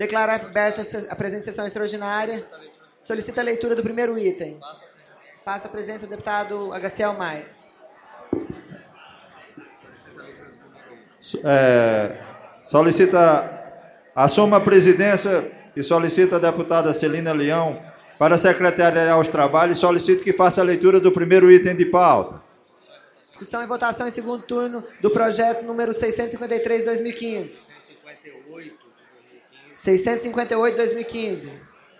Declara aberta a presente sessão extraordinária. Solicita a leitura do primeiro item. Faça a presença do deputado Agaciel Maia. Assuma a presidência e solicita a deputada Celina Leão para secretariar os trabalhos e solicito que faça a leitura do primeiro item de pauta. Discussão e votação em segundo turno do projeto número 653/2015. 658/2015.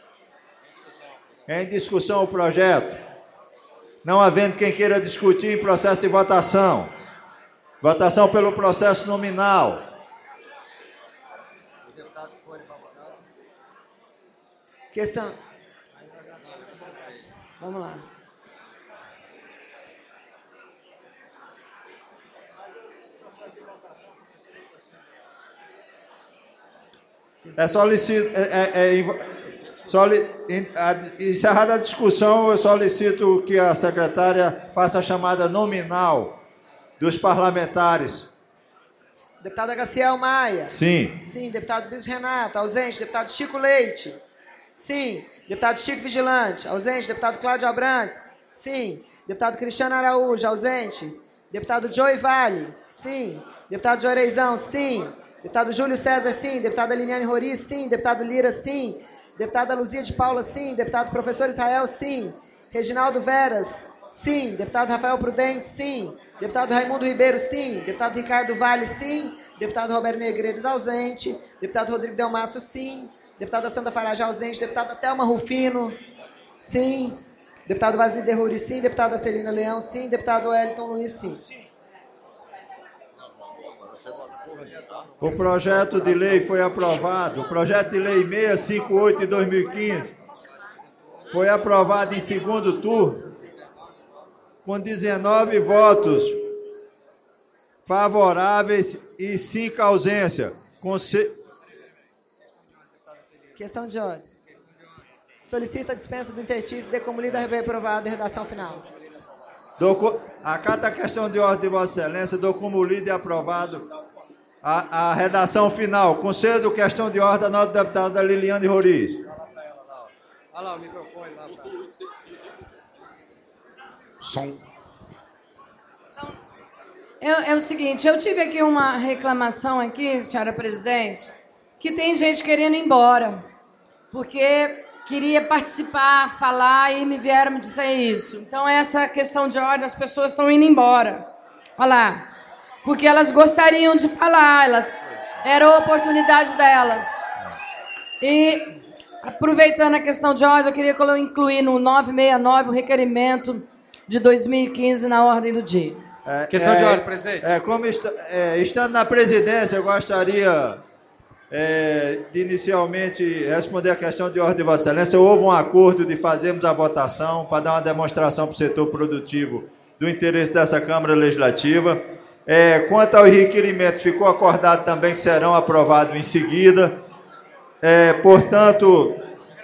Em discussão o projeto. Não havendo quem queira discutir em processo de votação. Votação pelo processo nominal. Questão. Vamos lá. Encerrada a discussão, eu solicito que a secretária faça a chamada nominal dos parlamentares. Deputado Agaciel Maia. Sim. Sim. Deputado Bispo Renato, ausente. Deputado Chico Leite. Sim. Deputado Chico Vigilante, ausente. Deputado Cláudio Abrantes. Sim. Deputado Cristiano Araújo, ausente. Deputado Joey Vale. Sim. Deputado Joreizão, sim. Deputado Júlio César, sim. Deputada Liliane Rori, sim. Deputado Lira, sim. Deputada Luzia de Paula, sim. Deputado Professor Israel, sim. Reginaldo Veras, sim. Deputado Rafael Prudente, sim. Deputado Raimundo Ribeiro, sim. Deputado Ricardo Vale, sim. Deputado Roberto Negreiros, ausente. Deputado Rodrigo Delmasso, sim. Deputada Sandra Farajá, ausente. Deputada Thelma Rufino, sim. Deputado Vasni Derruri, sim. Deputada Celina Leão, sim. Deputado Wellington Luiz, sim. O projeto de lei foi aprovado. O projeto de lei 658 de 2015 foi aprovado em segundo turno com 19 votos favoráveis e 5 ausências. Questão de ordem. Solicita a dispensa do intertício e decomulida reprovada em redação final. Acata a questão de ordem de Vossa Excelência, decomulida e aprovado. A redação final. Concedo questão de ordem da nota deputada Liliane Roriz. Olha lá o microfone lá. Som. É o seguinte, eu tive aqui uma reclamação aqui, senhora presidente, que tem gente querendo ir embora, porque queria participar, falar e me vieram me dizer isso. Então essa questão de ordem, as pessoas estão indo embora. Olha lá. Porque elas gostariam de falar, era a oportunidade delas. E, aproveitando a questão de ordem, eu queria incluir no 969 o requerimento de 2015 na ordem do dia. Questão de ordem, presidente. Estando na presidência, eu gostaria de inicialmente responder a questão de ordem de Vossa Excelência. Houve um acordo de fazermos a votação para dar uma demonstração para o setor produtivo do interesse dessa Câmara Legislativa. Quanto ao requerimento, ficou acordado também que serão aprovados em seguida. Portanto,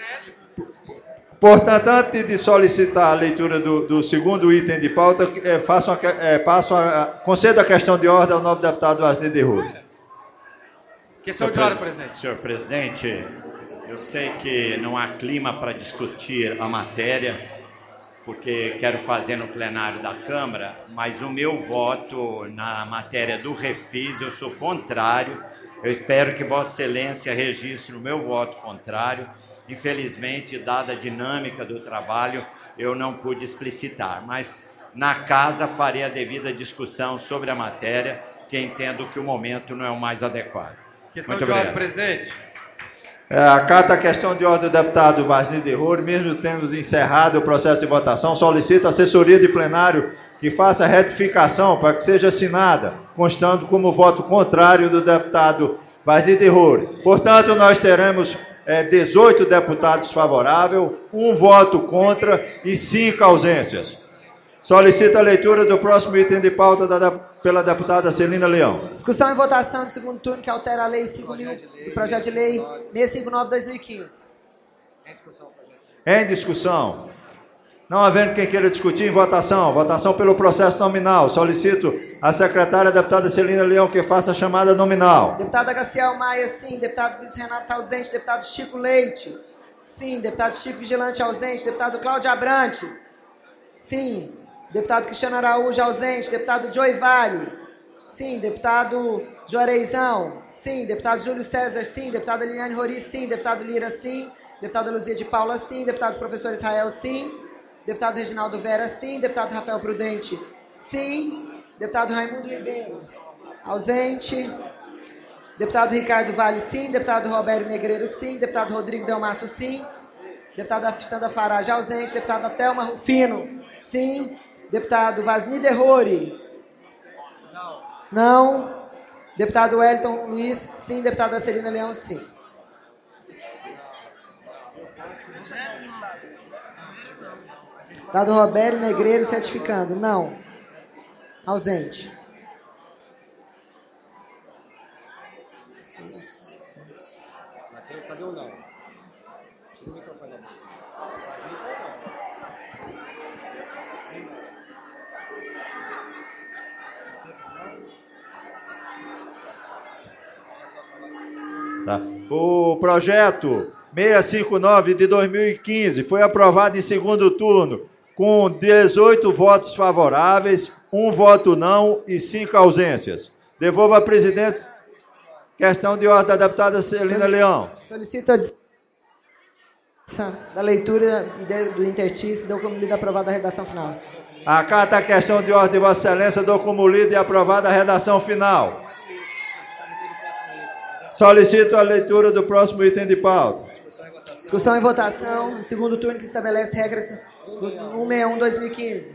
antes de solicitar a leitura do segundo item de pauta, concedo a questão de ordem ao novo deputado Vasni Derruri. Questão de ordem, presidente. Senhor presidente, eu sei que não há clima para discutir a matéria, porque quero fazer no plenário da Câmara, mas o meu voto na matéria do refis, eu sou contrário. Eu espero que Vossa Excelência registre o meu voto contrário. Infelizmente, dada a dinâmica do trabalho, eu não pude explicitar, mas na casa farei a devida discussão sobre a matéria, que entendo que o momento não é o mais adequado. Questão de ordem, presidente. Acata a questão de ordem do deputado Vasni Derruri, mesmo tendo encerrado o processo de votação, solicita a assessoria de plenário que faça a retificação para que seja assinada, constando como voto contrário do deputado Vasni Derruri. Portanto, nós teremos 18 deputados favoráveis, 1 voto contra e 5 ausências. Solicita a leitura do próximo item de pauta pela deputada Celina Leão. Discussão e votação de segundo turno que altera a Lei 5.000 do projeto de Lei 659/2015. Em discussão. Não havendo quem queira discutir, em votação. Votação pelo processo nominal. Solicito a secretária, a deputada Celina Leão, que faça a chamada nominal. Deputada Graciel Maia, sim. Deputado Luiz Renato ausente. Deputado Chico Leite, sim. Deputado Chico Vigilante ausente. Deputado Cláudio Abrantes, sim. Deputado Cristiano Araújo ausente. Deputado Joey Vale, sim. Deputado Juareizão, sim. Deputado Júlio César, sim. Deputada Liliane Rori, sim. Deputado Lira, sim. Deputada Luzia de Paula, sim. Deputado Professor Israel, sim. Deputado Reginaldo Vera, sim. Deputado Rafael Prudente, sim. Deputado Raimundo Ribeiro, ausente. Deputado Ricardo Vale, sim. Deputado Roberto Negreiro, sim. Deputado Rodrigo Delmasso, sim. Deputada Sandra Farage, ausente. Deputada Thelma Rufino, sim. Deputado Vasni Derrori, não. Deputado Wellington Luiz, sim. Deputada Celina Leão, sim. Deputado Roberto Negreiro certificando, não. Ausente. Cadê o não? Tira o microfone da boca. Tá. O projeto 659 de 2015 foi aprovado em segundo turno com 18 votos favoráveis, 1 voto não e 5 ausências. Devolvo a presidente. Questão de ordem da deputada Celina Leão. Solicito a dispensa da leitura do intertício e dou como lida aprovada a redação final. Acata a questão de ordem de Vossa Excelência, dou como lida e aprovada a redação final. Solicito a leitura do próximo item de pauta. Discussão e votação, segundo turno que estabelece regras do 161/2015.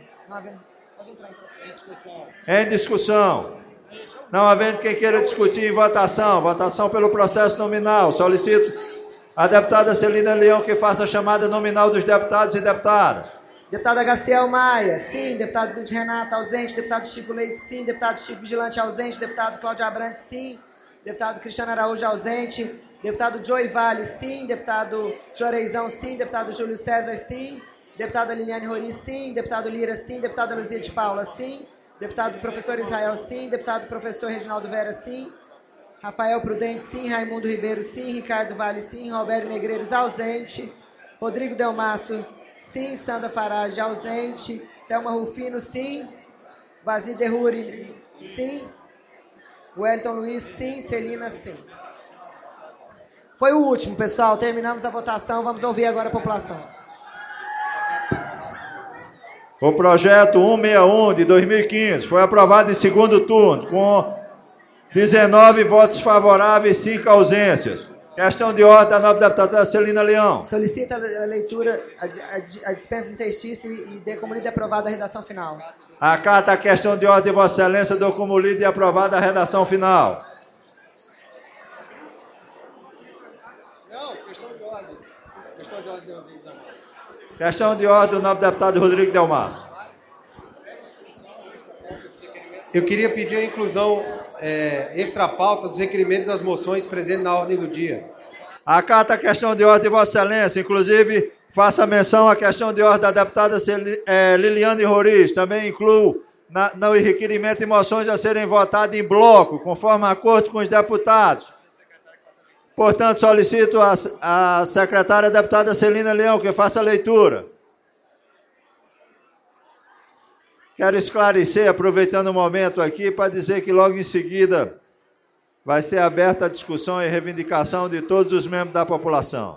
Em discussão. Não havendo quem queira discutir, em votação. Votação pelo processo nominal. Solicito a deputada Celina Leão que faça a chamada nominal dos deputados e deputadas. Deputada Graciel Maia, sim. Deputado Luiz Renato, ausente. Deputado Chico Leite, sim. Deputado Chico Vigilante, ausente. Deputado Cláudio Abrantes, sim. Deputado Cristiano Araújo, ausente. Deputado Joey Vale, sim. Deputado Juareizão, sim. Deputado Júlio César, sim. Deputada Liliane Rori, sim. Deputado Lira, sim. Deputada Luzia de Paula, sim. Deputado Professor Israel, sim. Deputado Professor Reginaldo Vera, sim. Rafael Prudente, sim. Raimundo Ribeiro, sim. Ricardo Vale, sim. Roberto Negreiros, ausente. Rodrigo Delmasso, sim. Sandra Farage, ausente. Thelma Rufino, sim. Vasni Derruri, sim. Wellington Luiz, sim. Celina, sim. Foi o último, pessoal. Terminamos a votação. Vamos ouvir agora a população. O projeto 161 de 2015 foi aprovado em segundo turno com 19 votos favoráveis e 5 ausências. Questão de ordem da nobre deputada Celina Leão. Solicita a leitura, a dispensa do interstício e dê como lida aprovada a redação final. Acata a questão de ordem de Vossa Excelência, dou como lida e aprovada a redação final. Não, questão de ordem. Questão de ordem do Questão de ordem do nobre deputado Rodrigo Delmasso. Eu queria pedir a inclusão extra-pauta dos requerimentos das moções presentes na ordem do dia. Acata a questão de ordem de Vossa Excelência, inclusive faça menção à questão de ordem da deputada Liliane Roriz. Também incluo no requerimento de moções a serem votadas em bloco, conforme acordo com os deputados. Portanto, solicito a secretária deputada Celina Leão que faça a leitura. Quero esclarecer, aproveitando o momento aqui, para dizer que logo em seguida vai ser aberta a discussão e reivindicação de todos os membros da população.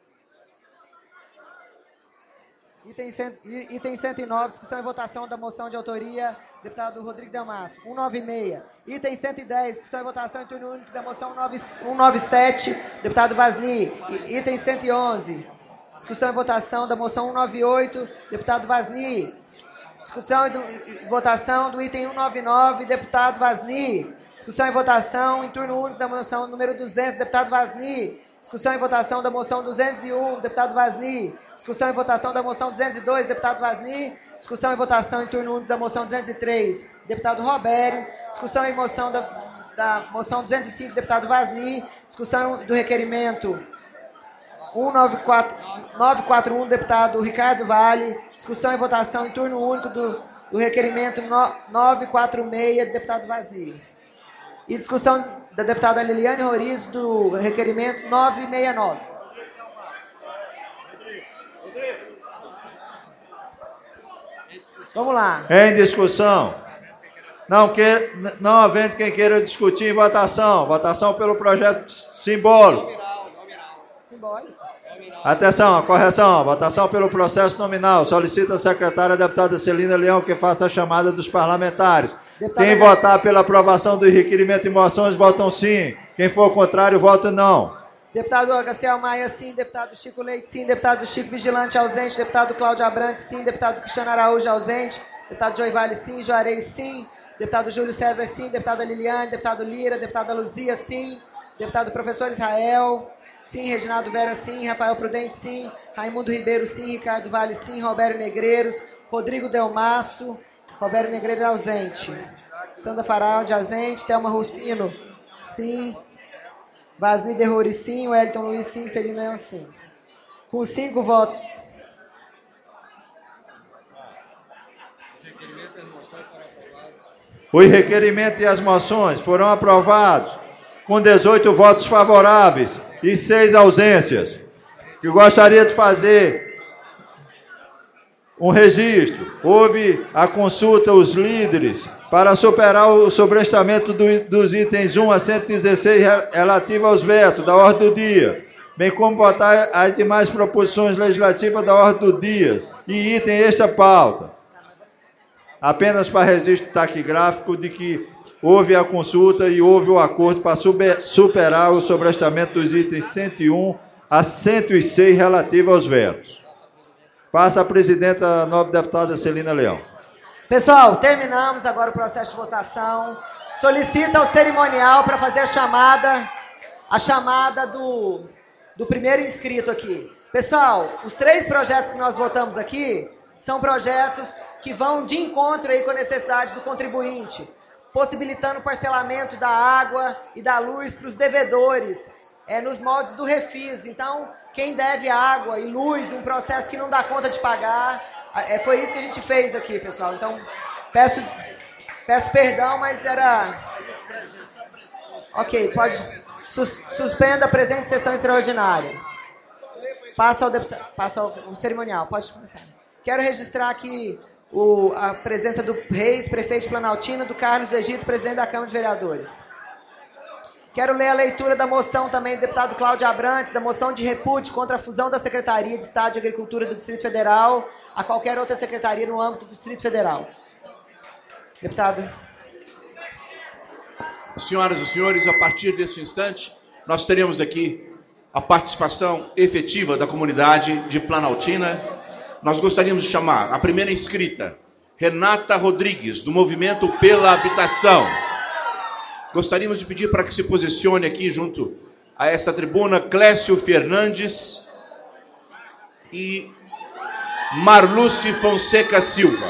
Item 109, discussão e votação da moção de autoria, deputado Rodrigo Delmasso. 196. Item 110, discussão e votação em turno único da moção 197, deputado Vasni. Item 111, discussão e votação da moção 198, deputado Vasni. Discussão e votação do item 199, deputado Vasni. Discussão e votação em turno único da moção número 200, deputado Vasni. Discussão e votação da moção 201, deputado Vasni. Discussão e votação da moção 202, deputado Vasni. Discussão e votação em turno único da moção 203, deputado Roberto. Discussão e moção da moção 205, deputado Vasni. Discussão do requerimento 941, deputado Ricardo Vale. Discussão e votação em turno único do requerimento 946, deputado Vazio. E discussão da deputada Liliane Roriz do requerimento 969. Vamos lá. Em discussão. Não havendo quem queira discutir em votação. Votação pelo projeto simbólico. Atenção, correção. Votação pelo processo nominal. Solicita a secretária deputada Celina Leão que faça a chamada dos parlamentares. Quem votar pela aprovação do requerimento e moções, votam sim. Quem for contrário, vota não. Deputado Gabriel Maia, sim. Deputado Chico Leite, sim. Deputado Chico Vigilante, ausente. Deputado Cláudio Abrantes, sim. Deputado Cristiano Araújo, ausente. Deputado Joy Vale, sim. Juarez, sim. Deputado Júlio César, sim. Deputada Liliane. Deputado Lira. Deputada Luzia, sim. Deputado Professor Israel, sim. Reginaldo Vera, sim. Rafael Prudente, sim. Raimundo Ribeiro, sim. Ricardo Vale, sim. Roberto Negreiros. Rodrigo Delmaço. Roberto Negreiros, ausente. Sandra Faraldi, ausente. Thelma Rufino, sim. Vasni Derruri, sim. Wellington Luiz, sim. Celina Leão, sim. Com 5 votos. Os requerimentos e as moções foram aprovados com 18 votos favoráveis e 6 ausências. Eu gostaria de fazer um registro. Houve a consulta aos líderes para superar o sobrestamento dos itens 1 a 116 relativo aos vetos da ordem do dia, bem como votar as demais proposições legislativas da ordem do dia e item esta pauta. Apenas para registro taquigráfico de que houve a consulta e houve o acordo para superar o sobrestamento dos itens 101 a 106 relativo aos vetos. Passa a presidenta, a nobre deputada Celina Leão. Pessoal, terminamos agora o processo de votação. Solicita o cerimonial para fazer a chamada do primeiro inscrito aqui. Pessoal, os 3 projetos que nós votamos aqui são projetos que vão de encontro aí com a necessidade do contribuinte, possibilitando o parcelamento da água e da luz para os devedores, nos moldes do Refis. Então, quem deve água e luz, um processo que não dá conta de pagar, foi isso que a gente fez aqui, pessoal. Então, peço perdão, mas era... Ok, pode... Suspenda a presente sessão extraordinária. Passa ao cerimonial, pode começar. Quero registrar aqui a presença do Reis, prefeito de Planaltina, do Carlos do Egito, presidente da Câmara de Vereadores. Quero ler a leitura da moção também do deputado Cláudio Abrantes, da moção de repúdio contra a fusão da Secretaria de Estado de Agricultura do Distrito Federal a qualquer outra secretaria no âmbito do Distrito Federal. Deputado. Senhoras e senhores, a partir desse instante, nós teremos aqui a participação efetiva da comunidade de Planaltina. Nós gostaríamos de chamar a primeira inscrita, Renata Rodrigues, do Movimento pela Habitação. Gostaríamos de pedir para que se posicione aqui junto a essa tribuna Clécio Fernandes e Marluce Fonseca Silva.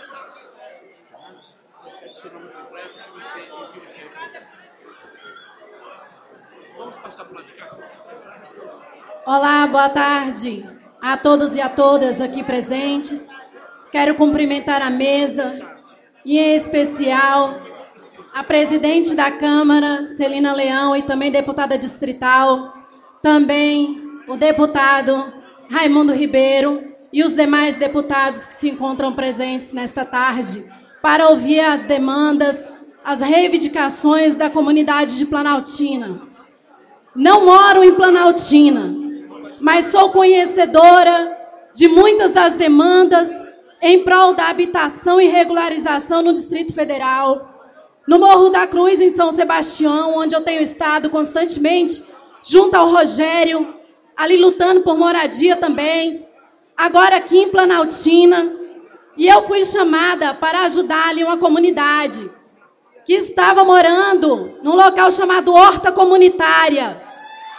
Olá, boa tarde a todos e a todas aqui presentes. Quero cumprimentar a mesa e, em especial, a presidente da Câmara, Celina Leão, e também deputada distrital, também o deputado Raimundo Ribeiro e os demais deputados que se encontram presentes nesta tarde para ouvir as demandas, as reivindicações da comunidade de Planaltina. Não moro em Planaltina, mas sou conhecedora de muitas das demandas em prol da habitação e regularização no Distrito Federal, no Morro da Cruz, em São Sebastião, onde eu tenho estado constantemente, junto ao Rogério, ali lutando por moradia também, agora aqui em Planaltina, e eu fui chamada para ajudar ali uma comunidade que estava morando num local chamado Horta Comunitária.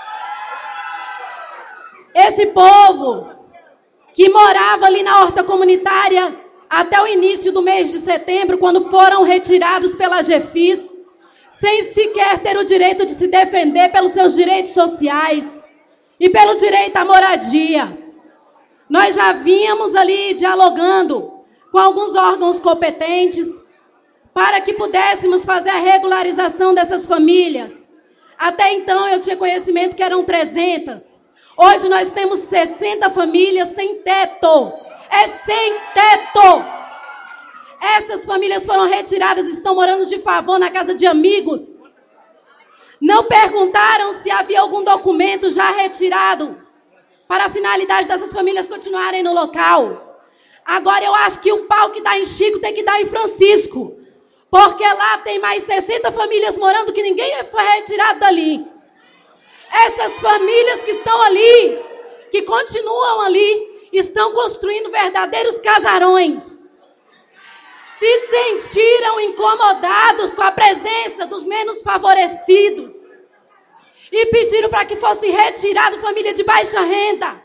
Esse povo que morava ali na horta comunitária até o início do mês de setembro, quando foram retirados pela GEFIS, sem sequer ter o direito de se defender pelos seus direitos sociais. e pelo direito à moradia. Nós já vínhamos ali dialogando com alguns órgãos competentes para que pudéssemos fazer a regularização dessas famílias. Até então eu tinha conhecimento que eram 300. Hoje nós temos 60 famílias sem teto. É sem teto. Essas famílias foram retiradas, estão morando de favor na casa de amigos. Não perguntaram se havia algum documento já retirado para a finalidade dessas famílias continuarem no local. Agora eu acho que o pau que dá em Chico tem que dar em Francisco, porque lá tem mais 60 famílias morando que ninguém foi retirado dali. Essas famílias que estão ali, que continuam ali, estão construindo verdadeiros casarões. Se sentiram incomodados com a presença dos menos favorecidos e pediram para que fosse retirado família de baixa renda.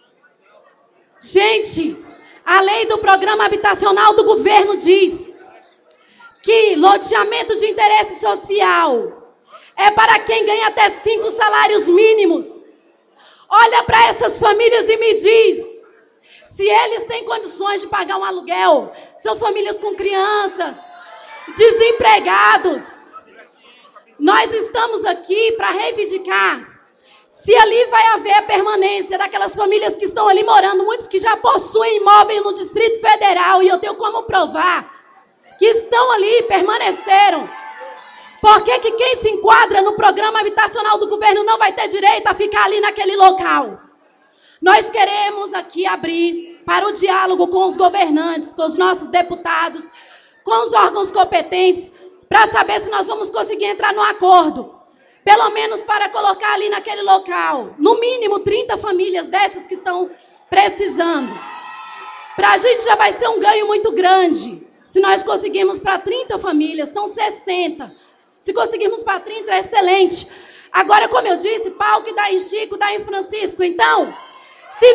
Gente, a lei do programa habitacional do governo diz que loteamento de interesse social é para quem ganha até 5 salários mínimos. Olha para essas famílias e me diz se eles têm condições de pagar um aluguel. São famílias com crianças, desempregados. Nós estamos aqui para reivindicar se ali vai haver a permanência daquelas famílias que estão ali morando, muitos que já possuem imóvel no Distrito Federal, e eu tenho como provar que estão ali, permaneceram. Por que quem se enquadra no programa habitacional do governo não vai ter direito a ficar ali naquele local? Nós queremos aqui abrir para o diálogo com os governantes, com os nossos deputados, com os órgãos competentes, para saber se nós vamos conseguir entrar no acordo. Pelo menos para colocar ali naquele local, no mínimo 30 famílias dessas que estão precisando. Para a gente já vai ser um ganho muito grande. Se nós conseguirmos para 30 famílias, são 60. Se conseguirmos para 30, é excelente. Agora, como eu disse, pau que dá em Chico, dá em Francisco. Então, se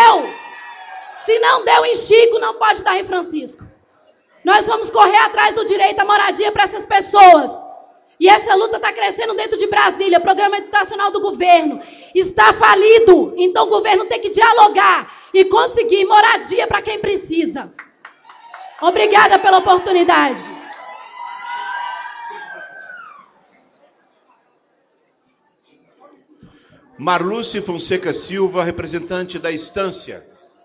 não deu em Chico, não pode dar em Francisco. Nós vamos correr atrás do direito à moradia para essas pessoas. E essa luta está crescendo dentro de Brasília. O programa habitacional do governo está falido. Então o governo tem que dialogar e conseguir moradia para quem precisa. Obrigada pela oportunidade. Marluce Fonseca Silva, representante da Estância.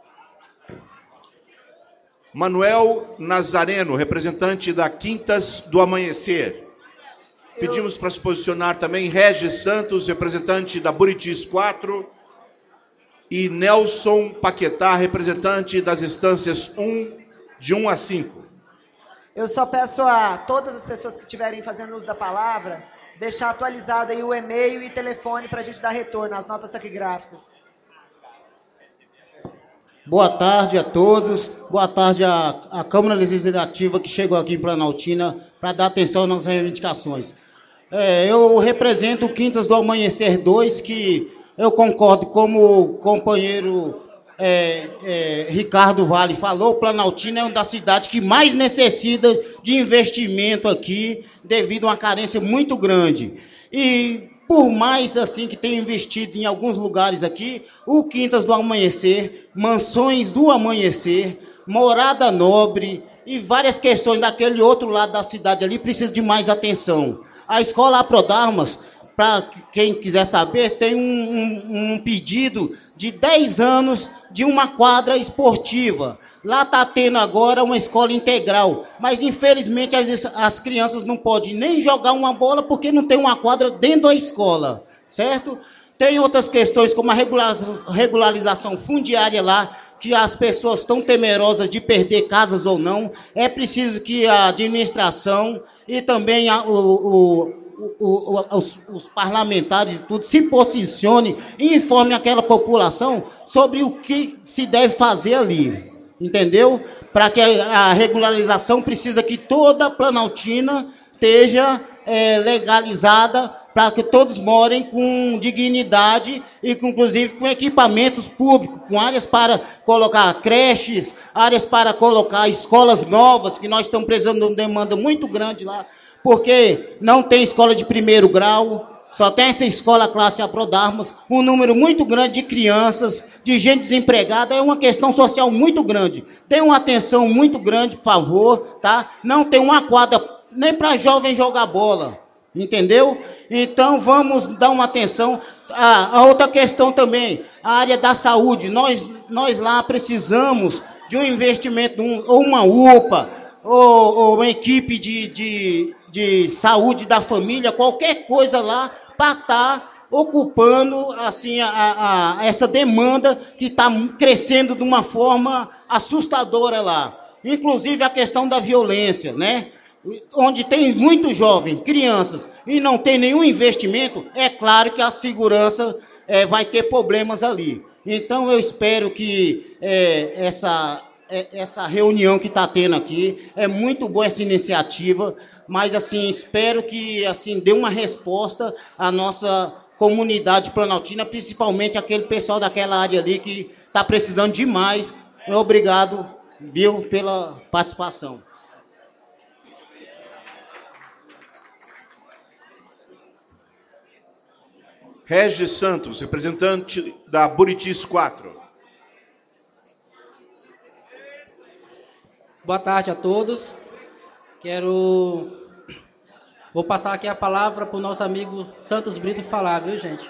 Manuel Nazareno, representante da Quintas do Amanhecer. Pedimos para se posicionar também Regis Santos, representante da Buritis 4. E Nelson Paquetá, representante das Estâncias 1, de 1 a 5. Eu só peço a todas as pessoas que estiverem fazendo uso da palavra, deixar atualizado aí o e-mail e telefone para a gente dar retorno às notas taquigráficas. Boa tarde a todos. Boa tarde à Câmara Legislativa que chegou aqui em Planaltina para dar atenção às nossas reivindicações. Eu represento o Quintas do Amanhecer 2, que eu concordo como o companheiro Ricardo Vale falou. Planaltina é uma das cidades que mais necessita de investimento aqui, devido a uma carência muito grande. E por mais assim que tenha investido em alguns lugares aqui, o Quintas do Amanhecer, Mansões do Amanhecer, Morada Nobre e várias questões daquele outro lado da cidade ali precisa de mais atenção. A escola Aprodarmas, para quem quiser saber, tem um pedido de 10 anos de uma quadra esportiva. Lá está tendo agora uma escola integral, mas infelizmente as crianças não podem nem jogar uma bola porque não tem uma quadra dentro da escola, certo? Tem outras questões como a regularização fundiária lá, que as pessoas estão temerosas de perder casas ou não. É preciso que a administração e também os parlamentares tudo se posicionem e informem aquela população sobre o que se deve fazer ali, entendeu? Para que a regularização precisa que toda a Planaltina esteja legalizada, para que todos morem com dignidade e inclusive com equipamentos públicos, com áreas para colocar creches, áreas para colocar escolas novas, que nós estamos precisando de uma demanda muito grande lá, porque não tem escola de primeiro grau, Só tem essa escola classe A Prodarmos, um número muito grande de crianças, de gente desempregada, é uma questão social muito grande. Tem uma atenção muito grande, por favor, tá? Não tem uma quadra nem para jovem jogar bola, entendeu? Então vamos dar uma atenção. A outra questão também, a área da saúde. Nós lá precisamos de um investimento, ou uma UPA, ou uma equipe de saúde da família, qualquer coisa lá, para estar ocupando assim, essa demanda que está crescendo de uma forma assustadora lá. Inclusive a questão da violência, né? Onde tem muitos jovens, crianças, e não tem nenhum investimento, é claro que a segurança vai ter problemas ali. Então eu espero que essa reunião que está tendo aqui, é muito boa essa iniciativa, mas assim, espero que assim, dê uma resposta à nossa comunidade planaltina, principalmente aquele pessoal daquela área ali que está precisando demais. Obrigado, viu, pela participação. Regis Santos, representante da Buritis 4. Boa tarde a todos. Vou passar aqui a palavra para o nosso amigo Santos Brito falar, viu, gente?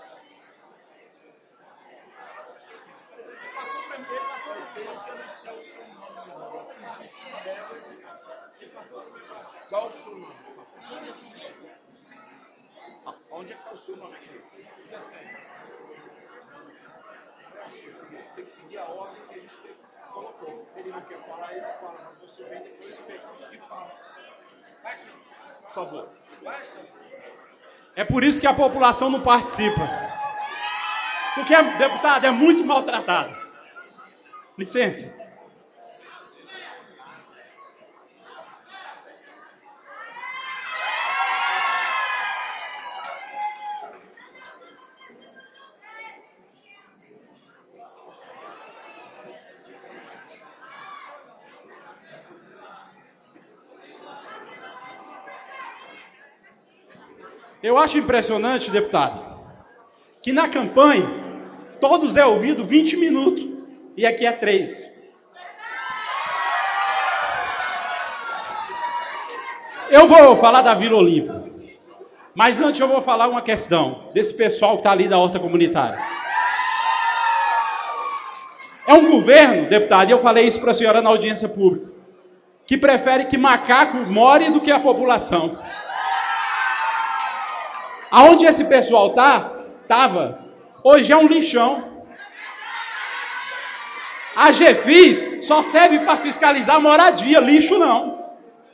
Qual o seu nome? Onde é que está o seu nome aqui? Tem que seguir a ordem que a gente colocou. Ele não quer falar, ele não fala, mas você vem depois e fala. Por favor. É por isso que a população não participa. Porque, deputado, é muito maltratado. Licença. Eu acho impressionante, deputado, que na campanha todos é ouvido 20 minutos e aqui é 3. Eu vou falar da Vila Olímpia, mas antes eu vou falar uma questão desse pessoal que está ali da horta comunitária. É um governo, deputado, e eu falei isso para a senhora na audiência pública, que prefere que macaco more do que a população. Aonde esse pessoal estava, hoje é um lixão. A GFIS só serve para fiscalizar moradia, lixo não.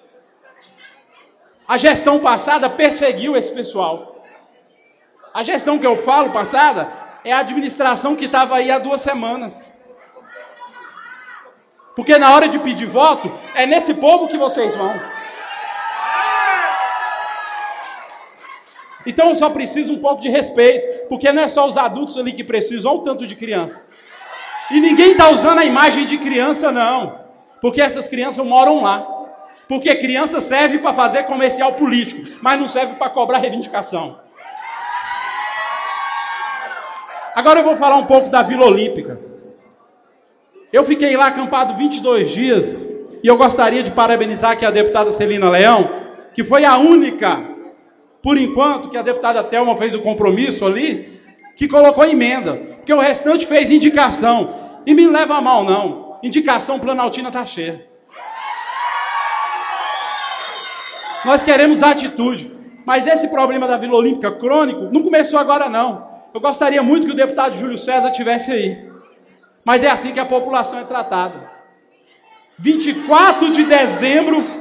A gestão passada perseguiu esse pessoal. A gestão que eu falo passada é a administração que estava aí há 2 semanas. Porque na hora de pedir voto, é nesse povo que vocês vão. Então eu só preciso um pouco de respeito, porque não é só os adultos ali que precisam, olha o tanto de criança. E ninguém está usando a imagem de criança não, porque essas crianças moram lá. Porque criança serve para fazer comercial político, mas não serve para cobrar reivindicação. Agora eu vou falar um pouco da Vila Olímpica. Eu fiquei lá acampado 22 dias, e eu gostaria de parabenizar aqui a deputada Celina Leão, que foi a única, por enquanto, que a deputada Thelma fez o compromisso ali, que colocou emenda, porque o restante fez indicação. E me leva a mal não, indicação Planaltina está cheia. Nós queremos atitude, mas esse problema da Vila Olímpica crônico não começou agora não. Eu gostaria muito que o deputado Júlio César estivesse aí, mas é assim que a população é tratada. 24 de dezembro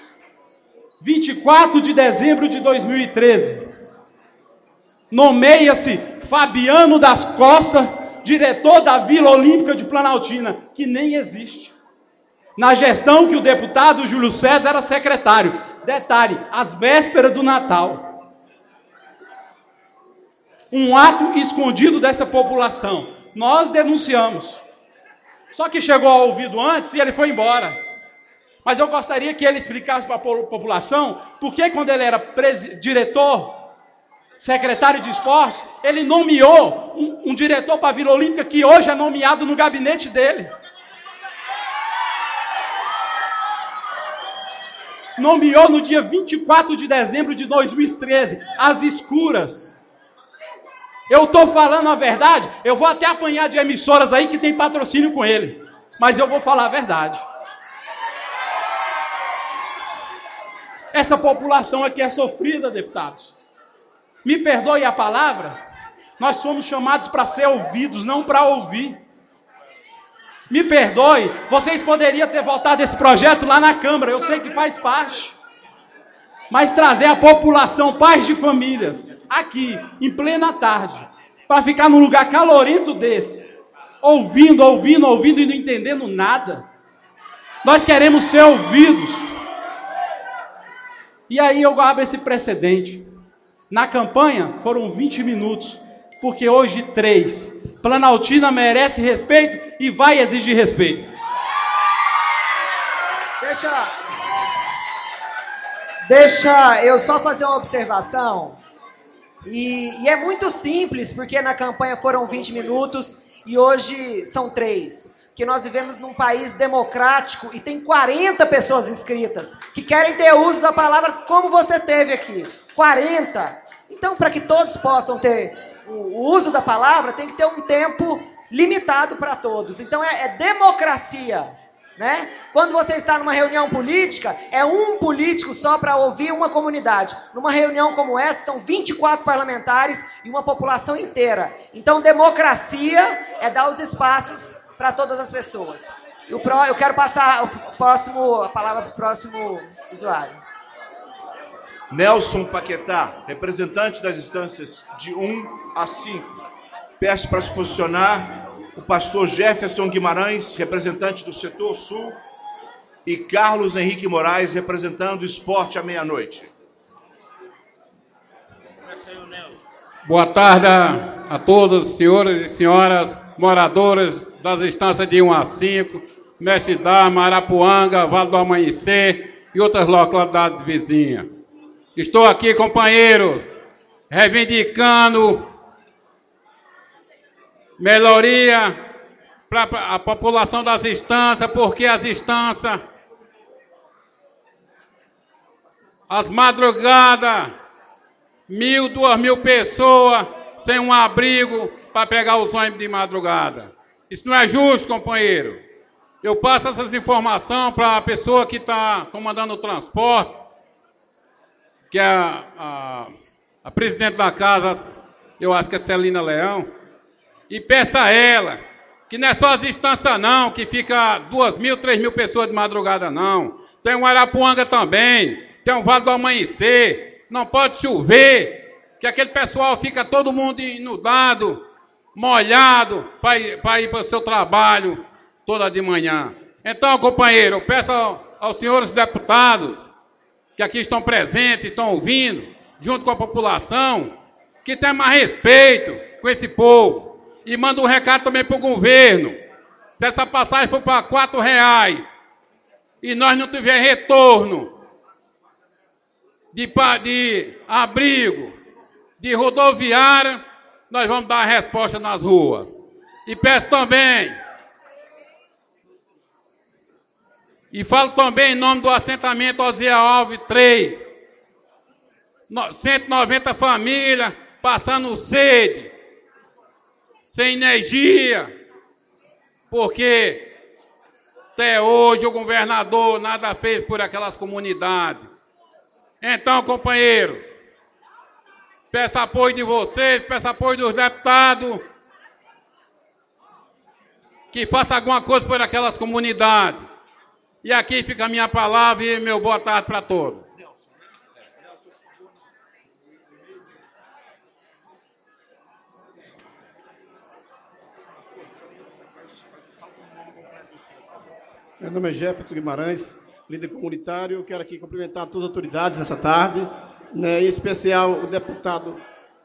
de 2013, nomeia-se Fabiano das Costas, diretor da Vila Olímpica de Planaltina, que nem existe. Na gestão que o deputado Júlio César era secretário. Detalhe, às vésperas do Natal. Um ato escondido dessa população. Nós denunciamos. Só que chegou ao ouvido antes e ele foi embora. Mas eu gostaria que ele explicasse para a população por que quando ele era diretor secretário de esportes, ele nomeou um diretor para a Vila Olímpica que hoje é nomeado no gabinete dele. Nomeou no dia 24 de dezembro de 2013, às escuras. Eu estou falando a verdade, eu vou até apanhar de emissoras aí que tem patrocínio com ele, mas eu vou falar a verdade. Essa população aqui é sofrida, deputados. Me perdoe a palavra, nós somos chamados para ser ouvidos, não para ouvir. Me perdoe, vocês poderiam ter votado esse projeto lá na Câmara, eu sei que faz parte. Mas trazer a população, pais de famílias, aqui, em plena tarde, para ficar num lugar calorento desse, ouvindo e não entendendo nada. Nós queremos ser ouvidos. E aí eu abro esse precedente. Na campanha foram 20 minutos, porque hoje 3. Planaltina merece respeito e vai exigir respeito. Deixa eu só fazer uma observação. E é muito simples, porque na campanha foram 20 minutos e hoje são 3. Porque nós vivemos num país democrático e tem 40 pessoas inscritas que querem ter uso da palavra como você teve aqui. 40. Então, para que todos possam ter o uso da palavra, tem que ter um tempo limitado para todos. Então, é democracia. Né? Quando você está numa reunião política, é um político só para ouvir uma comunidade. Numa reunião como essa, são 24 parlamentares e uma população inteira. Então, democracia é dar os espaços para todas as pessoas. Eu quero passar a palavra para o próximo usuário. Nelson Paquetá, representante das instâncias de 1 a 5. Peço para se posicionar o pastor Jefferson Guimarães, representante do setor sul, e Carlos Henrique Moraes, representando o esporte à meia-noite. Boa tarde a todos, senhoras e senhoras, moradores das instâncias de 1 a 5, Mexidá, Marapuanga, Vale do Amanhecer e outras localidades vizinhas. Estou aqui, companheiros, reivindicando melhoria para a população das instâncias, porque as instâncias, as madrugadas, 1.000, 2.000 pessoas sem um abrigo para pegar os ônibus de madrugada. Isso não é justo, companheiro. Eu passo essas informações para a pessoa que está comandando o transporte, que é a presidente da casa, eu acho que é Celina Leão, e peça a ela, que não é só as instâncias não, que fica 2.000, 3.000 pessoas de madrugada não. Tem um Arapuanga também, tem um Vale do Amanhecer, não pode chover, que aquele pessoal fica todo mundo inundado, molhado, para ir para o seu trabalho toda de manhã. Então, companheiro, eu peço aos senhores deputados, que aqui estão presentes, estão ouvindo, junto com a população, que tenha mais respeito com esse povo. E manda um recado também para o governo. Se essa passagem for para R$4 e nós não tiver retorno de abrigo, de rodoviária, nós vamos dar a resposta nas ruas. E peço também, e falo também em nome do assentamento Ozia Alves 3, 190 famílias passando sede, sem energia, porque até hoje o governador nada fez por aquelas comunidades. Então, companheiros, peço apoio de vocês, peço apoio dos deputados, que faça alguma coisa por aquelas comunidades. E aqui fica a minha palavra e meu boa tarde para todos. Meu nome é Jefferson Guimarães, líder comunitário. Quero aqui cumprimentar todas as autoridades nessa tarde, né, em especial o deputado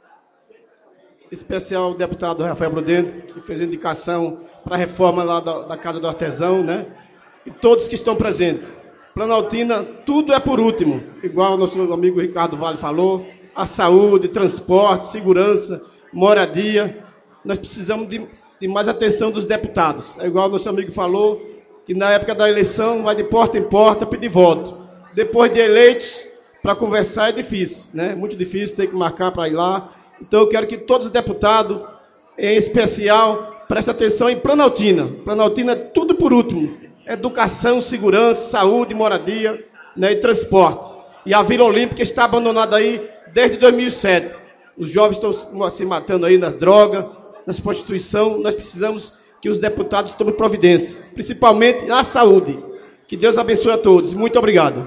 Rafael Prudente, que fez indicação para a reforma lá da Casa do Artesão, né, e todos que estão presentes. Planaltina, tudo é por último, igual o nosso amigo Ricardo Vale falou, a saúde, transporte, segurança, moradia. Nós precisamos de mais atenção dos deputados. É igual o nosso amigo falou, que na época da eleição vai de porta em porta pedir voto. Depois de eleitos, para conversar é difícil, né? Muito difícil, tem que marcar para ir lá. Então eu quero que todos os deputados, em especial, prestem atenção em Planaltina. Planaltina é tudo por último. Educação, segurança, saúde, moradia, né, e transporte. E a Vila Olímpica está abandonada aí desde 2007. Os jovens estão se matando aí nas drogas, nas prostituição. Nós precisamos que os deputados tomem providência, principalmente na saúde. Que Deus abençoe a todos. Muito obrigado.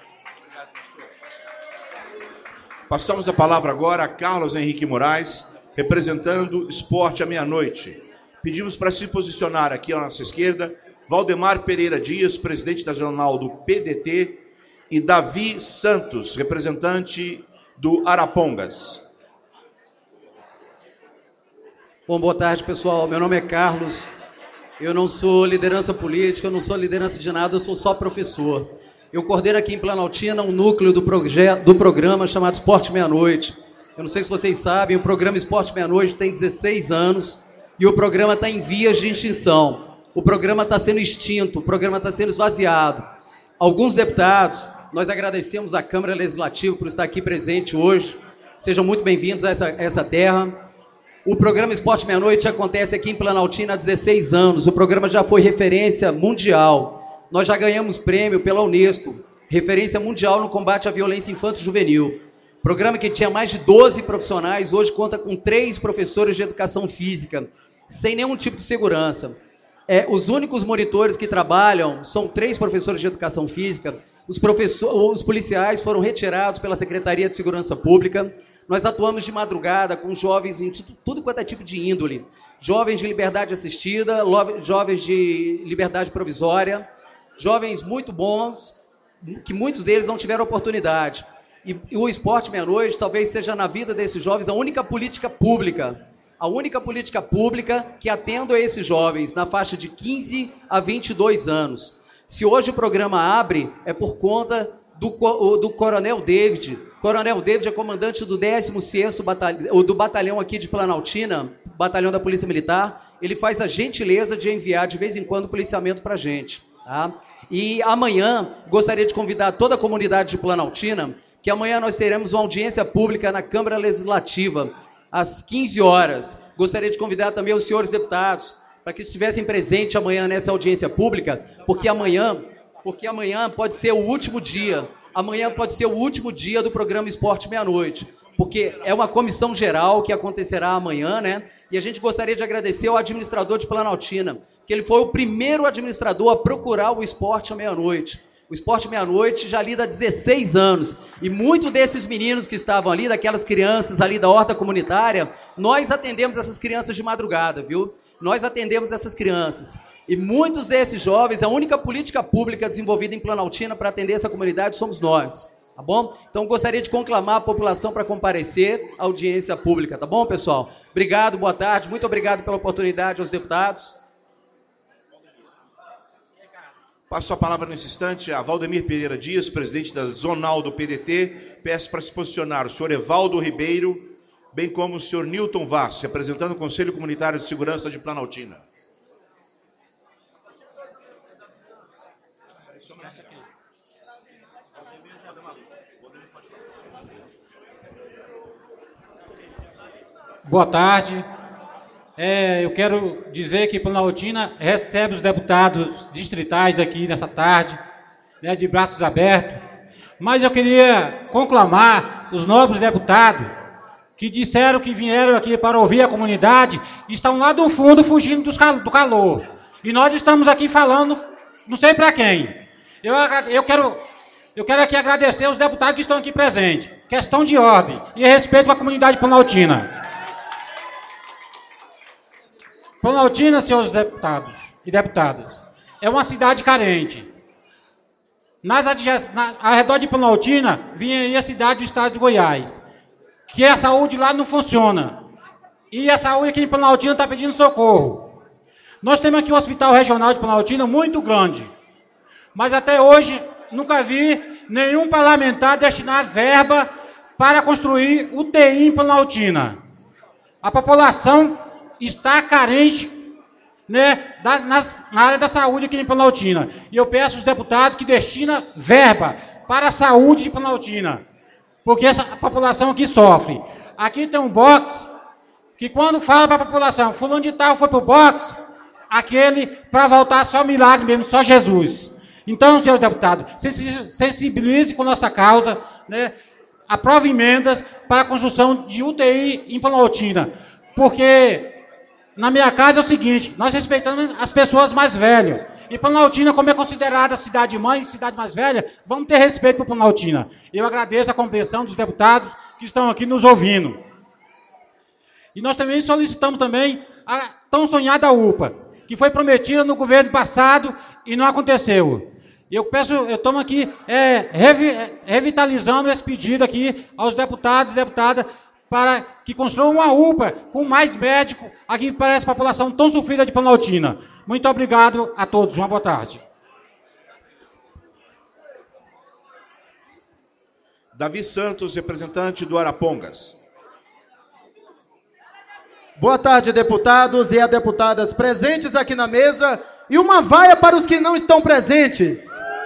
Passamos a palavra agora a Carlos Henrique Moraes, representando Esporte à Meia-Noite. Pedimos para se posicionar aqui à nossa esquerda Valdemar Pereira Dias, presidente da Jornal do PDT, e Davi Santos, representante do Arapongas. Bom, boa tarde, pessoal. Meu nome é Carlos. Eu não sou liderança política, eu não sou liderança de nada, eu sou só professor. Eu coordeno aqui em Planaltina um núcleo do programa chamado Esporte Meia-Noite. Eu não sei se vocês sabem, o programa Esporte Meia-Noite tem 16 anos e o programa está em vias de extinção. O programa está sendo extinto, o programa está sendo esvaziado. Alguns deputados, nós agradecemos à Câmara Legislativa por estar aqui presente hoje. Sejam muito bem-vindos a essa terra. O programa Esporte Meia-Noite acontece aqui em Planaltina há 16 anos. O programa já foi referência mundial. Nós já ganhamos prêmio pela Unesco, referência mundial no combate à violência infanto-juvenil. Programa que tinha mais de 12 profissionais, hoje conta com 3 professores de educação física, sem nenhum tipo de segurança. Os únicos monitores que trabalham são 3 professores de educação física. Os policiais foram retirados pela Secretaria de Segurança Pública. Nós atuamos de madrugada com jovens em tudo quanto é tipo de índole. Jovens de liberdade assistida, jovens de liberdade provisória, jovens muito bons, que muitos deles não tiveram oportunidade. E o Esporte Meia-Noite talvez seja na vida desses jovens a única política pública que atenda a esses jovens na faixa de 15 a 22 anos. Se hoje o programa abre, é por conta do Coronel David. Coronel David é comandante do 16º do batalhão aqui de Planaltina, batalhão da Polícia Militar. Ele faz a gentileza de enviar de vez em quando policiamento para a gente. Tá? E amanhã, gostaria de convidar toda a comunidade de Planaltina, que amanhã nós teremos uma audiência pública na Câmara Legislativa, às 15 horas. Gostaria de convidar também os senhores deputados para que estivessem presentes amanhã nessa audiência pública, porque amanhã pode ser o último dia. Amanhã pode ser o último dia do programa Esporte Meia-Noite, porque é uma comissão geral que acontecerá amanhã, né? E a gente gostaria de agradecer ao administrador de Planaltina, que ele foi o primeiro administrador a procurar o Esporte à Meia-Noite. O Esporte Meia-Noite já lida há 16 anos. E muitos desses meninos que estavam ali, daquelas crianças ali da horta comunitária, nós atendemos essas crianças de madrugada, viu? Nós atendemos essas crianças. E muitos desses jovens, a única política pública desenvolvida em Planaltina para atender essa comunidade somos nós. Tá bom? Então gostaria de conclamar a população para comparecer à audiência pública. Tá bom, pessoal? Obrigado, boa tarde. Muito obrigado pela oportunidade aos deputados. Passo a palavra nesse instante a Valdemir Pereira Dias, presidente da Zonal do PDT. Peço para se posicionar o senhor Evaldo Ribeiro, bem como o senhor Nilton Vaz, representando o Conselho Comunitário de Segurança de Planaltina. Boa tarde. Eu quero dizer que Planaltina recebe os deputados distritais aqui nessa tarde, né, de braços abertos, mas eu queria conclamar os nobres deputados que disseram que vieram aqui para ouvir a comunidade e estão lá do fundo fugindo do calor. E nós estamos aqui falando, não sei para quem. Eu quero aqui agradecer os deputados que estão aqui presentes. Questão de ordem e respeito com a comunidade planaltina. Planaltina, senhores deputados e deputadas, é uma cidade carente. Ao redor de Planaltina, vinha aí a cidade do estado de Goiás, que a saúde lá não funciona. E a saúde aqui em Planaltina está pedindo socorro. Nós temos aqui um hospital regional de Planaltina muito grande, mas até hoje nunca vi nenhum parlamentar destinar verba para construir UTI em Planaltina. A população está carente, né, na área da saúde aqui em Planaltina. E eu peço aos deputados que destinem verba para a saúde de Planaltina, porque essa população aqui sofre. Aqui tem um box que quando fala para a população, fulano de tal foi para o box, aquele para voltar só milagre mesmo, só Jesus. Então, senhores deputados, sensibilize com nossa causa, né? Aprove emendas para a construção de UTI em Planaltina, porque na minha casa é o seguinte, nós respeitamos as pessoas mais velhas, e Planaltina, como é considerada cidade mãe, cidade mais velha, vamos ter respeito por Planaltina. Eu agradeço a compreensão dos deputados que estão aqui nos ouvindo. E nós também solicitamos também a tão sonhada UPA, que foi prometida no governo passado e não aconteceu. Eu estamos aqui revitalizando esse pedido aqui aos deputados e deputadas para que construam uma UPA com mais médicos aqui para essa população tão sofrida de Planaltina. Muito obrigado a todos. Uma boa tarde. Davi Santos, representante do Arapongas. Boa tarde, deputados e deputadas presentes aqui na mesa. E uma vaia para os que não estão presentes.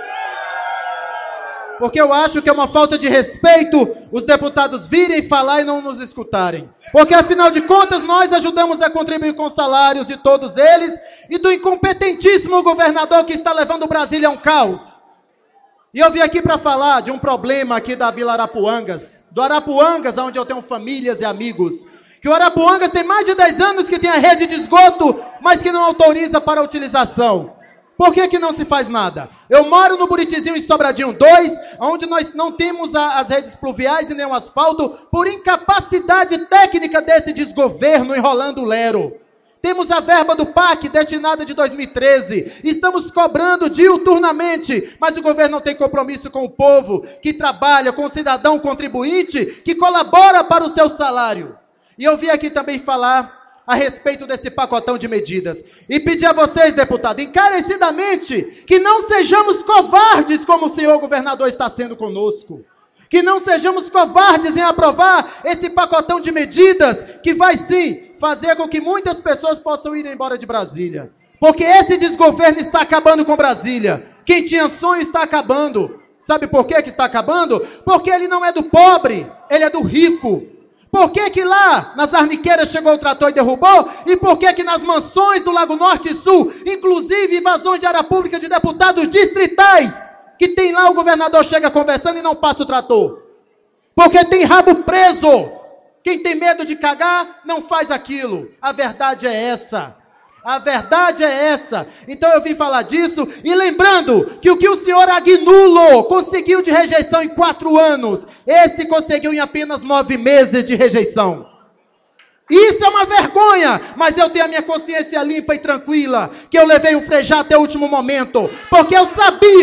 Porque eu acho que é uma falta de respeito os deputados virem falar e não nos escutarem. Porque, afinal de contas, nós ajudamos a contribuir com os salários de todos eles e do incompetentíssimo governador que está levando Brasília a um caos. E eu vim aqui para falar de um problema aqui da Vila Arapuangas. Do Arapuangas, onde eu tenho famílias e amigos. Que o Arapuangas tem mais de 10 anos que tem a rede de esgoto, mas que não autoriza para a utilização. Por que não se faz nada? Eu moro no Buritizinho, em Sobradinho 2, onde nós não temos as redes pluviais e nem o asfalto, por incapacidade técnica desse desgoverno enrolando o lero. Temos a verba do PAC destinada de 2013. Estamos cobrando diuturnamente, mas o governo não tem compromisso com o povo, que trabalha, com o cidadão contribuinte, que colabora para o seu salário. E eu vim aqui também falar a respeito desse pacotão de medidas. E pedir a vocês, deputado, encarecidamente, que não sejamos covardes como o senhor governador está sendo conosco. Que não sejamos covardes em aprovar esse pacotão de medidas que vai sim fazer com que muitas pessoas possam ir embora de Brasília. Porque esse desgoverno está acabando com Brasília. Quem tinha sonho está acabando. Sabe por que está acabando? Porque ele não é do pobre, ele é do rico. Por que lá nas Arniqueiras chegou o trator e derrubou? E por que nas mansões do Lago Norte e Sul, inclusive invasões de área pública de deputados distritais, que tem lá o governador chega conversando e não passa o trator? Porque tem rabo preso. Quem tem medo de cagar, não faz aquilo. A verdade é essa. A verdade é essa. Então eu vim falar disso e lembrando que o senhor Agnulo conseguiu de rejeição em 4 anos, esse conseguiu em apenas 9 meses de rejeição. Isso é uma vergonha, mas eu tenho a minha consciência limpa e tranquila, que eu levei o Frejá até o último momento, porque eu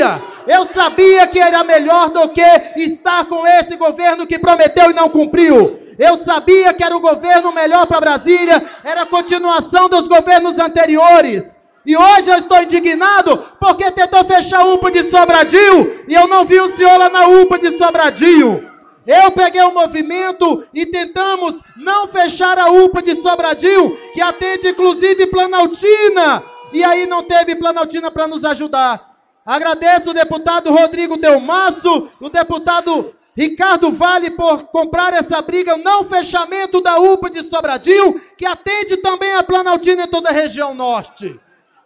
sabia que era melhor do que estar com esse governo que prometeu e não cumpriu. Eu sabia que era o governo melhor para Brasília, era a continuação dos governos anteriores. E hoje eu estou indignado porque tentou fechar a UPA de Sobradinho e eu não vi o senhor lá na UPA de Sobradinho. Eu peguei o movimento e tentamos não fechar a UPA de Sobradinho, que atende inclusive Planaltina. E aí não teve Planaltina para nos ajudar. Agradeço o deputado Rodrigo Delmasso, o deputado Ricardo Vale por comprar essa briga, o não fechamento da UPA de Sobradinho, que atende também a Planaltina em toda a região norte.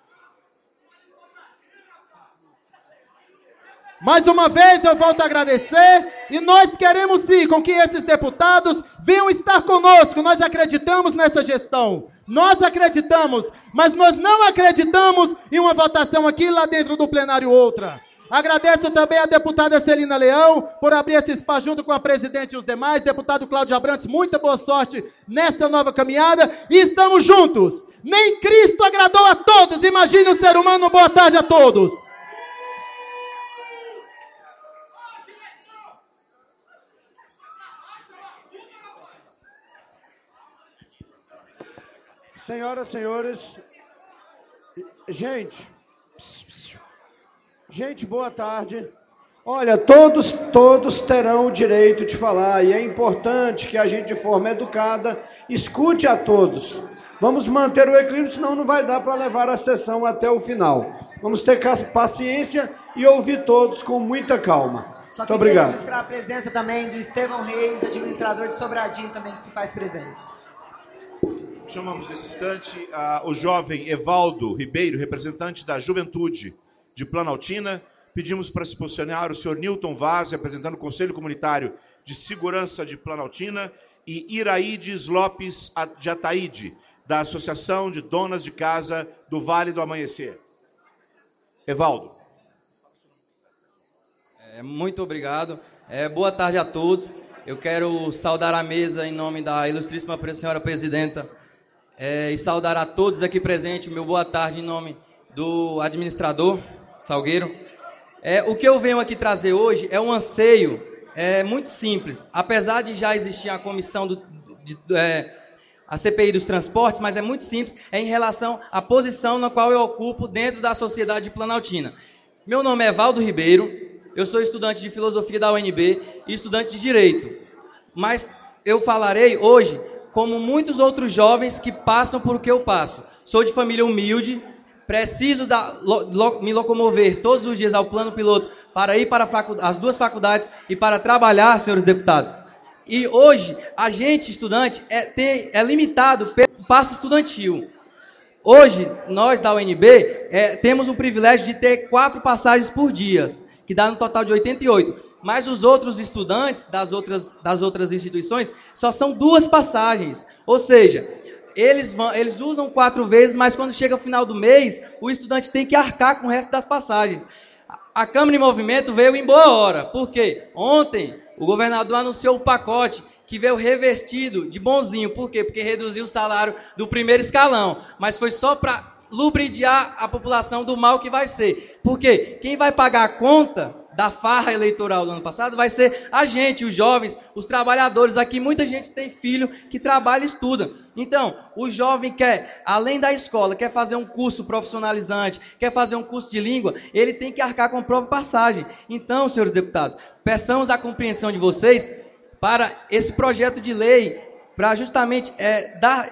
Mais uma vez eu volto a agradecer e nós queremos sim com que esses deputados venham estar conosco. Nós acreditamos nessa gestão. Nós acreditamos, mas nós não acreditamos em uma votação aqui lá dentro do plenário outra. Agradeço também a deputada Celina Leão por abrir esse espaço junto com a presidente e os demais. Deputado Cláudio Abrantes, muita boa sorte nessa nova caminhada. E estamos juntos. Nem Cristo agradou a todos. Imagine o ser humano. Boa tarde a todos. Senhoras e senhores, gente, boa tarde. Olha, todos terão o direito de falar, e é importante que a gente, de forma educada, escute a todos. Vamos manter o equilíbrio, senão não vai dar para levar a sessão até o final. Vamos ter paciência e ouvir todos com muita calma. Só Muito obrigado. registrar a presença também do Estevão Reis, administrador de Sobradinho, também que se faz presente. Chamamos nesse instante o jovem Evaldo Ribeiro, representante da Juventude de Planaltina. Pedimos para se posicionar o senhor Newton Vaz, representando o Conselho Comunitário de Segurança de Planaltina, e Iraides Lopes de Ataíde, da Associação de Donas de Casa do Vale do Amanhecer. Evaldo. Muito obrigado. Boa tarde a todos. Eu quero saudar a mesa em nome da ilustríssima senhora presidenta e saudar a todos aqui presentes. Meu boa tarde em nome do administrador Salgueiro. O que eu venho aqui trazer hoje é um anseio muito simples. Apesar de já existir a comissão a CPI dos transportes, mas é muito simples, em relação à posição na qual eu ocupo dentro da sociedade planaltina. Meu nome é Evaldo Ribeiro, eu sou estudante de filosofia da UNB e estudante de direito, mas eu falarei hoje como muitos outros jovens que passam por o que eu passo. Sou de família humilde, preciso me locomover todos os dias ao plano piloto para ir para as duas faculdades e para trabalhar, senhores deputados. E hoje, a gente, estudante, é limitado pelo passe estudantil. Hoje, nós da UNB, temos o privilégio de ter 4 passagens por dia, que dá no total de 88. Mas os outros estudantes das outras instituições só são 2 passagens. Ou seja, eles usam 4 vezes, mas quando chega o final do mês, o estudante tem que arcar com o resto das passagens. A Câmara em Movimento veio em boa hora. Por quê? Ontem, o governador anunciou um pacote que veio revestido de bonzinho. Por quê? Porque reduziu o salário do primeiro escalão. Mas foi só para lubridiar a população do mal que vai ser. Porque quem vai pagar a conta da farra eleitoral do ano passado vai ser a gente, os jovens, os trabalhadores. Aqui muita gente tem filho que trabalha e estuda. Então, o jovem quer, além da escola, quer fazer um curso profissionalizante, quer fazer um curso de língua, ele tem que arcar com a própria passagem. Então, senhores deputados, peçamos a compreensão de vocês para esse projeto de lei, para justamente dar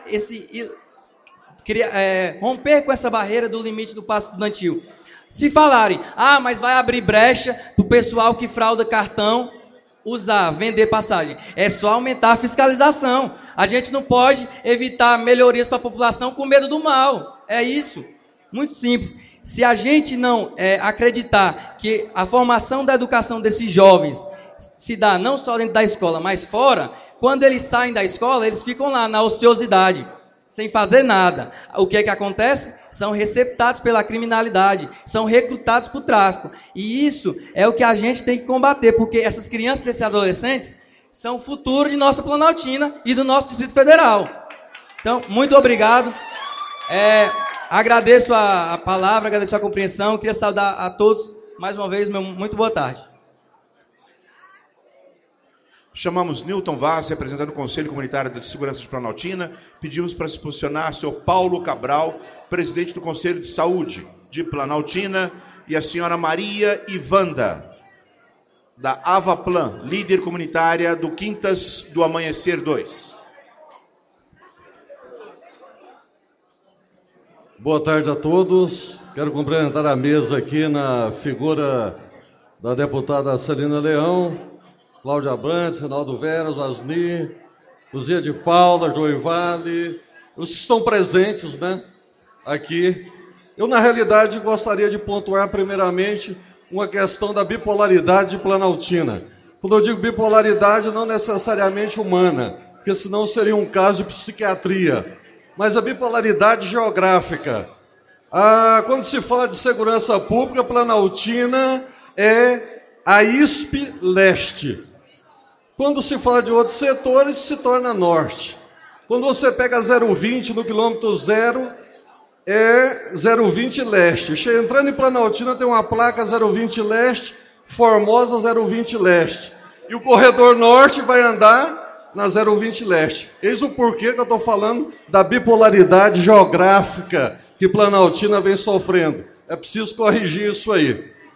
romper com essa barreira do limite do passe estudantil. Se falarem, mas vai abrir brecha para o pessoal que frauda cartão vender passagem. É só aumentar a fiscalização. A gente não pode evitar melhorias para a população com medo do mal. É isso. Muito simples. Se a gente não acreditar que a formação da educação desses jovens se dá não só dentro da escola, mas fora, quando eles saem da escola, eles ficam lá na ociosidade, sem fazer nada. O que acontece? São receptados pela criminalidade, são recrutados para o tráfico. E isso é o que a gente tem que combater, porque essas crianças e esses adolescentes são o futuro de nossa Planaltina e do nosso Distrito Federal. Então, muito obrigado. Agradeço a palavra, agradeço a compreensão. Queria saudar a todos mais uma vez. Muito boa tarde. Chamamos Newton Vaz, representando o Conselho Comunitário de Segurança de Planaltina. Pedimos para se posicionar o senhor Paulo Cabral, presidente do Conselho de Saúde de Planaltina, e a senhora Maria Ivanda, da Avaplan, líder comunitária do Quintas do Amanhecer 2. Boa tarde a todos. Quero cumprimentar a mesa aqui na figura da deputada Celina Leão, Cláudia Abrantes, Reinaldo Veras, Vasni, Luzia de Paula, Joey Vale, os que estão presentes, aqui. Eu, na realidade, gostaria de pontuar, primeiramente, uma questão da bipolaridade de Planaltina. Quando eu digo bipolaridade, não necessariamente humana, porque senão seria um caso de psiquiatria, mas a bipolaridade geográfica. Quando se fala de segurança pública, Planaltina é a ISP Leste. Quando se fala de outros setores, se torna Norte. Quando você pega 020 no quilômetro 0, é 020 Leste. Entrando em Planaltina tem uma placa 020 Leste, Formosa 020 Leste. E o corredor Norte vai andar na 020 Leste. Eis o porquê que eu estou falando da bipolaridade geográfica que Planaltina vem sofrendo. É preciso corrigir isso aí.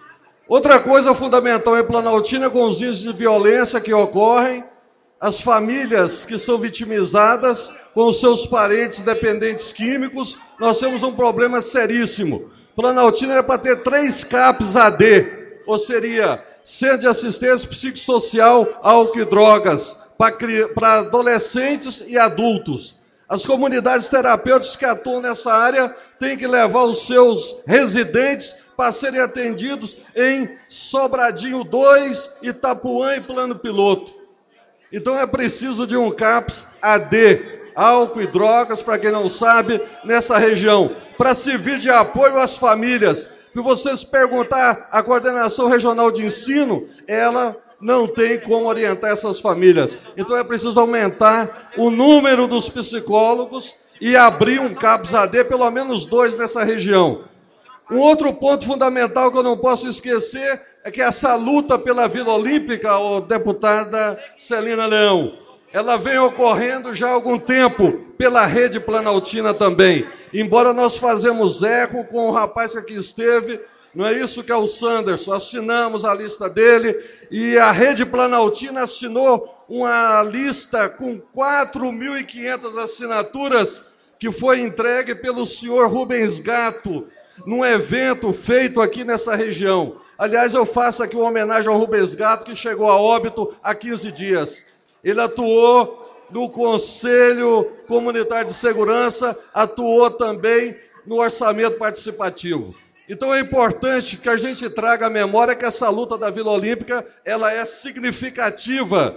Outra coisa fundamental em Planaltina, com os índices de violência que ocorrem, as famílias que são vitimizadas com os seus parentes dependentes químicos, nós temos um problema seríssimo. Planaltina era para ter 3 CAPs AD, ou seria Centro de Assistência Psicossocial, Álcool e Drogas, para adolescentes e adultos. As comunidades terapêuticas que atuam nessa área têm que levar os seus residentes para serem atendidos em Sobradinho 2, Itapuã e Plano Piloto. Então é preciso de um CAPS AD, álcool e drogas, para quem não sabe, nessa região, para servir de apoio às famílias. Se vocês perguntar à Coordenação Regional de Ensino, ela não tem como orientar essas famílias. Então é preciso aumentar o número dos psicólogos e abrir um CAPS AD, pelo menos 2 nessa região. Um outro ponto fundamental que eu não posso esquecer é que essa luta pela Vila Olímpica, deputada Celina Leão, ela vem ocorrendo já há algum tempo pela Rede Planaltina também. Embora nós fazemos eco com o rapaz que aqui esteve, não é isso, que é o Sanderson, assinamos a lista dele e a Rede Planaltina assinou uma lista com 4.500 assinaturas que foi entregue pelo senhor Rubens Gatto, num evento feito aqui nessa região. Aliás, eu faço aqui uma homenagem ao Rubens Gatto, que chegou a óbito há 15 dias. Ele atuou no Conselho Comunitário de Segurança, atuou também no orçamento participativo. Então é importante que a gente traga à memória que essa luta da Vila Olímpica, ela é significativa.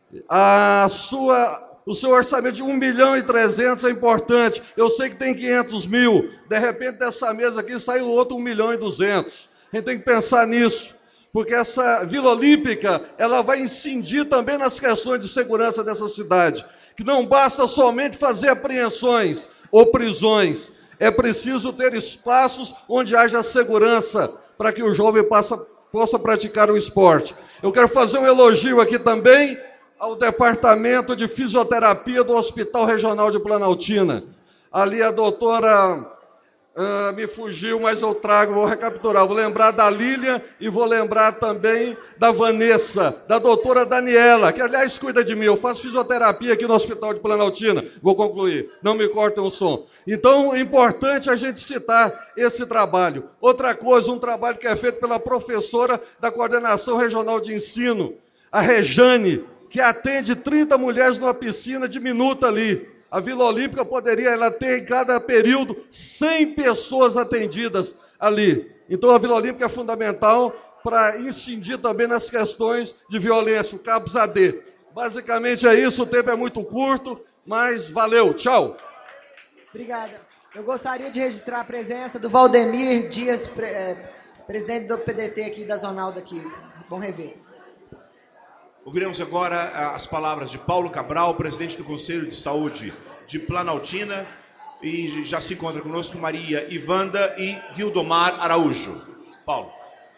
O seu orçamento de 1.300.000 é importante. Eu sei que tem 500 mil. De repente, dessa mesa aqui, sai o outro 1.200.000. A gente tem que pensar nisso. Porque essa Vila Olímpica, ela vai incidir também nas questões de segurança dessa cidade. Que não basta somente fazer apreensões ou prisões. É preciso ter espaços onde haja segurança para que o jovem possa praticar o esporte. Eu quero fazer um elogio aqui também ao Departamento de Fisioterapia do Hospital Regional de Planaltina. Ali a doutora, me fugiu, mas eu trago, vou recapiturar. Vou lembrar da Lília e vou lembrar também da Vanessa, da doutora Daniela, que aliás cuida de mim. Eu faço fisioterapia aqui no Hospital de Planaltina. Vou concluir, não me cortem o som. Então é importante a gente citar esse trabalho. Outra coisa, um trabalho que é feito pela professora da Coordenação Regional de Ensino, a Rejane, que atende 30 mulheres numa piscina diminuta ali. A Vila Olímpica poderia ela ter em cada período 100 pessoas atendidas ali. Então a Vila Olímpica é fundamental para incidir também nas questões de violência, o CAPS AD. Basicamente é isso, o tempo é muito curto, mas valeu, tchau. Obrigada. Eu gostaria de registrar a presença do Valdemir Dias, presidente do PDT aqui da Zonal daqui. Bom rever. Ouviremos agora as palavras de Paulo Cabral, presidente do Conselho de Saúde de Planaltina, e já se encontra conosco Maria Ivanda e Vildomar Araújo. Paulo.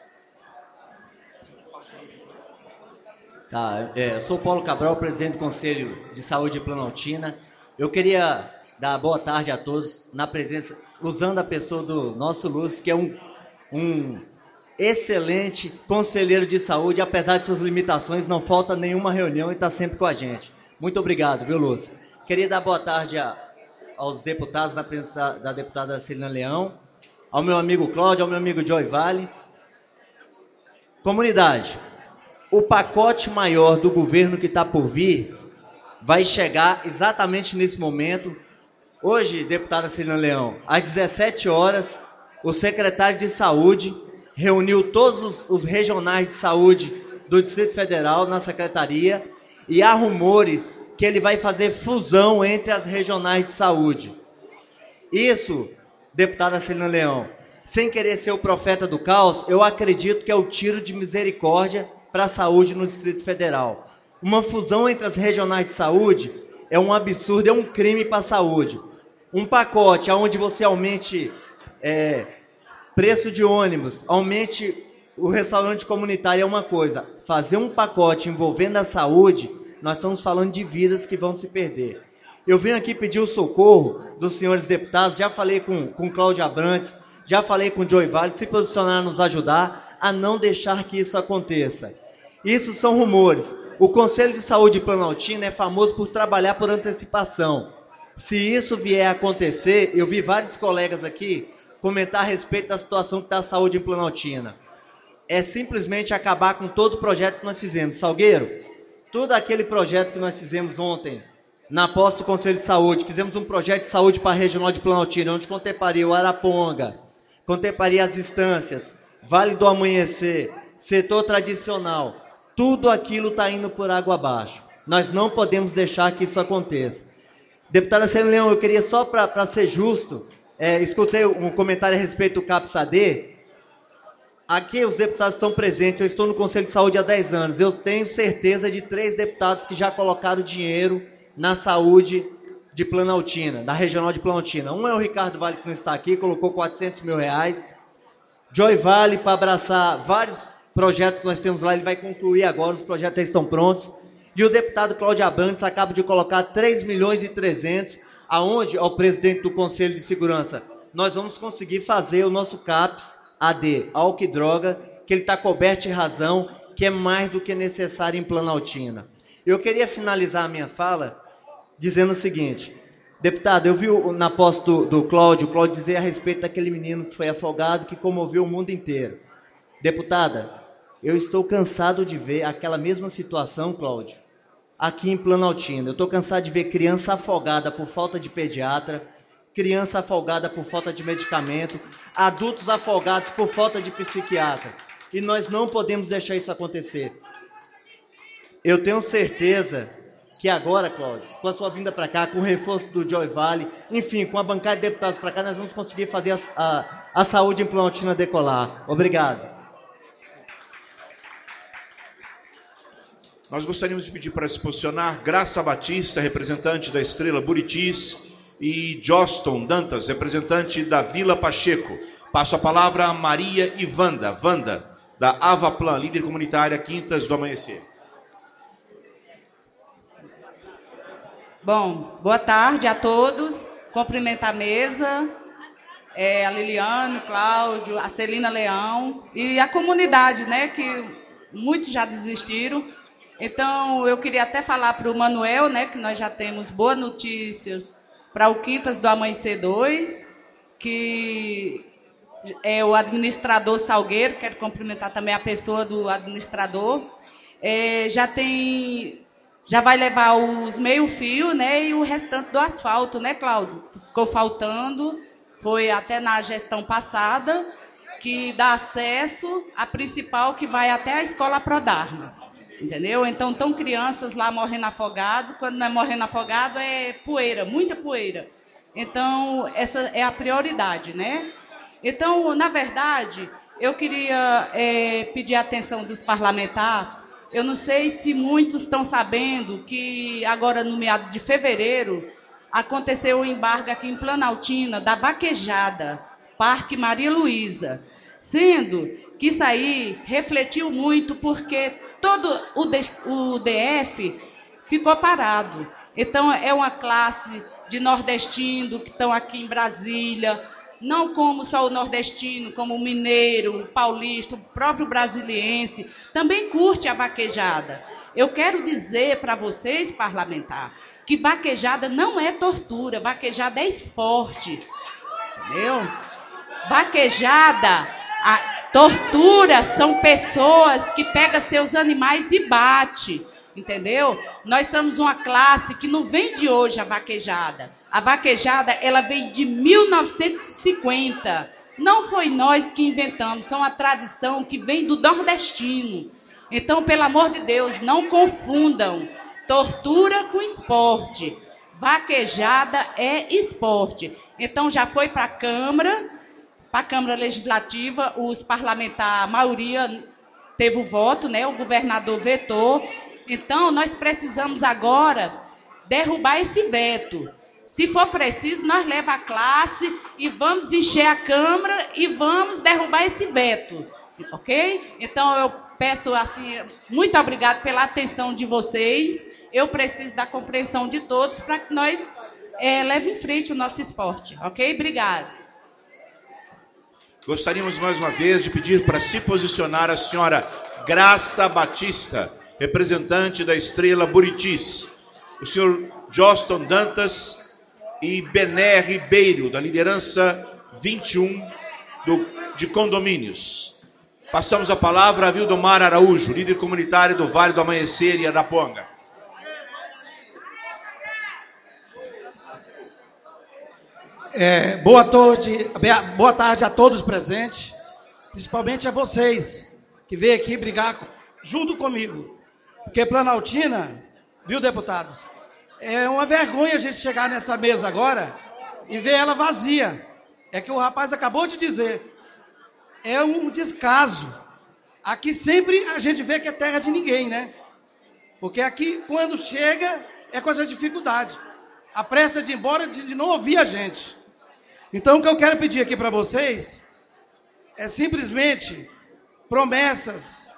Tá, sou Paulo Cabral, presidente do Conselho de Saúde de Planaltina. Eu queria dar boa tarde a todos, na presença, usando a pessoa do nosso Lúcio, que é um excelente conselheiro de saúde, apesar de suas limitações, não falta nenhuma reunião e está sempre com a gente. Muito obrigado, viu, Lúcio? Queria dar boa tarde aos deputados, na presença da deputada Celina Leão, ao meu amigo Cláudio, ao meu amigo Joy Vale. Comunidade, o pacote maior do governo que está por vir vai chegar exatamente nesse momento. Hoje, deputada Celina Leão, às 17 horas, o secretário de Saúde reuniu todos os regionais de saúde do Distrito Federal na secretaria e há rumores que ele vai fazer fusão entre as regionais de saúde. Isso, deputada Celina Leão, sem querer ser o profeta do caos, eu acredito que é o tiro de misericórdia para a saúde no Distrito Federal. Uma fusão entre as regionais de saúde é um absurdo, é um crime para a saúde. Um pacote onde você aumente preço de ônibus, aumente o restaurante comunitário é uma coisa. Fazer um pacote envolvendo a saúde, nós estamos falando de vidas que vão se perder. Eu vim aqui pedir o socorro dos senhores deputados, já falei com Cláudio Abrantes, já falei com o Joy Vale, se posicionar, nos ajudar a não deixar que isso aconteça. Isso são rumores. O Conselho de Saúde de Planaltina é famoso por trabalhar por antecipação. Se isso vier a acontecer, eu vi vários colegas aqui comentar a respeito da situação que está a saúde em Planaltina. É simplesmente acabar com todo o projeto que nós fizemos. Salgueiro, todo aquele projeto que nós fizemos ontem, na posse do Conselho de Saúde, fizemos um projeto de saúde para a Regional de Planaltina, onde contemplaria o Araponga, contemplaria as instâncias, Vale do Amanhecer, setor tradicional. Tudo aquilo está indo por água abaixo. Nós não podemos deixar que isso aconteça. Deputada Celina Leão, eu queria só para ser justo, escutei um comentário a respeito do CAPS-AD. Aqui os deputados estão presentes, eu estou no Conselho de Saúde há 10 anos. Eu tenho certeza de 3 deputados que já colocaram dinheiro na saúde de Planaltina, da Regional de Planaltina. Um é o Ricardo Vale, que não está aqui, colocou R$400 mil. Joy Vale, para abraçar vários projetos que nós temos lá, ele vai concluir agora, os projetos já estão prontos. E o deputado Cláudio Abrantes acaba de colocar R$3.300.000, aonde, ao presidente do Conselho de Segurança, nós vamos conseguir fazer o nosso CAPS-AD, álcool e droga, que ele está coberto de razão, que é mais do que necessário em Planaltina. Eu queria finalizar a minha fala dizendo o seguinte: deputado, eu vi na posse do Cláudio, o Cláudio dizer a respeito daquele menino que foi afogado, que comoveu o mundo inteiro. Deputada, eu estou cansado de ver aquela mesma situação, Cláudio, aqui em Planaltina. Eu estou cansado de ver criança afogada por falta de pediatra, criança afogada por falta de medicamento, adultos afogados por falta de psiquiatra. E nós não podemos deixar isso acontecer. Eu tenho certeza que agora, Cláudio, com a sua vinda para cá, com o reforço do Joy Vale, enfim, com a bancada de deputados para cá, nós vamos conseguir fazer a saúde em Planaltina decolar. Obrigado. Nós gostaríamos de pedir para se posicionar Graça Batista, representante da Estrela Buritis, e Joston Dantas, representante da Vila Pacheco. Passo a palavra a Maria e Wanda, da Avaplan, líder comunitária Quintas do Amanhecer. Bom, boa tarde a todos. Cumprimento a mesa, a Liliane, o Cláudio, a Celina Leão e a comunidade, né, que muitos já desistiram. Então, eu queria até falar para o Manuel, né, que nós já temos boas notícias para o Quintas do Amanhecer 2, que é o administrador Salgueiro, quero cumprimentar também a pessoa do administrador. Já vai levar os meio-fio, né, e o restante do asfalto, né, Cláudio? Ficou faltando, foi até na gestão passada, que dá acesso à principal, que vai até a Escola Prodarmas. Entendeu? Então, estão crianças lá morrendo afogado. Quando não é morrendo afogado, é poeira, muita poeira. Então, essa é a prioridade, né? Então, na verdade, eu queria pedir a atenção dos parlamentares. Eu não sei se muitos estão sabendo que agora, no meado de fevereiro, aconteceu o embargo aqui em Planaltina da vaquejada, Parque Maria Luísa. Sendo que isso aí refletiu muito, porque todo o DF ficou parado. Então, é uma classe de nordestino que estão aqui em Brasília, não como só o nordestino, como o mineiro, o paulista, o próprio brasiliense, também curte a vaquejada. Eu quero dizer para vocês, parlamentar, que vaquejada não é tortura, vaquejada é esporte. Entendeu? Vaquejada... Tortura são pessoas que pegam seus animais e bate, entendeu? Nós somos uma classe que não vem de hoje a vaquejada. A vaquejada, ela vem de 1950. Não foi nós que inventamos, são uma tradição que vem do nordestino. Então, pelo amor de Deus, não confundam tortura com esporte. Vaquejada é esporte. Então, já foi para a Câmara Legislativa, os parlamentares, a maioria teve o voto, né? O governador vetou. Então, nós precisamos agora derrubar esse veto. Se for preciso, nós levamos a classe e vamos encher a Câmara e vamos derrubar esse veto, ok? Então, eu peço, assim, muito obrigado pela atenção de vocês. Eu preciso da compreensão de todos para que nós levemos em frente o nosso esporte, ok? Obrigado. Gostaríamos mais uma vez de pedir para se posicionar a senhora Graça Batista, representante da Estrela Buritis, o senhor Joston Dantas e Bené Ribeiro, da liderança 21 de condomínios. Passamos a palavra a Vildomar Araújo, líder comunitário do Vale do Amanhecer e Arapuanga. Boa tarde a todos presentes, principalmente a vocês que veio aqui brigar junto comigo. Porque Planaltina, viu, deputados, é uma vergonha a gente chegar nessa mesa agora e ver ela vazia. É que o rapaz acabou de dizer. É um descaso. Aqui sempre a gente vê que é terra de ninguém, né? Porque aqui, quando chega, é com essa dificuldade. A pressa de ir embora de não ouvir a gente. Então, o que eu quero pedir aqui para vocês é simplesmente promessas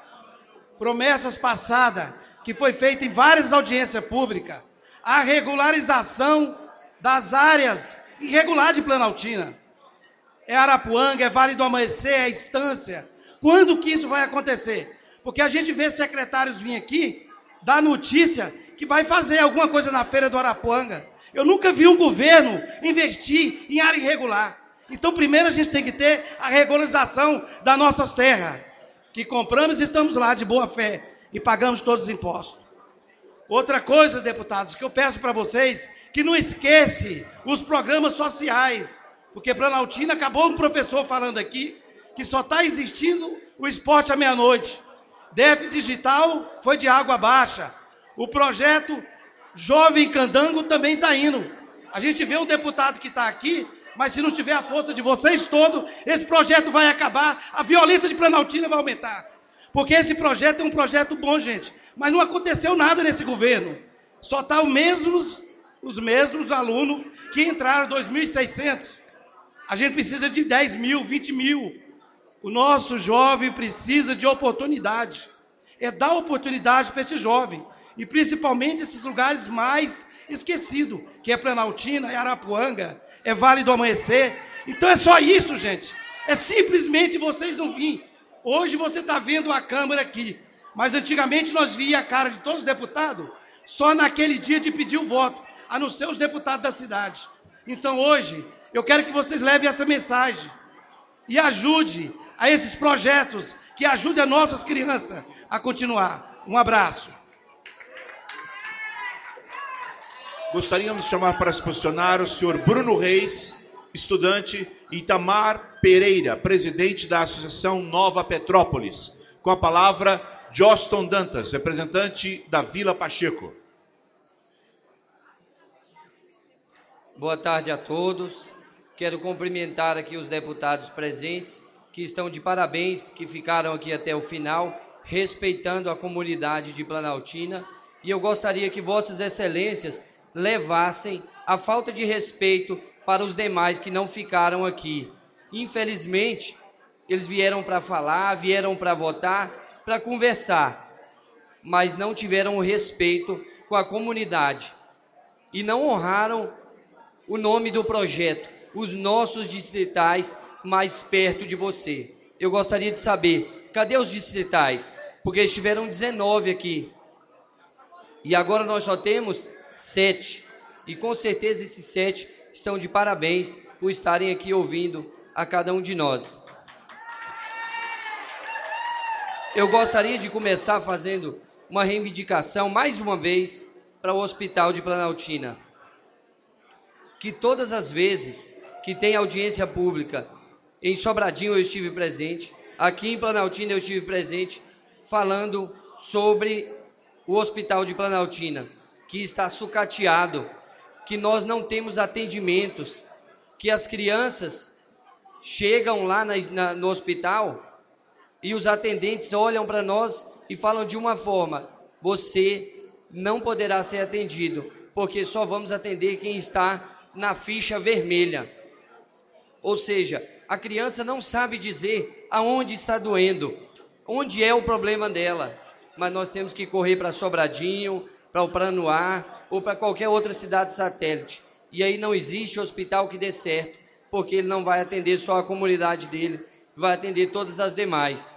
passadas, que foi feita em várias audiências públicas, a regularização das áreas irregulares de Planaltina. É Arapuanga, é Vale do Amanhecer, é Estância. Quando que isso vai acontecer? Porque a gente vê secretários vir aqui, dar notícia que vai fazer alguma coisa na feira do Arapuanga. Eu nunca vi um governo investir em área irregular. Então, primeiro a gente tem que ter a regularização das nossas terras, que compramos e estamos lá de boa fé e pagamos todos os impostos. Outra coisa, deputados, que eu peço para vocês, que não esquece os programas sociais, porque Planaltina, acabou um professor falando aqui, que só está existindo o esporte à meia-noite. DF Digital foi de água baixa. O projeto Jovem Candango também está indo. A gente vê um deputado que está aqui, mas se não tiver a força de vocês todos, esse projeto vai acabar, a violência de Planaltina vai aumentar. Porque esse projeto é um projeto bom, gente, mas não aconteceu nada nesse governo. Só está os mesmos alunos que entraram, 2.600. A gente precisa de 10 mil, 20 mil. O nosso jovem precisa de oportunidade. É dar oportunidade para esse jovem. E principalmente esses lugares mais esquecidos, que é Planaltina, é Arapuanga, é Vale do Amanhecer. Então é só isso, gente. É simplesmente vocês não virem. Hoje você está vendo a Câmara aqui, mas antigamente nós via a cara de todos os deputados só naquele dia de pedir o voto, a não ser os deputados da cidade. Então hoje eu quero que vocês levem essa mensagem e ajude a esses projetos que ajudem as nossas crianças a continuar. Um abraço. Gostaríamos de chamar para se posicionar o senhor Bruno Reis, estudante, e Itamar Pereira, presidente da Associação Nova Petrópolis. Com a palavra, Joston Dantas, representante da Vila Pacheco. Boa tarde a todos. Quero cumprimentar aqui os deputados presentes, que estão de parabéns, que ficaram aqui até o final, respeitando a comunidade de Planaltina. E eu gostaria que vossas excelências levassem a falta de respeito para os demais que não ficaram aqui. Infelizmente, eles vieram para falar, vieram para votar, para conversar, mas não tiveram o respeito com a comunidade e não honraram o nome do projeto, os nossos distritais mais perto de você. Eu gostaria de saber, cadê os distritais? Porque estiveram 19 aqui e agora nós só temos 7, e com certeza esses 7 estão de parabéns por estarem aqui ouvindo a cada um de nós. Eu gostaria de começar fazendo uma reivindicação, mais uma vez, para o Hospital de Planaltina. Que todas as vezes que tem audiência pública, em Sobradinho eu estive presente, aqui em Planaltina eu estive presente, falando sobre o Hospital de Planaltina, que está sucateado, que nós não temos atendimentos, que as crianças chegam lá no hospital e os atendentes olham para nós e falam de uma forma: você não poderá ser atendido, porque só vamos atender quem está na ficha vermelha. Ou seja, a criança não sabe dizer aonde está doendo, onde é o problema dela, mas nós temos que correr para Sobradinho, para o Pranoá ou para qualquer outra cidade satélite. E aí não existe hospital que dê certo, porque ele não vai atender só a comunidade dele, vai atender todas as demais.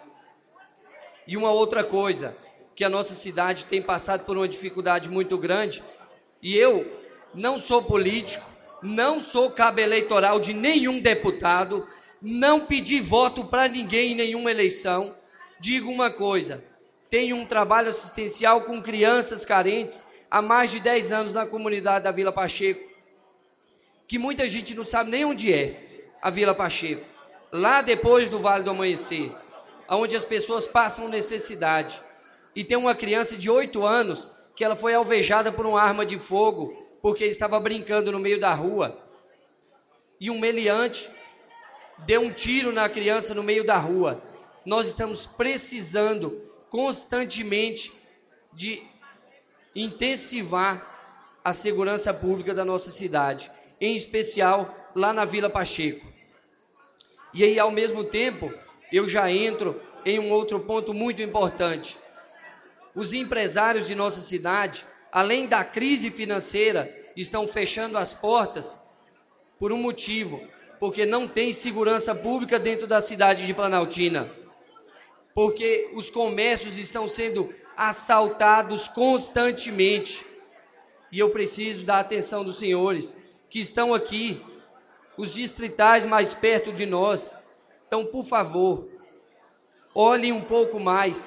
E uma outra coisa, que a nossa cidade tem passado por uma dificuldade muito grande, e eu não sou político, não sou cabo eleitoral de nenhum deputado, não pedi voto para ninguém em nenhuma eleição. Digo uma coisa, tenho um trabalho assistencial com crianças carentes há mais de 10 anos na comunidade da Vila Pacheco, que muita gente não sabe nem onde é a Vila Pacheco, lá depois do Vale do Amanhecer, onde as pessoas passam necessidade. E tem uma criança de 8 anos que ela foi alvejada por uma arma de fogo porque estava brincando no meio da rua. E um meliante deu um tiro na criança no meio da rua. Nós estamos precisando constantemente de intensivar a segurança pública da nossa cidade, em especial lá na Vila Pacheco. E aí, ao mesmo tempo, eu já entro em um outro ponto muito importante. Os empresários de nossa cidade, além da crise financeira, estão fechando as portas por um motivo, porque não tem segurança pública dentro da cidade de Planaltina, porque os comércios estão sendo assaltados constantemente. E eu preciso da atenção dos senhores que estão aqui, os distritais mais perto de nós. Então, por favor, olhem um pouco mais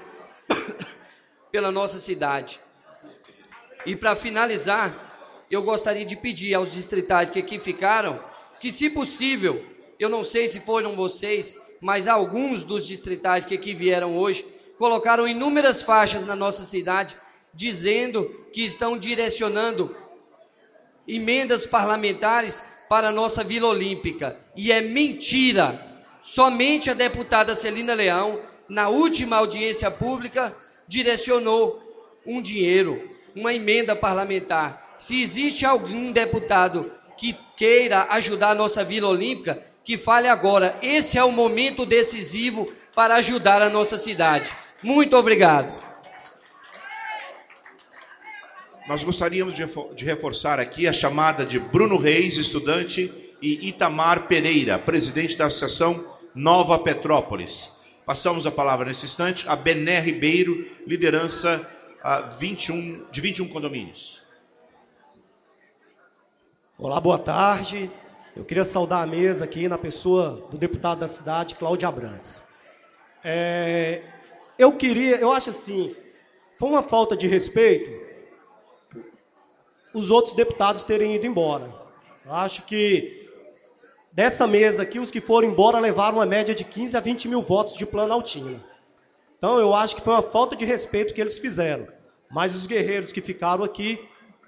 pela nossa cidade. E para finalizar, eu gostaria de pedir aos distritais que aqui ficaram, que se possível, eu não sei se foram vocês, mas alguns dos distritais que aqui vieram hoje, colocaram inúmeras faixas na nossa cidade, dizendo que estão direcionando emendas parlamentares para a nossa Vila Olímpica. E é mentira! Somente a deputada Celina Leão, na última audiência pública, direcionou um dinheiro, uma emenda parlamentar. Se existe algum deputado que queira ajudar a nossa Vila Olímpica, que fale agora. Esse é o momento decisivo para ajudar a nossa cidade. Muito obrigado. Nós gostaríamos de reforçar aqui a chamada de Bruno Reis, estudante, e Itamar Pereira, presidente da Associação Nova Petrópolis. Passamos a palavra nesse instante a Bené Ribeiro, liderança de 21 condomínios. Olá, boa tarde. Eu queria saudar a mesa aqui na pessoa do deputado da cidade, Cláudio Abrantes. Eu acho assim, foi uma falta de respeito os outros deputados terem ido embora. Eu acho que dessa mesa aqui, os que foram embora levaram uma média de 15 a 20 mil votos de Planaltina. Então eu acho que foi uma falta de respeito que eles fizeram. Mas os guerreiros que ficaram aqui,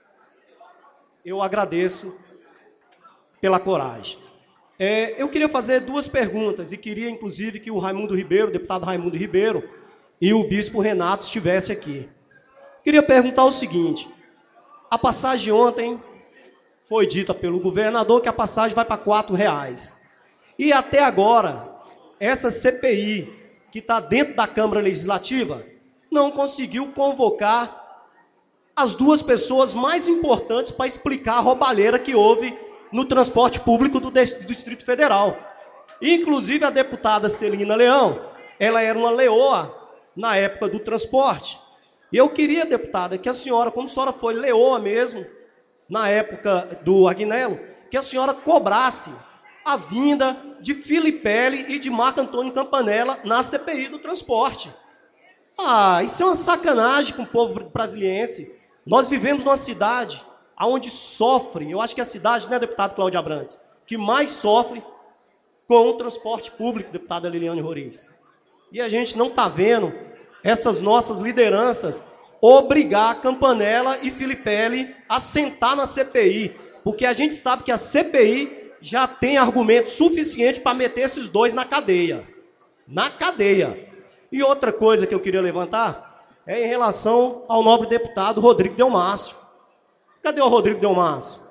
eu agradeço pela coragem. Eu queria fazer duas perguntas e queria inclusive que o Raimundo Ribeiro, o deputado Raimundo Ribeiro, e o bispo Renato estivessem aqui. Queria perguntar o seguinte: a passagem ontem foi dita pelo governador que a passagem vai para R$4. E até agora, essa CPI, que está dentro da Câmara Legislativa, não conseguiu convocar as duas pessoas mais importantes para explicar a roubalheira que houve no transporte público do Distrito Federal. Inclusive a deputada Celina Leão, ela era uma leoa na época do transporte. E eu queria, deputada, que a senhora, como a senhora foi leoa mesmo, na época do Agnello, que a senhora cobrasse a vinda de Filipelli e de Marco Antônio Campanella na CPI do transporte. Isso é uma sacanagem com o povo brasiliense. Nós vivemos numa cidade onde sofre, eu acho que é a cidade, né, deputado Cláudio Abrantes, que mais sofre com o transporte público, deputada Liliane Roriz. E a gente não está vendo essas nossas lideranças obrigar Campanella e Filipelli a sentar na CPI, porque a gente sabe que a CPI já tem argumento suficiente para meter esses dois na cadeia. Na cadeia. E outra coisa que eu queria levantar é em relação ao nobre deputado Rodrigo Delmácio. Cadê o Rodrigo Delmácio?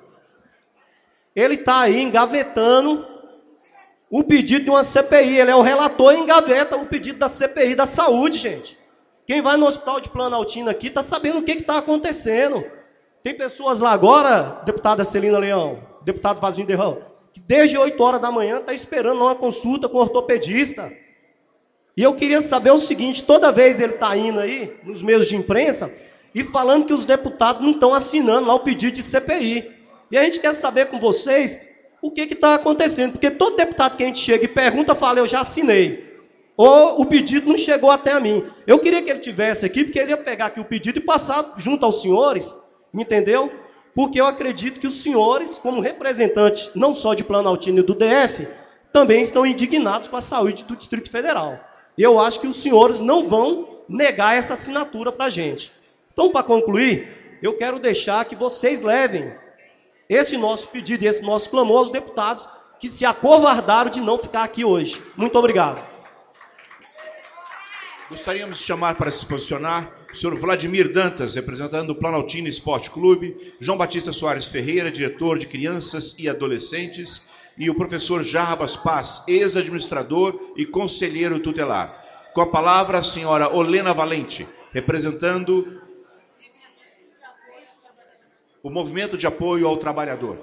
Ele está aí engavetando o pedido de uma CPI. Ele é o relator e engaveta o pedido da CPI da saúde, gente. Quem vai no hospital de Planaltina aqui está sabendo o que está acontecendo. Tem pessoas lá agora, deputada Celina Leão, deputado Vazinho Derrão, que desde 8 horas da manhã está esperando uma consulta com o ortopedista. E eu queria saber o seguinte, toda vez ele está indo aí, nos meios de imprensa, e falando que os deputados não estão assinando lá o pedido de CPI. E a gente quer saber com vocês o que está acontecendo, porque todo deputado que a gente chega e pergunta, fala, eu já assinei. Ou o pedido não chegou até a mim. Eu queria que ele tivesse aqui, porque ele ia pegar aqui o pedido e passar junto aos senhores, entendeu? Porque eu acredito que os senhores, como representantes, não só de Planaltina e do DF, também estão indignados com a saúde do Distrito Federal. E eu acho que os senhores não vão negar essa assinatura para a gente. Então, para concluir, eu quero deixar que vocês levem esse nosso pedido, esse nosso clamor aos deputados que se acovardaram de não ficar aqui hoje. Muito obrigado. Gostaríamos de chamar para se posicionar o senhor Vladimir Dantas, representando o Planaltina Esporte Clube, João Batista Soares Ferreira, diretor de Crianças e Adolescentes, e o professor Jarbas Paz, ex-administrador e conselheiro tutelar. Com a palavra, a senhora Olena Valente, representando o Movimento de Apoio ao Trabalhador.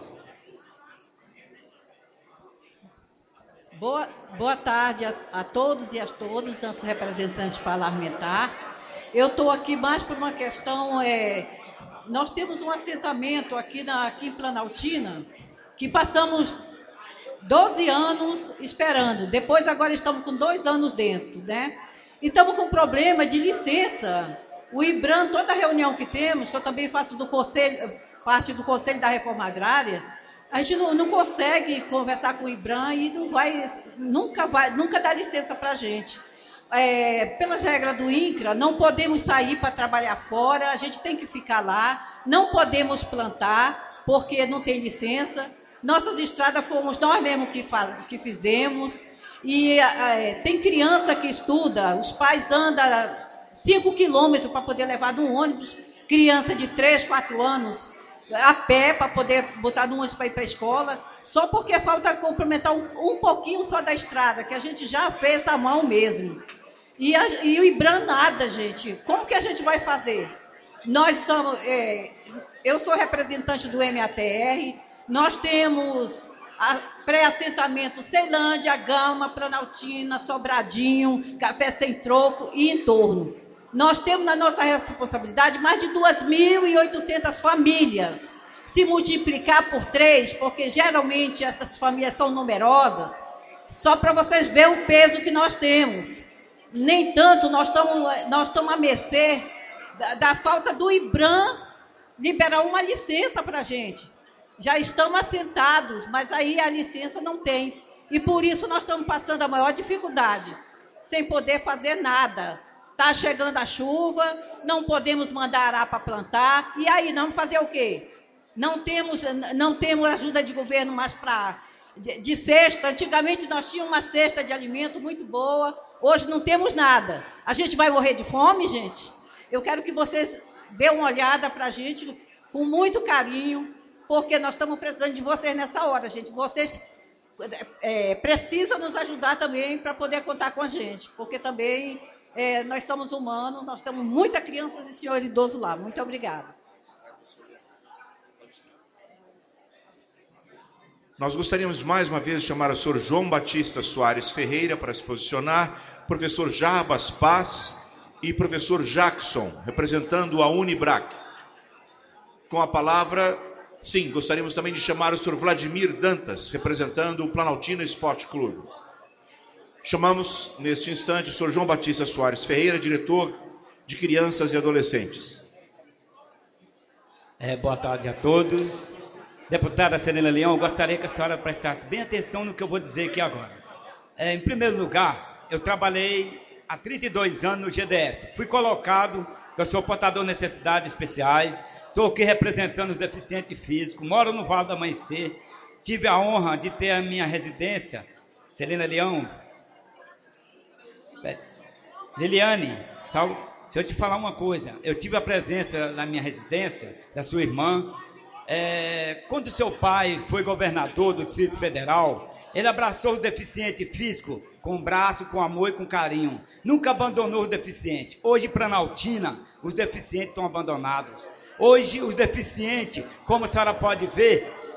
Boa tarde a todos e a todas, nossos representantes parlamentares. Eu estou aqui mais por uma questão, nós temos um assentamento aqui em Planaltina, que passamos 12 anos esperando, depois agora estamos com 2 anos dentro, né? E estamos com problema de licença. O IBRAM, toda reunião que temos, que eu também faço parte do Conselho da Reforma Agrária, a gente não consegue conversar com o IBRAM e nunca dá licença para a gente. Pelas regras do INCRA, não podemos sair para trabalhar fora, a gente tem que ficar lá, não podemos plantar, porque não tem licença. Nossas estradas fomos nós mesmos que fizemos, e tem criança que estuda, os pais andam 5 quilômetros para poder levar no ônibus, criança de 3, 4 anos, a pé para poder botar no ônibus para ir para a escola, só porque falta complementar um pouquinho só da estrada, que a gente já fez à mão mesmo. E o IBRAM nada, gente. Como que a gente vai fazer? Nós somos, eu sou representante do MATR, nós temos pré-assentamento Ceilândia, Gama, Planaltina, Sobradinho, Café Sem Troco e entorno. Nós temos na nossa responsabilidade mais de 2.800 famílias. Se multiplicar por 3, porque geralmente essas famílias são numerosas, só para vocês verem o peso que nós temos. Nem tanto, nós estamos a mercê da falta do IBRAM liberar uma licença para a gente. Já estamos assentados, mas aí a licença não tem. E por isso nós estamos passando a maior dificuldade, sem poder fazer nada. Está chegando a chuva, não podemos mandar arar para plantar, e aí vamos fazer o quê? Não temos ajuda de governo mais de cesta. Antigamente nós tínhamos uma cesta de alimento muito boa, hoje não temos nada. A gente vai morrer de fome, gente? Eu quero que vocês dêem uma olhada para a gente com muito carinho, porque nós estamos precisando de vocês nessa hora, gente. Vocês precisam nos ajudar também para poder contar com a gente, porque também nós somos humanos, nós temos muitas crianças e senhores idosos lá. Muito obrigada. Nós gostaríamos mais uma vez de chamar o senhor João Batista Soares Ferreira para se posicionar, professor Jarbas Paz e professor Jackson, representando a Unibrac. Com a palavra... Sim, gostaríamos também de chamar o senhor Vladimir Dantas, representando o Planaltina Esporte Clube. Chamamos, neste instante, o senhor João Batista Soares Ferreira, diretor de Crianças e Adolescentes. Boa tarde a todos. Deputada Celina Leão, eu gostaria que a senhora prestasse bem atenção no que eu vou dizer aqui agora. Em primeiro lugar, eu trabalhei há 32 anos no GDF. Fui colocado, que eu sou portador de necessidades especiais, estou aqui representando os deficientes físicos, moro no Vale do Amanhecer, tive a honra de ter a minha residência, Celina Leão. Liliane, se eu te falar uma coisa, eu tive a presença na minha residência da sua irmã. Quando seu pai foi governador do Distrito Federal, ele abraçou o deficiente físico com braço, com amor e com carinho. Nunca abandonou o deficiente. Hoje, em Planaltina, os deficientes estão abandonados. Hoje, os deficientes, como a senhora pode ver,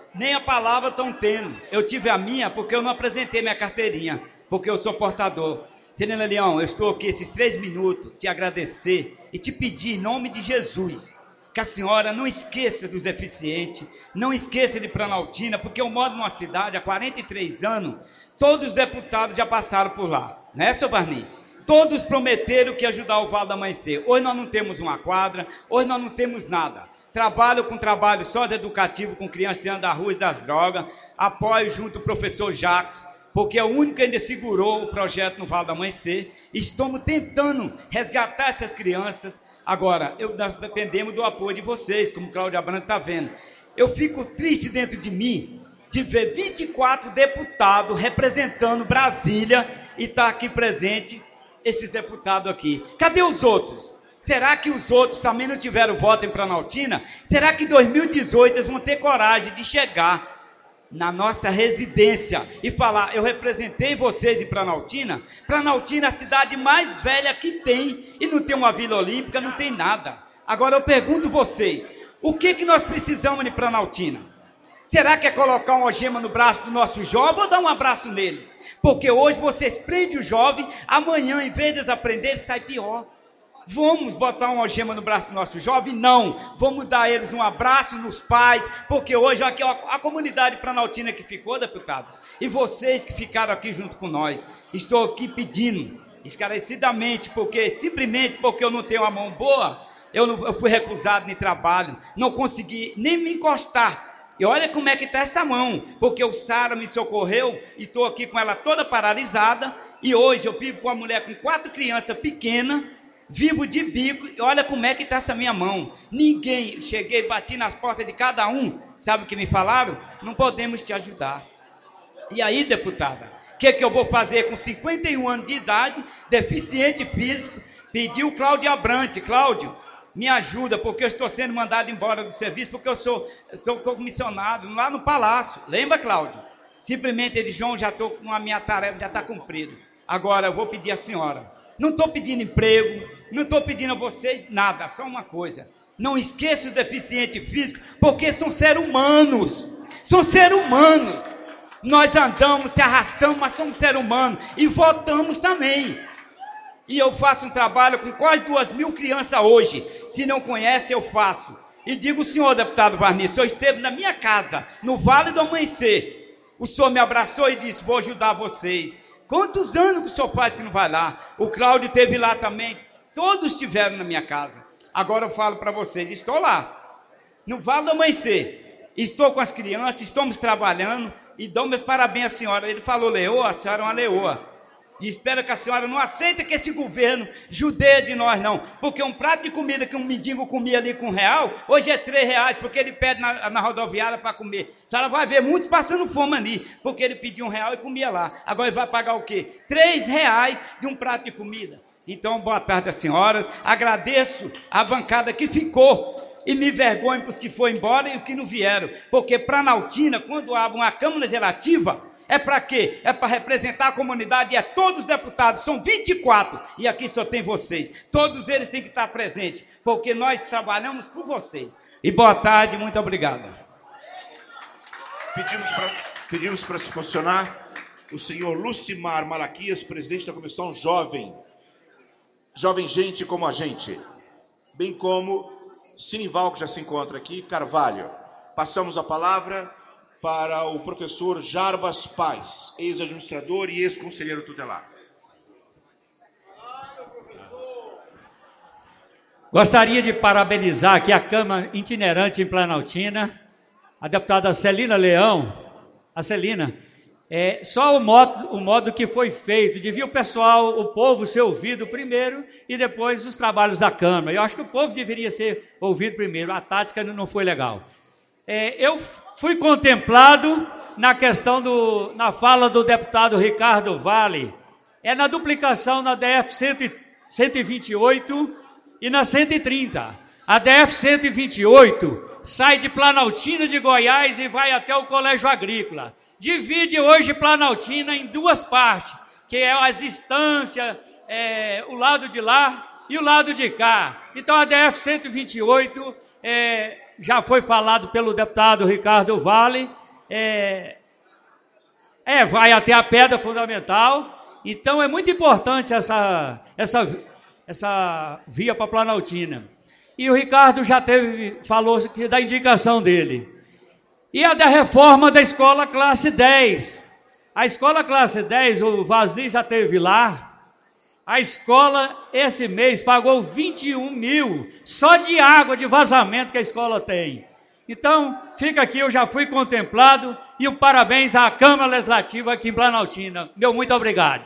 nem a palavra estão tendo. Eu tive a minha porque eu não apresentei minha carteirinha, porque eu sou portador. Celina Leão, eu estou aqui esses 3 minutos te agradecer e te pedir em nome de Jesus que a senhora não esqueça dos deficientes, não esqueça de Planaltina, porque eu moro numa cidade há 43 anos, todos os deputados já passaram por lá, né, seu Barni? Todos prometeram que ia ajudar o Vale do Amanhecer. Hoje nós não temos uma quadra, hoje nós não temos nada. Trabalho com trabalho sócio-educativo com crianças tirando da rua e das drogas, apoio junto ao professor Jacques, porque é o único que ainda segurou o projeto no Vale do Amanhecer. Estamos tentando resgatar essas crianças. Agora, nós dependemos do apoio de vocês, como Cláudia Branco está vendo. Eu fico triste dentro de mim de ver 24 deputados representando Brasília e estar aqui presente, esses deputados aqui. Cadê os outros? Será que os outros também não tiveram voto em Planaltina? Será que em 2018 eles vão ter coragem de chegar na nossa residência e falar, eu representei vocês em Planaltina? Planaltina é a cidade mais velha que tem, e não tem uma Vila Olímpica, não tem nada. Agora eu pergunto vocês, o que nós precisamos de Planaltina? Será que é colocar uma algema no braço do nosso jovem ou dar um abraço neles? Porque hoje vocês prendem o jovem, amanhã em vez de eles aprenderem, sai pior. Vamos botar uma algema no braço do nosso jovem? Não. Vamos dar a eles um abraço nos pais, porque hoje aqui a comunidade planaltina que ficou, deputados, e vocês que ficaram aqui junto com nós, estou aqui pedindo, esclarecidamente, simplesmente porque eu não tenho a mão boa, eu fui recusado de trabalho, não consegui nem me encostar. E olha como é que está essa mão, porque o Sara me socorreu e estou aqui com ela toda paralisada, e hoje eu vivo com uma mulher com 4 crianças pequenas, vivo de bico, e olha como é que está essa minha mão. Ninguém, cheguei, bati nas portas de cada um, sabe o que me falaram? Não podemos te ajudar. E aí, deputada, o que eu vou fazer com 51 anos de idade, deficiente físico? Pedi o Cláudio Abrante, Cláudio, me ajuda, porque eu estou sendo mandado embora do serviço, porque eu estou comissionado lá no Palácio. Lembra, Cláudio? Simplesmente ele, João, já estou com a minha tarefa, já está cumprida. Agora eu vou pedir à senhora. Não estou pedindo emprego, não estou pedindo a vocês nada, só uma coisa. Não esqueça o deficiente físico, porque são seres humanos. São seres humanos. Nós andamos, se arrastamos, mas somos seres humanos. E votamos também. E eu faço um trabalho com quase 2.000 crianças hoje. Se não conhece, eu faço. E digo, senhor deputado Varni, o senhor esteve na minha casa, no Vale do Amanhecer. O senhor me abraçou e disse, vou ajudar vocês. Quantos anos que o senhor faz que não vai lá? O Cláudio esteve lá também. Todos estiveram na minha casa. Agora eu falo para vocês, estou lá, no Vale do Amanhecer. Estou com as crianças, estamos trabalhando e dou meus parabéns à senhora. Ele falou leoa, a senhora é uma leoa. E espero que a senhora não aceite que esse governo judeia de nós, não. Porque um prato de comida que um mendigo comia ali com R$1, hoje é R$3, porque ele pede na rodoviária para comer. A senhora vai ver muitos passando fome ali, porque ele pediu R$1 e comia lá. Agora ele vai pagar o quê? R$3 de um prato de comida. Então, boa tarde às senhoras. Agradeço a bancada que ficou. E me vergonho para os que foram embora e os que não vieram. Porque Planaltina, quando abre uma Câmara Legislativa, é para quê? É para representar a comunidade, e é todos os deputados, são 24, e aqui só tem vocês. Todos eles têm que estar presentes, porque nós trabalhamos por vocês. E boa tarde, muito obrigado. Pedimos para se posicionar o senhor Lucimar Malaquias, presidente da Comissão Jovem. Jovem Gente como a Gente. Bem como Sinival, que já se encontra aqui, Carvalho. Passamos a palavra para o professor Jarbas Paz, ex-administrador e ex-conselheiro tutelar. Gostaria de parabenizar aqui a Câmara Itinerante em Planaltina, a deputada Celina Leão. A Celina, só o modo que foi feito, devia o povo ser ouvido primeiro e depois os trabalhos da Câmara. Eu acho que o povo deveria ser ouvido primeiro, a tática não foi legal. Eu fui contemplado na questão na fala do deputado Ricardo Vale, na duplicação na DF 128 e na 130. A DF 128 sai de Planaltina de Goiás e vai até o Colégio Agrícola. Divide hoje Planaltina em 2 partes, que é as instâncias, o lado de lá e o lado de cá. Então a DF 128 já foi falado pelo deputado Ricardo Vale, vai até a pedra fundamental. Então é muito importante essa via para Planaltina. E o Ricardo já falou da indicação dele. E a da reforma da escola classe 10. A escola classe 10, o Vasni já esteve lá. A escola, esse mês, pagou 21 mil só de água, de vazamento que a escola tem. Então, fica aqui, eu já fui contemplado, e o parabéns à Câmara Legislativa aqui em Planaltina. Meu muito obrigado.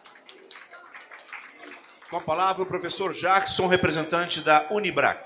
Com a palavra o professor Jackson, representante da Unibrac.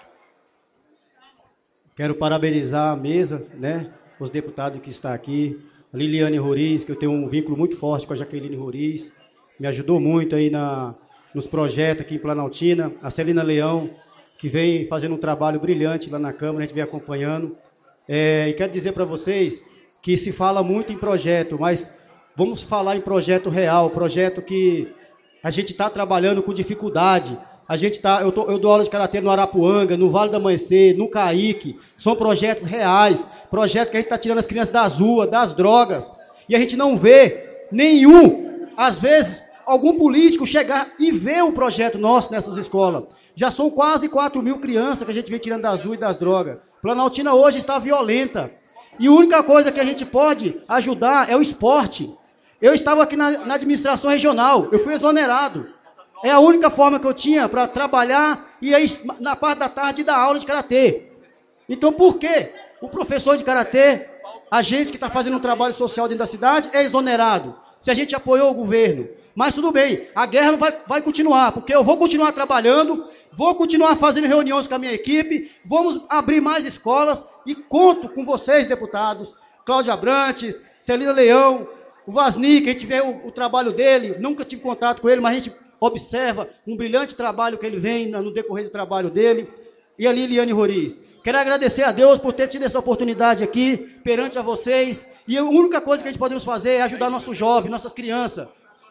Quero parabenizar a mesa, né, os deputados que estão aqui, a Liliane Roriz, que eu tenho um vínculo muito forte com a Jaqueline Roriz, me ajudou muito aí nos projetos aqui em Planaltina, a Celina Leão, que vem fazendo um trabalho brilhante lá na Câmara, a gente vem acompanhando. E quero dizer para vocês que se fala muito em projeto, mas vamos falar em projeto real, projeto que a gente está trabalhando com dificuldade. Eu dou aula de karatê no Arapuanga, no Vale do Amanhecer, no Caique. São projetos reais, projetos que a gente está tirando as crianças das ruas, das drogas. E a gente não vê nenhum, às vezes, algum político chegar e ver o projeto nosso nessas escolas. Já são quase 4 mil crianças que a gente vem tirando das ruas e das drogas. Planaltina hoje está violenta. E a única coisa que a gente pode ajudar é o esporte. Eu estava aqui na administração regional, eu fui exonerado. É a única forma que eu tinha para trabalhar e aí, na parte da tarde, dar aula de karatê. Então, por que o professor de karatê, a gente que está fazendo um trabalho social dentro da cidade, é exonerado? Se a gente apoiou o governo. Mas tudo bem, a guerra não vai continuar, porque eu vou continuar trabalhando, vou continuar fazendo reuniões com a minha equipe, vamos abrir mais escolas e conto com vocês, deputados, Cláudio Abrantes, Celina Leão, o Vasni, que a gente vê o trabalho dele, nunca tive contato com ele, mas a gente observa um brilhante trabalho que ele vem no decorrer do trabalho dele, e a Liliane Roriz. Quero agradecer a Deus por ter tido essa oportunidade aqui, perante a vocês, e a única coisa que a gente podemos fazer é ajudar nossos jovens, nossas crianças.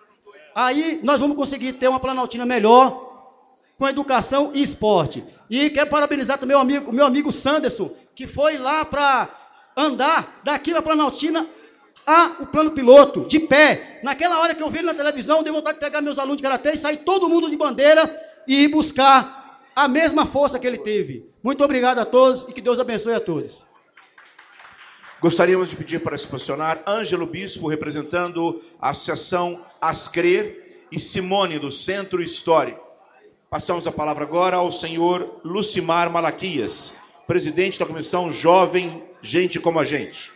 Aí nós vamos conseguir ter uma Planaltina melhor, com educação e esporte. E quero parabenizar também o meu amigo Sanderson, que foi lá para andar daqui para Planaltina o plano piloto, de pé. Naquela hora que eu vi ele na televisão, dei vontade de pegar meus alunos de karatê e sair todo mundo de bandeira e ir buscar a mesma força que ele teve. Muito obrigado a todos e que Deus abençoe a todos. Gostaríamos de pedir para se posicionar Ângelo Bispo, representando a Associação Ascrer, e Simone, do Centro Histórico. Passamos a palavra agora ao senhor Lucimar Malaquias, presidente da Comissão Jovem Gente Como a Gente.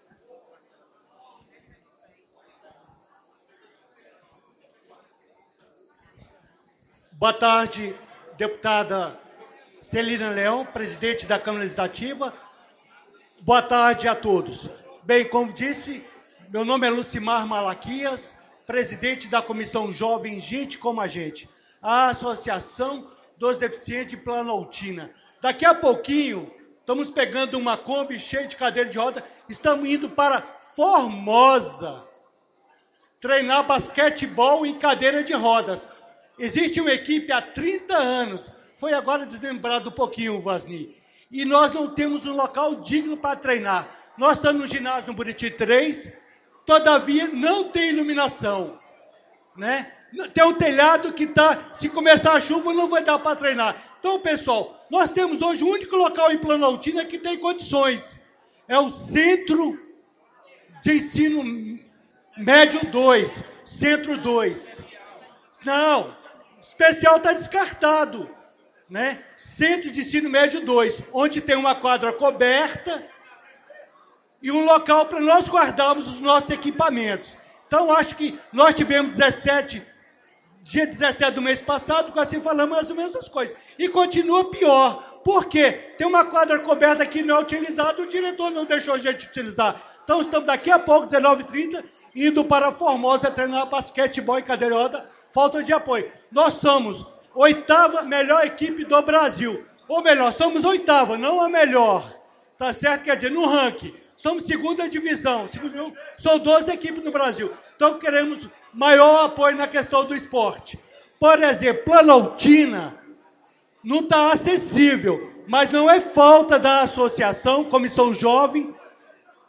Boa tarde, deputada Celina Leão, presidente da Câmara Legislativa. Boa tarde a todos. Bem, como disse, meu nome é Lucimar Malaquias, presidente da Comissão Jovem Gente Como a Gente, a Associação dos Deficientes de Planaltina. Daqui a pouquinho, estamos pegando uma Kombi cheia de cadeira de roda, estamos indo para Formosa, treinar basquetebol em cadeira de rodas. Existe uma equipe há 30 anos, foi agora desmembrado um pouquinho o Vasni, e nós não temos um local digno para treinar. Nós estamos no ginásio no Buriti 3, todavia não tem iluminação, né? Tem um telhado que se começar a chuva não vai dar para treinar. Então, pessoal, nós temos hoje o único local em Planaltina que tem condições. É o Centro de Ensino Médio 2, Centro 2. Não, especial está descartado, né? Centro de Ensino Médio 2, onde tem uma quadra coberta e um local para nós guardarmos os nossos equipamentos. Então, acho que nós tivemos dia 17 do mês passado, quase falamos as mesmas coisas. E continua pior. Por quê? Tem uma quadra coberta que não é utilizada, o diretor não deixou a gente utilizar. Então, estamos daqui a pouco, 19h30, indo para Formosa treinar basquetebol em cadeira de roda, falta de apoio. Nós somos 8ª melhor equipe do Brasil. Ou melhor, somos 8ª, não a melhor. Tá certo? Quer dizer, no ranking. Somos 2ª divisão. São 12 equipes no Brasil. Então, queremos maior apoio na questão do esporte. Por exemplo, Planaltina não está acessível, mas não é falta da associação, Comissão Jovem,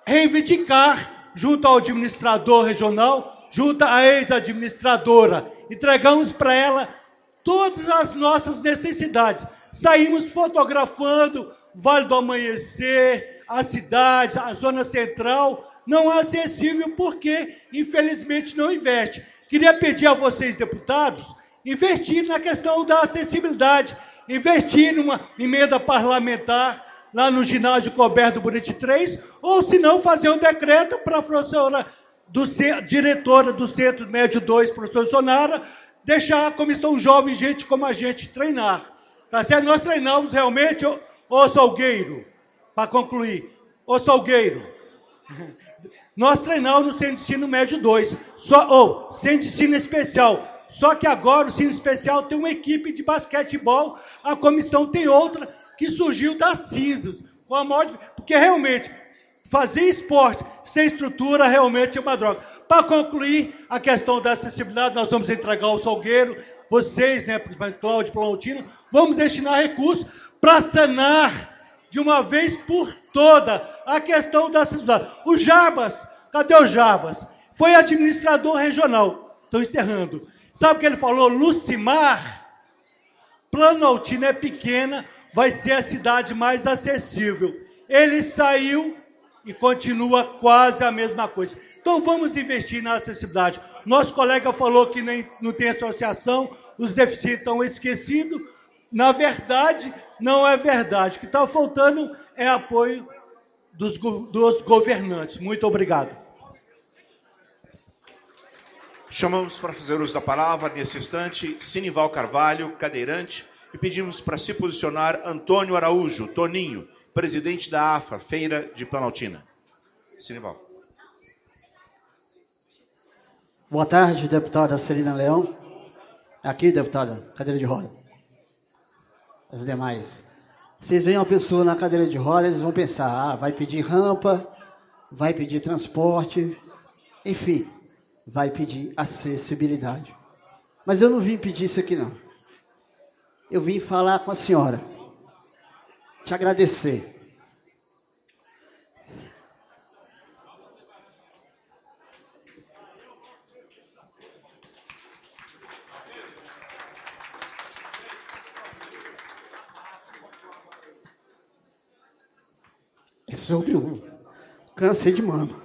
reivindicar junto ao administrador regional, junto à ex-administradora. Entregamos para ela todas as nossas necessidades. Saímos fotografando Vale do Amanhecer, as cidades, a zona central, não é acessível porque, infelizmente, não investe. Queria pedir a vocês, deputados, investir na questão da acessibilidade, investir numa emenda parlamentar lá no ginásio Coberto Buriti 3, ou se não, fazer um decreto para a professora, diretora do Centro Médio 2, professora Sonara, deixar a comissão jovem, gente como a gente, treinar. Tá certo? Nós treinamos realmente, ô Salgueiro, para concluir, ô Salgueiro, nós treinamos no Centro de Ensino Médio 2, Centro de Ensino Especial, só que agora o Ensino Especial tem uma equipe de basquetebol, a comissão tem outra que surgiu das cinzas, porque realmente fazer esporte sem estrutura realmente é uma droga. Para concluir a questão da acessibilidade, nós vamos entregar ao Salgueiro, vocês, né, Cláudio Planaltina, vamos destinar recursos para sanar de uma vez por toda a questão da acessibilidade. O Jarbas, cadê o Jarbas? Foi administrador regional. Estou encerrando. Sabe o que ele falou? Lucimar, Planaltina é pequena, vai ser a cidade mais acessível. Ele saiu e continua quase a mesma coisa. Então vamos investir na acessibilidade. Nosso colega falou que não tem associação, os deficientes estão esquecidos. Na verdade, não é verdade. O que está faltando é apoio dos governantes. Muito obrigado. Chamamos para fazer uso da palavra, nesse instante, Sinival Carvalho, cadeirante, e pedimos para se posicionar Antônio Araújo, Toninho, presidente da AFA, Feira de Planaltina. Sinival. Boa tarde, deputada Celina Leão. Aqui, deputada, cadeira de roda. As demais. Vocês veem uma pessoa na cadeira de roda, eles vão pensar, vai pedir rampa, vai pedir transporte, enfim, vai pedir acessibilidade. Mas eu não vim pedir isso aqui, não. Eu vim falar com a senhora, te agradecer. É sobre o câncer de mama.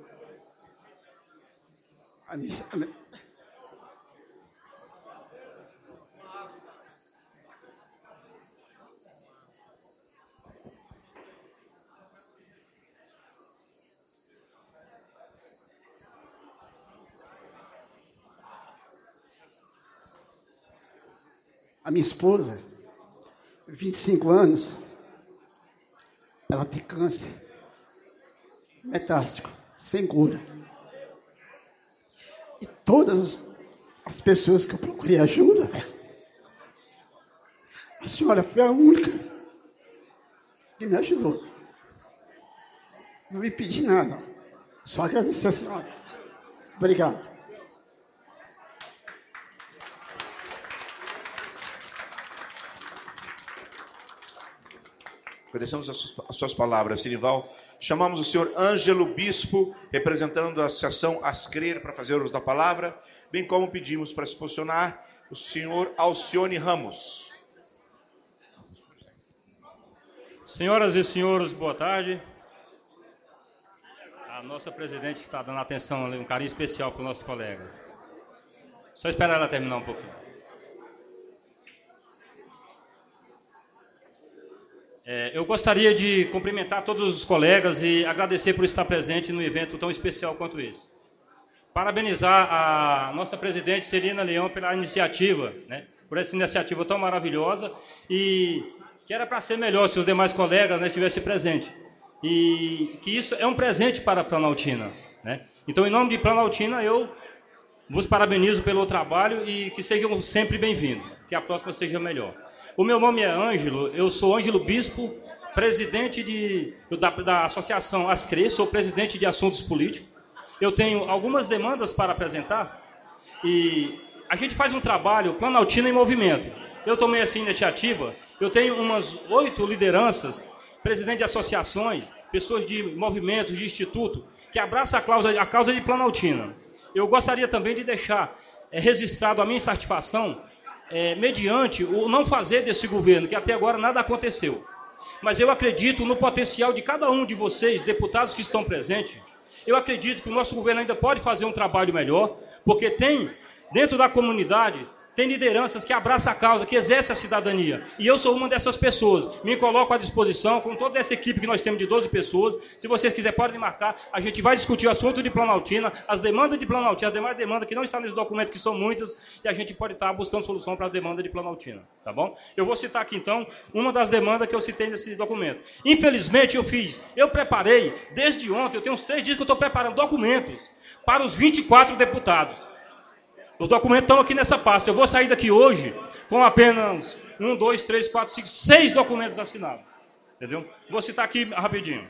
A minha esposa, 25 anos, ela tem câncer metástico, sem cura. E todas as pessoas que eu procurei ajuda, a senhora foi a única que me ajudou. Não me pedi nada, só agradecer a senhora. Obrigado. Agradecemos as suas palavras, Sinival. Chamamos o senhor Ângelo Bispo, representando a Associação Ascrer, para fazer uso da palavra, bem como pedimos para se posicionar o senhor Alcione Ramos. Senhoras e senhores, boa tarde. A nossa presidente está dando atenção, um carinho especial para o nosso colega. Só esperar ela terminar um pouquinho. Eu gostaria de cumprimentar todos os colegas e agradecer por estar presente no evento tão especial quanto esse. Parabenizar a nossa presidente Celina Leão pela iniciativa, né, por essa iniciativa tão maravilhosa, e que era para ser melhor se os demais colegas, né, tivessem presente. E que isso é um presente para a Planaltina, né? Então, em nome de Planaltina, eu vos parabenizo pelo trabalho e que sejam sempre bem-vindos, que a próxima seja melhor. O meu nome é Ângelo, eu sou Ângelo Bispo, presidente da Associação Ascre, sou presidente de assuntos políticos. Eu tenho algumas demandas para apresentar e a gente faz um trabalho Planaltina em movimento. Eu tomei essa iniciativa, eu tenho umas 8 lideranças, presidente de associações, pessoas de movimentos, de instituto, que abraçam a causa de Planaltina. Eu gostaria também de deixar registrado a minha insatisfação mediante o não fazer desse governo, que até agora nada aconteceu. Mas eu acredito no potencial de cada um de vocês, deputados que estão presentes. Eu acredito que o nosso governo ainda pode fazer um trabalho melhor, porque tem, dentro da comunidade, tem lideranças que abraçam a causa, que exercem a cidadania. E eu sou uma dessas pessoas. Me coloco à disposição, com toda essa equipe que nós temos de 12 pessoas. Se vocês quiserem, podem me marcar. A gente vai discutir o assunto de Planaltina, as demandas de Planaltina, as demais demandas que não estão nesse documento, que são muitas, e a gente pode estar buscando solução para as demandas de Planaltina. Tá bom? Eu vou citar aqui, então, uma das demandas que eu citei nesse documento. Infelizmente, eu preparei, desde ontem, eu tenho uns 3 dias que eu estou preparando documentos para os 24 deputados. Os documentos estão aqui nessa pasta. Eu vou sair daqui hoje com apenas 1, 2, 3, 4, 5, 6 documentos assinados. Entendeu? Vou citar aqui rapidinho.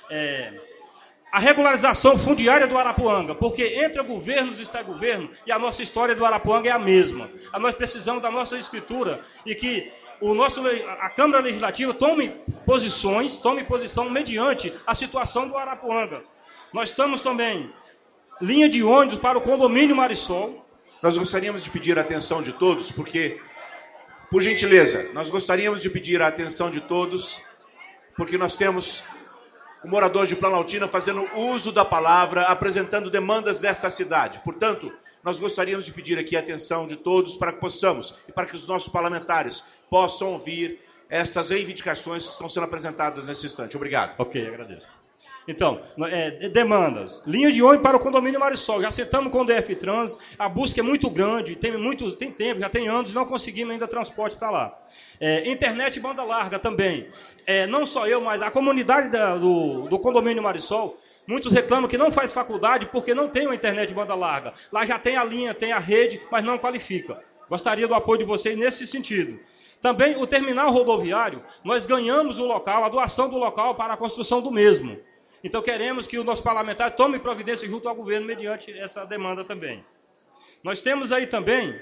A regularização fundiária do Arapuanga, porque entra governos e sai governo, e a nossa história do Arapuanga é a mesma. Nós precisamos da nossa escritura e que a Câmara Legislativa tome posição mediante a situação do Arapuanga. Nós estamos também linha de ônibus para o condomínio Marisol. Nós gostaríamos de pedir a atenção de todos, porque, por gentileza, nós gostaríamos de pedir a atenção de todos, porque nós temos o morador de Planaltina fazendo uso da palavra, apresentando demandas desta cidade. Portanto, nós gostaríamos de pedir aqui a atenção de todos para que possamos, e para que os nossos parlamentares possam ouvir essas reivindicações que estão sendo apresentadas nesse instante. Obrigado. Ok, agradeço. Então, demandas. Linha de ônibus para o condomínio Marisol. Já sentamos com o DF Trans, a busca é muito grande, tem tempo, já tem anos, não conseguimos ainda transporte para lá. Internet banda larga também. Não só eu, mas a comunidade do condomínio Marisol, muitos reclamam que não faz faculdade porque não tem uma internet banda larga. Lá já tem a linha, tem a rede, mas não qualifica. Gostaria do apoio de vocês nesse sentido. Também o terminal rodoviário, nós ganhamos o local, a doação do local para a construção do mesmo. Então queremos que o nosso parlamentar tome providência junto ao governo mediante essa demanda também. Nós temos aí também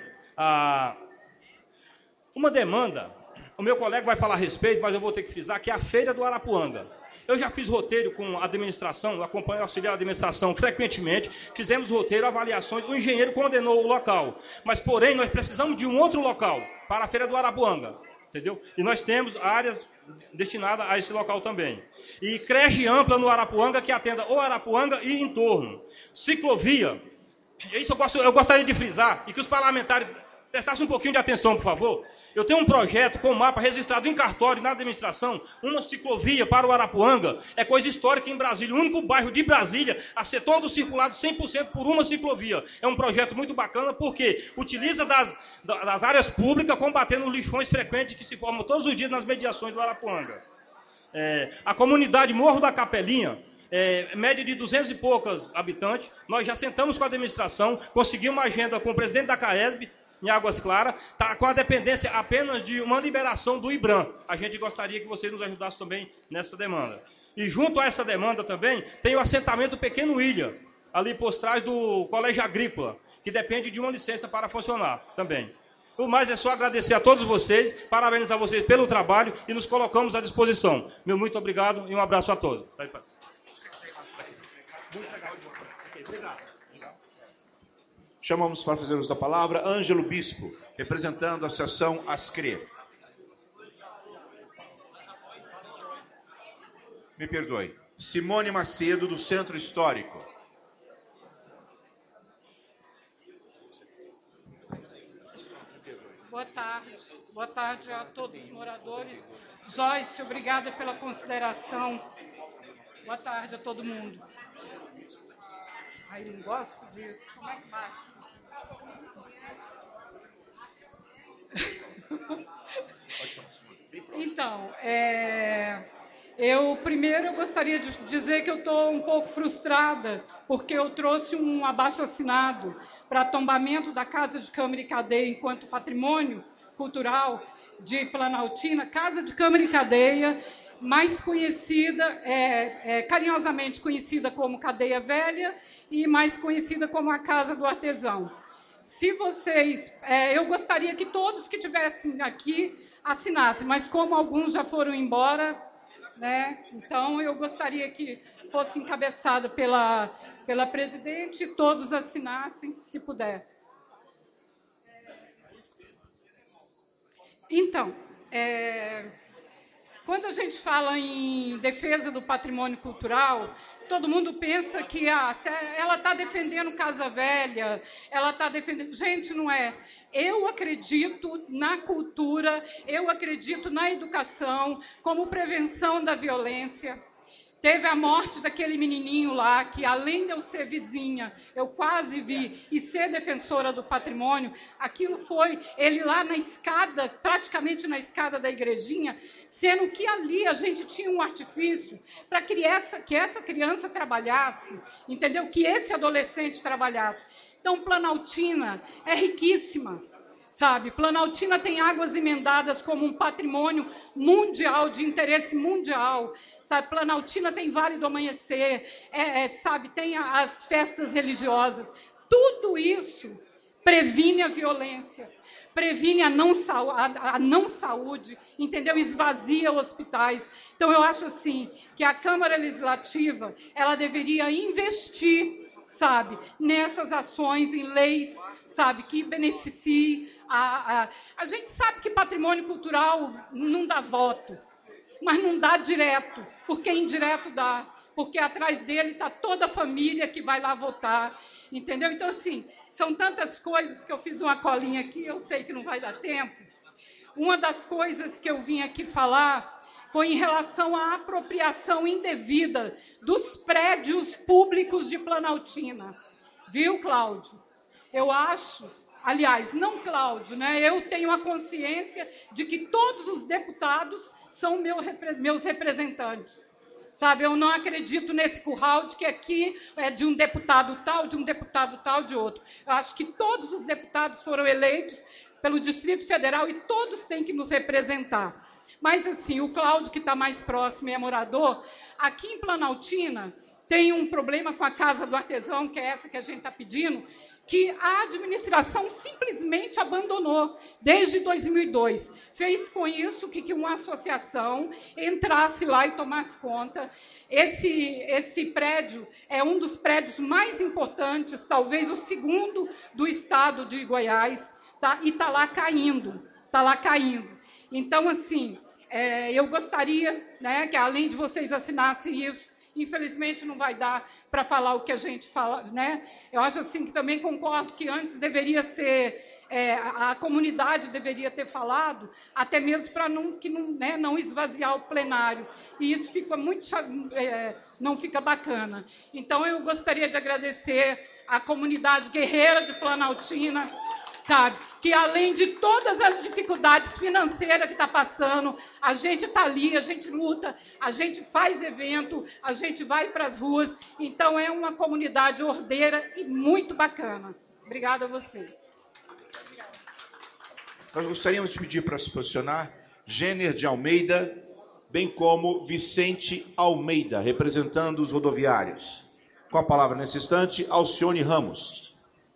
uma demanda, o meu colega vai falar a respeito, mas eu vou ter que frisar, que é a Feira do Arapuanga. Eu já fiz roteiro com a administração, eu acompanho o auxiliar de administração frequentemente, fizemos roteiro, avaliações, o engenheiro condenou o local. Mas, porém, nós precisamos de um outro local para a Feira do Arapuanga, entendeu? E nós temos áreas destinadas a esse local também. E creche ampla no Arapuanga, que atenda o Arapuanga e entorno. Ciclovia, isso eu gostaria de frisar, e que os parlamentares prestassem um pouquinho de atenção, por favor. Eu tenho um projeto com mapa registrado em cartório na administração, uma ciclovia para o Arapuanga, é coisa histórica em Brasília, o único bairro de Brasília a ser todo circulado 100% por uma ciclovia. É um projeto muito bacana porque utiliza das áreas públicas, combatendo lixões frequentes que se formam todos os dias nas mediações do Arapuanga. A comunidade Morro da Capelinha, média de 200 e poucas habitantes, nós já sentamos com a administração, conseguimos uma agenda com o presidente da CAESB, em Águas Claras, está com a dependência apenas de uma liberação do IBRAM. A gente gostaria que vocês nos ajudassem também nessa demanda. E junto a essa demanda também, tem o assentamento Pequeno Ilha, ali por trás do Colégio Agrícola, que depende de uma licença para funcionar também. O mais é só agradecer a todos vocês, parabenizar vocês pelo trabalho e nos colocamos à disposição. Meu muito obrigado e um abraço a todos. Chamamos para fazer uso da palavra Ângelo Bispo, representando a Associação Ascre. Me perdoe. Simone Macedo, do Centro Histórico. Boa tarde a todos os moradores. Joyce, obrigada pela consideração. Boa tarde a todo mundo. Ai, não gosto disso. Como é que faz? Então, eu gostaria de dizer que eu estou um pouco frustrada, porque eu trouxe um abaixo-assinado para tombamento da Casa de Câmara e Cadeia enquanto patrimônio cultural de Planaltina, Casa de Câmara e Cadeia, mais conhecida, carinhosamente conhecida como Cadeia Velha e mais conhecida como a Casa do Artesão. Se vocês, eu gostaria que todos que estivessem aqui assinassem, mas como alguns já foram embora, né? Então, eu gostaria que fosse encabeçada pela presidente e todos assinassem, se puder. Então, quando a gente fala em defesa do patrimônio cultural, todo mundo pensa que ela está defendendo Casa Velha, ela está defendendo... Gente, não é. Eu acredito na cultura, eu acredito na educação como prevenção da violência. Teve a morte daquele menininho lá, que além de eu ser vizinha, eu quase vi, e ser defensora do patrimônio, aquilo foi ele lá na escada, praticamente na escada da igrejinha, sendo que ali a gente tinha um artifício para que essa criança trabalhasse, entendeu? Que esse adolescente trabalhasse. Então, Planaltina é riquíssima, sabe? Planaltina tem águas emendadas como um patrimônio mundial, de interesse mundial. Sabe, Planaltina tem Vale do Amanhecer, sabe, tem as festas religiosas. Tudo isso previne a violência, previne a não saúde, entendeu? Esvazia hospitais. Então, eu acho assim, que a Câmara Legislativa, ela deveria investir, sabe, nessas ações, em leis, sabe, que beneficiem a gente sabe que patrimônio cultural não dá voto, mas não dá direto, porque indireto dá, porque atrás dele está toda a família que vai lá votar, entendeu? Então, assim, são tantas coisas que eu fiz uma colinha aqui, eu sei que não vai dar tempo. Uma das coisas que eu vim aqui falar foi em relação à apropriação indevida dos prédios públicos de Planaltina. Viu, Cláudio? Eu acho... Aliás, não Cláudio, né? Eu tenho a consciência de que todos os deputados são meus representantes. Sabe, eu não acredito nesse curral de que aqui é de um deputado tal, de um deputado tal, de outro. Eu acho que todos os deputados foram eleitos pelo Distrito Federal e todos têm que nos representar. Mas, assim, o Cláudio, que está mais próximo e é morador, aqui em Planaltina tem um problema com a Casa do Artesão, que é essa que a gente está pedindo, que a administração simplesmente abandonou desde 2002. Fez com isso que uma associação entrasse lá e tomasse conta. Esse prédio é um dos prédios mais importantes, talvez o segundo do estado de Goiás, tá? E está lá caindo, está lá caindo. Então, assim, eu gostaria, né, que além de vocês assinassem isso, infelizmente não vai dar para falar o que a gente fala, né? Eu acho assim que também concordo que antes deveria ser, a comunidade deveria ter falado, até mesmo para não esvaziar o plenário. E isso fica não fica bacana. Então, eu gostaria de agradecer à comunidade guerreira de Planaltina, sabe, que além de todas as dificuldades financeiras que está passando, a gente está ali, a gente luta, a gente faz evento, a gente vai para as ruas. Então, é uma comunidade ordeira e muito bacana. Obrigada a você. Nós gostaríamos de pedir para se posicionar Gêner de Almeida, bem como Vicente Almeida, representando os rodoviários. Com a palavra nesse instante, Alcione Ramos.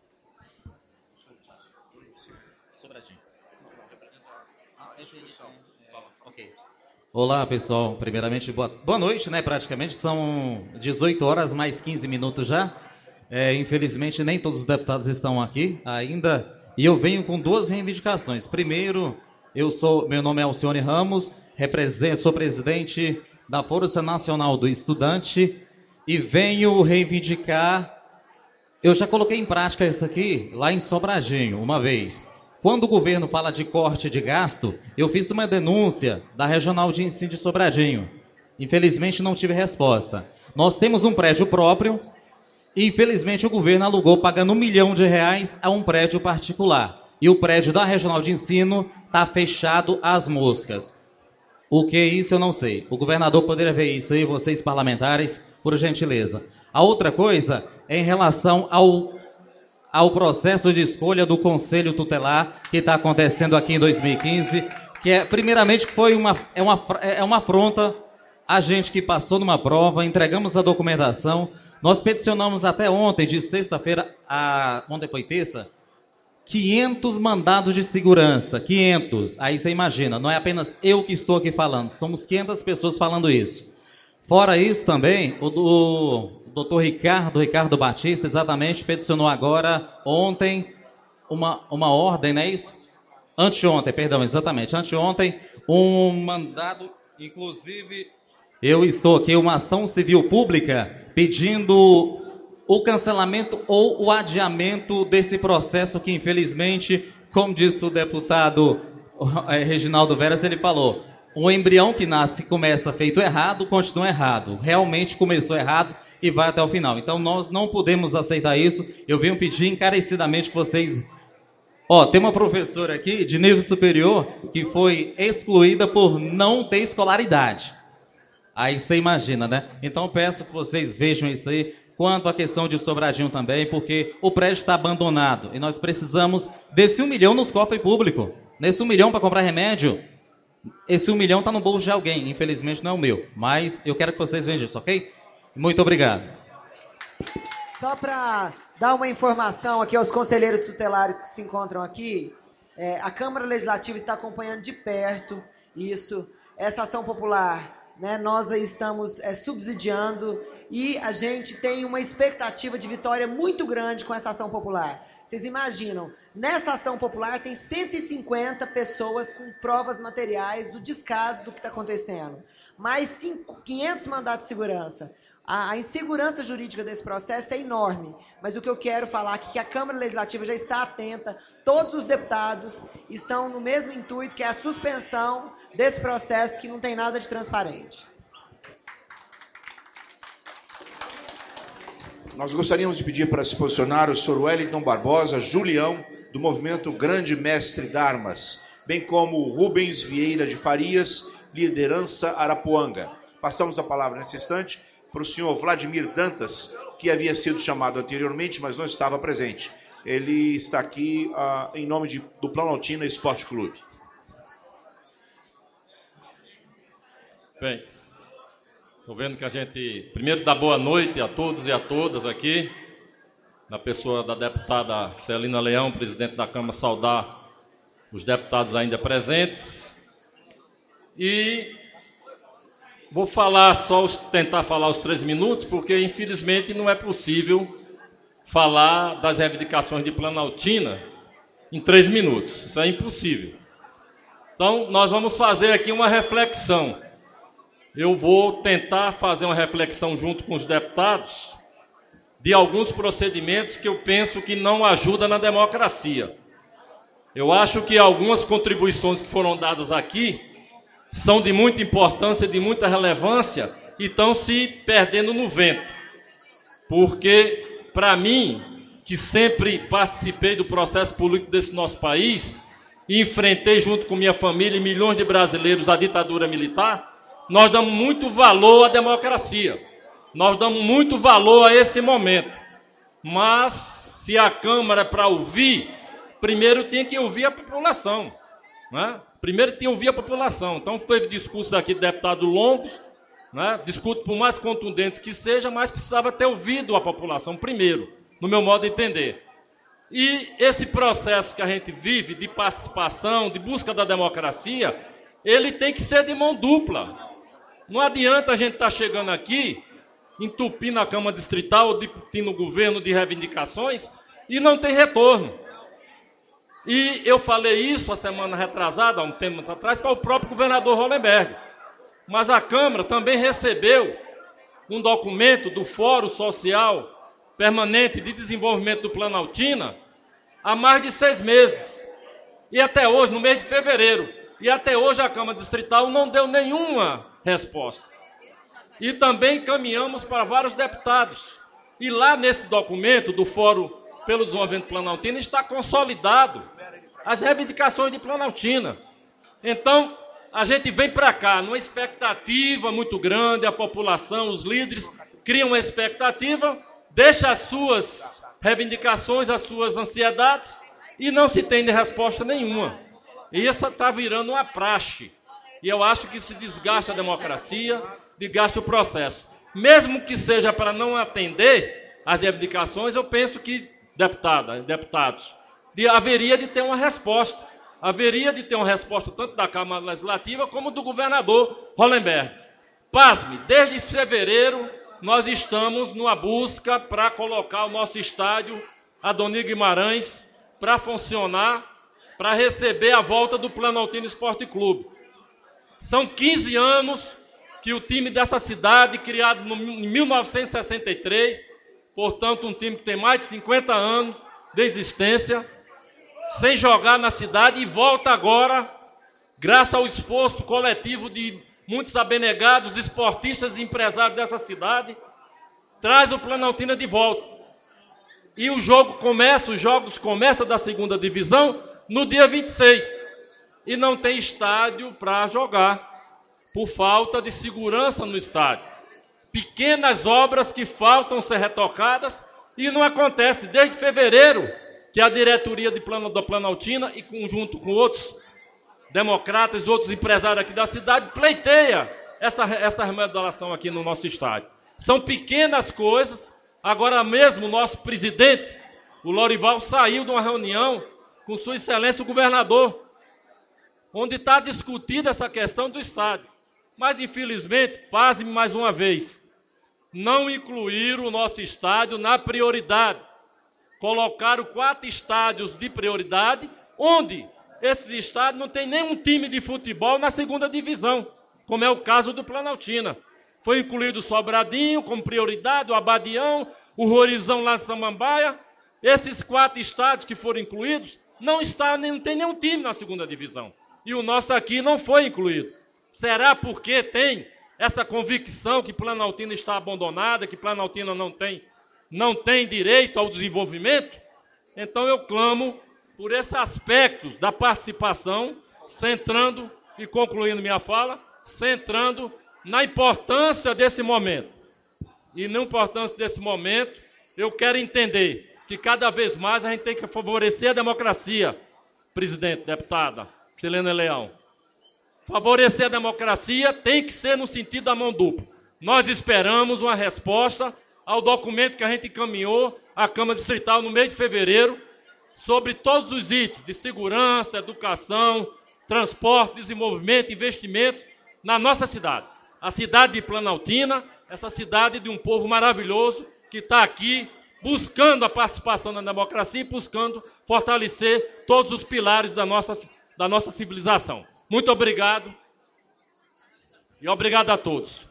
Olá, pessoal. Primeiramente, boa noite, né? Praticamente são 18 horas mais 15 minutos já. Infelizmente, nem todos os deputados estão aqui ainda. E eu venho com duas reivindicações. Primeiro, meu nome é Alcione Ramos, sou presidente da Força Nacional do Estudante e venho reivindicar. Eu já coloquei em prática isso aqui lá em Sobradinho uma vez. Quando o governo fala de corte de gasto, eu fiz uma denúncia da Regional de Ensino de Sobradinho. Infelizmente não tive resposta. Nós temos um prédio próprio e infelizmente o governo alugou pagando R$1 milhão a um prédio particular. E o prédio da Regional de Ensino está fechado às moscas. O que é isso eu não sei. O governador poderia ver isso aí, vocês parlamentares, por gentileza. A outra coisa é em relação ao processo de escolha do Conselho Tutelar que está acontecendo aqui em 2015, que primeiramente foi uma afronta a gente que passou numa prova, entregamos a documentação, nós peticionamos até ontem, de sexta-feira, ontem foi terça, 500 mandados de segurança, 500. Aí você imagina, não é apenas eu que estou aqui falando, somos 500 pessoas falando isso. Fora isso também, o doutor Ricardo Batista, exatamente, peticionou agora, ontem, uma ordem, não é isso? Anteontem, um mandado, inclusive, eu estou aqui, uma ação civil pública, pedindo o cancelamento ou o adiamento desse processo que, infelizmente, como disse o deputado Reginaldo Veras, ele falou, o embrião que nasce começa feito errado, continua errado. Realmente começou errado e vai até o final. Então, nós não podemos aceitar isso. Eu venho pedir encarecidamente que vocês... tem uma professora aqui de nível superior que foi excluída por não ter escolaridade. Aí você imagina, né? Então, peço que vocês vejam isso aí. Quanto à questão de Sobradinho também, porque o prédio está abandonado e nós precisamos desse 1 milhão nos cofres públicos. Nesse 1 milhão para comprar remédio, esse 1 milhão está no bolso de alguém, infelizmente não é o meu. Mas eu quero que vocês vejam isso, ok? Muito obrigado. Só para dar uma informação aqui aos conselheiros tutelares que se encontram aqui, a Câmara Legislativa está acompanhando de perto essa ação popular. Nós estamos subsidiando e a gente tem uma expectativa de vitória muito grande com essa ação popular. Vocês imaginam, nessa ação popular tem 150 pessoas com provas materiais do descaso do que está acontecendo. Mais 500 mandatos de segurança. A insegurança jurídica desse processo é enorme, mas o que eu quero falar aqui é que a Câmara Legislativa já está atenta, todos os deputados estão no mesmo intuito, que é a suspensão desse processo que não tem nada de transparente. Nós gostaríamos de pedir para se posicionar o Sr. Wellington Barbosa, Julião, do Movimento Grande Mestre d'Armas, bem como o Rubens Vieira de Farias, liderança Arapuanga. Passamos a palavra nesse instante para o senhor Vladimir Dantas, que havia sido chamado anteriormente, mas não estava presente. Ele está aqui em nome do Planaltina Esporte Clube. Bem, estou vendo que a gente, primeiro, dá boa noite a todos e a todas aqui, na pessoa da deputada Celina Leão, presidente da Câmara, saudar os deputados ainda presentes. E vou tentar falar os 3 minutos, porque infelizmente não é possível falar das reivindicações de Planaltina em 3 minutos. Isso é impossível. Então, nós vamos fazer aqui uma reflexão. Eu vou tentar fazer uma reflexão junto com os deputados de alguns procedimentos que eu penso que não ajudam na democracia. Eu acho que algumas contribuições que foram dadas aqui são de muita importância, de muita relevância e estão se perdendo no vento. Porque, para mim, que sempre participei do processo político desse nosso país e enfrentei junto com minha família e milhões de brasileiros a ditadura militar, nós damos muito valor à democracia. Nós damos muito valor a esse momento. Mas, se a Câmara é para ouvir, primeiro tem que ouvir a população, né? Primeiro tem que ouvir a população. Então, teve discursos aqui de deputados longos, né? Discursos por mais contundentes que seja, mas precisava ter ouvido a população primeiro, no meu modo de entender. E esse processo que a gente vive de participação, de busca da democracia, ele tem que ser de mão dupla. Não adianta a gente estar chegando aqui, entupindo a Câmara Distrital, discutindo o governo de reivindicações, e não tem retorno. E eu falei isso a semana retrasada, há um tempo atrás, para o próprio governador Hollenberg. Mas a Câmara também recebeu um documento do Fórum Social Permanente de Desenvolvimento do Planaltina há mais de 6 meses. E até hoje, no mês de fevereiro, e até hoje a Câmara Distrital não deu nenhuma resposta. E também encaminhamos para vários deputados. E lá nesse documento do Fórum pelo Desenvolvimento Planaltina está consolidado as reivindicações de Planaltina. Então, a gente vem para cá numa expectativa muito grande, a população, os líderes criam uma expectativa, deixa as suas reivindicações, as suas ansiedades e não se tem resposta nenhuma. E essa está virando uma praxe. E eu acho que se desgasta a democracia, desgasta o processo. Mesmo que seja para não atender as reivindicações, eu penso que deputados, haveria de ter uma resposta. Haveria de ter uma resposta tanto da Câmara Legislativa como do governador Hollenberg. Pasme, desde fevereiro nós estamos numa busca para colocar o nosso estádio Adonir Guimarães para funcionar, para receber a volta do Planaltino Esporte Clube. São 15 anos que o time dessa cidade, criado em 1963, portanto um time que tem mais de 50 anos de existência, sem jogar na cidade, e volta agora, graças ao esforço coletivo de muitos abnegados, esportistas e empresários dessa cidade, traz o Planaltina de volta. E os jogos começam da segunda divisão no dia 26. E não tem estádio para jogar, por falta de segurança no estádio. Pequenas obras que faltam ser retocadas e não acontece desde fevereiro, que a diretoria da Planaltina, e junto com outros democratas, outros empresários aqui da cidade, pleiteia essa remodelação aqui no nosso estádio. São pequenas coisas. Agora mesmo o nosso presidente, o Lorival, saiu de uma reunião com Sua Excelência o Governador, onde está discutida essa questão do estádio. Mas, infelizmente, pasme mais uma vez, não incluíram o nosso estádio na prioridade. Colocaram 4 estádios de prioridade, onde esses estádios não tem nenhum time de futebol na segunda divisão, como é o caso do Planaltina. Foi incluído o Sobradinho como prioridade, o Abadião, o Rorizão lá de Samambaia. Esses 4 estádios que foram incluídos, não tem nenhum time na segunda divisão. E o nosso aqui não foi incluído. Será porque tem essa convicção que Planaltina está abandonada, que Planaltina não tem direito ao desenvolvimento? Então eu clamo por esse aspecto da participação, centrando, e concluindo minha fala, centrando na importância desse momento. E na importância desse momento, eu quero entender que cada vez mais a gente tem que favorecer a democracia, presidente, deputada Selina Leão. Favorecer a democracia tem que ser no sentido da mão dupla. Nós esperamos uma resposta ao documento que a gente encaminhou à Câmara Distrital no mês de fevereiro, sobre todos os itens de segurança, educação, transporte, desenvolvimento, investimento na nossa cidade. A cidade de Planaltina, essa cidade de um povo maravilhoso que está aqui buscando a participação na democracia e buscando fortalecer todos os pilares da nossa civilização. Muito obrigado e obrigado a todos.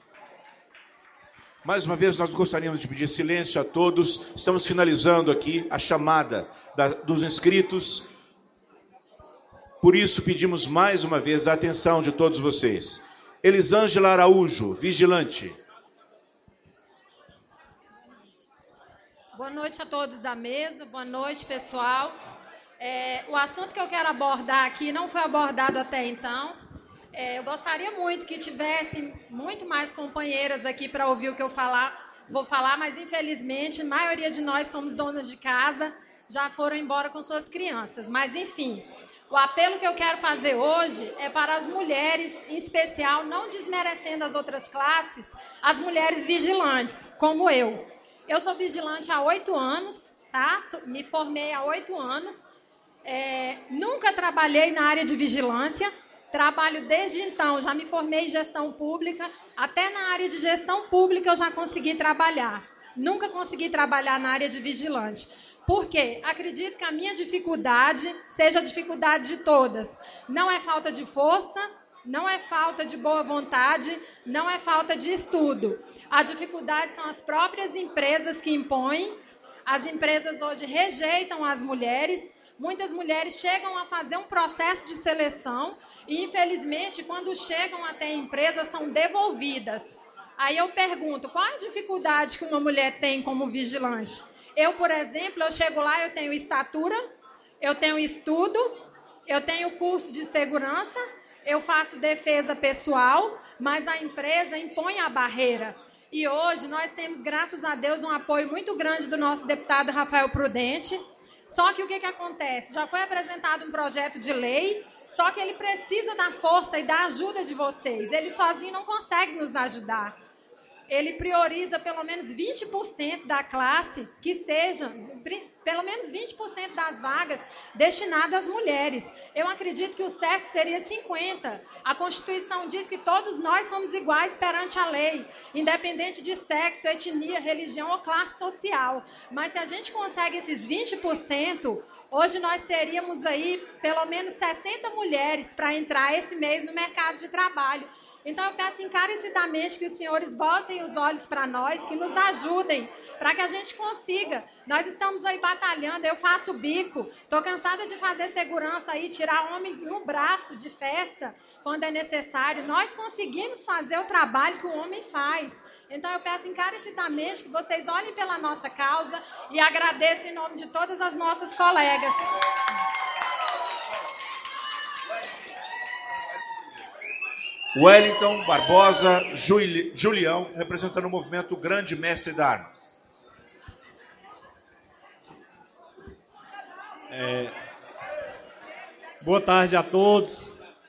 Mais uma vez, nós gostaríamos de pedir silêncio a todos. Estamos finalizando aqui a chamada dos inscritos. Por isso, pedimos mais uma vez a atenção de todos vocês. Elisângela Araújo, vigilante. Boa noite a todos da mesa, boa noite, pessoal. O assunto que eu quero abordar aqui não foi abordado até então. Eu gostaria muito que tivesse muito mais companheiras aqui para ouvir o que eu vou falar, mas infelizmente a maioria de nós somos donas de casa, já foram embora com suas crianças. Mas enfim, o apelo que eu quero fazer hoje é para as mulheres, em especial, não desmerecendo as outras classes, as mulheres vigilantes, como eu. Eu sou vigilante há 8 anos, tá? Me formei há 8 anos. Nunca trabalhei na área de vigilância. Trabalho desde então, já me formei em gestão pública, até na área de gestão pública eu já consegui trabalhar. Nunca consegui trabalhar na área de vigilante. Por quê? Acredito que a minha dificuldade seja a dificuldade de todas. Não é falta de força, não é falta de boa vontade, não é falta de estudo. A dificuldade são as próprias empresas que impõem. As empresas hoje rejeitam as mulheres. Muitas mulheres chegam a fazer um processo de seleção e, infelizmente, quando chegam até a empresa, são devolvidas. Aí eu pergunto, qual a dificuldade que uma mulher tem como vigilante? Eu, por exemplo, eu chego lá, eu tenho estatura, eu tenho estudo, eu tenho curso de segurança, eu faço defesa pessoal, mas a empresa impõe a barreira. E hoje nós temos, graças a Deus, um apoio muito grande do nosso deputado Rafael Prudente. Só que o que acontece? Já foi apresentado um projeto de lei, só que ele precisa da força e da ajuda de vocês. Ele sozinho não consegue nos ajudar. ele prioriza pelo menos 20% da classe que seja, pelo menos 20% das vagas destinadas às mulheres. Eu acredito que o certo seria 50%. A Constituição diz que todos nós somos iguais perante a lei, independente de sexo, etnia, religião ou classe social. Mas se a gente consegue esses 20%, hoje nós teríamos aí pelo menos 60 mulheres para entrar esse mês no mercado de trabalho. Então eu peço encarecidamente que os senhores voltem os olhos para nós, que nos ajudem, para que a gente consiga. Nós estamos aí batalhando, eu faço bico, estou cansada de fazer segurança aí, tirar homem no braço de festa, quando é necessário. Nós conseguimos fazer o trabalho que o homem faz. Então eu peço encarecidamente que vocês olhem pela nossa causa e agradeço em nome de todas as nossas colegas. Wellington Barbosa Julião, representando o movimento Grande Mestre da Armas. Boa tarde a todos.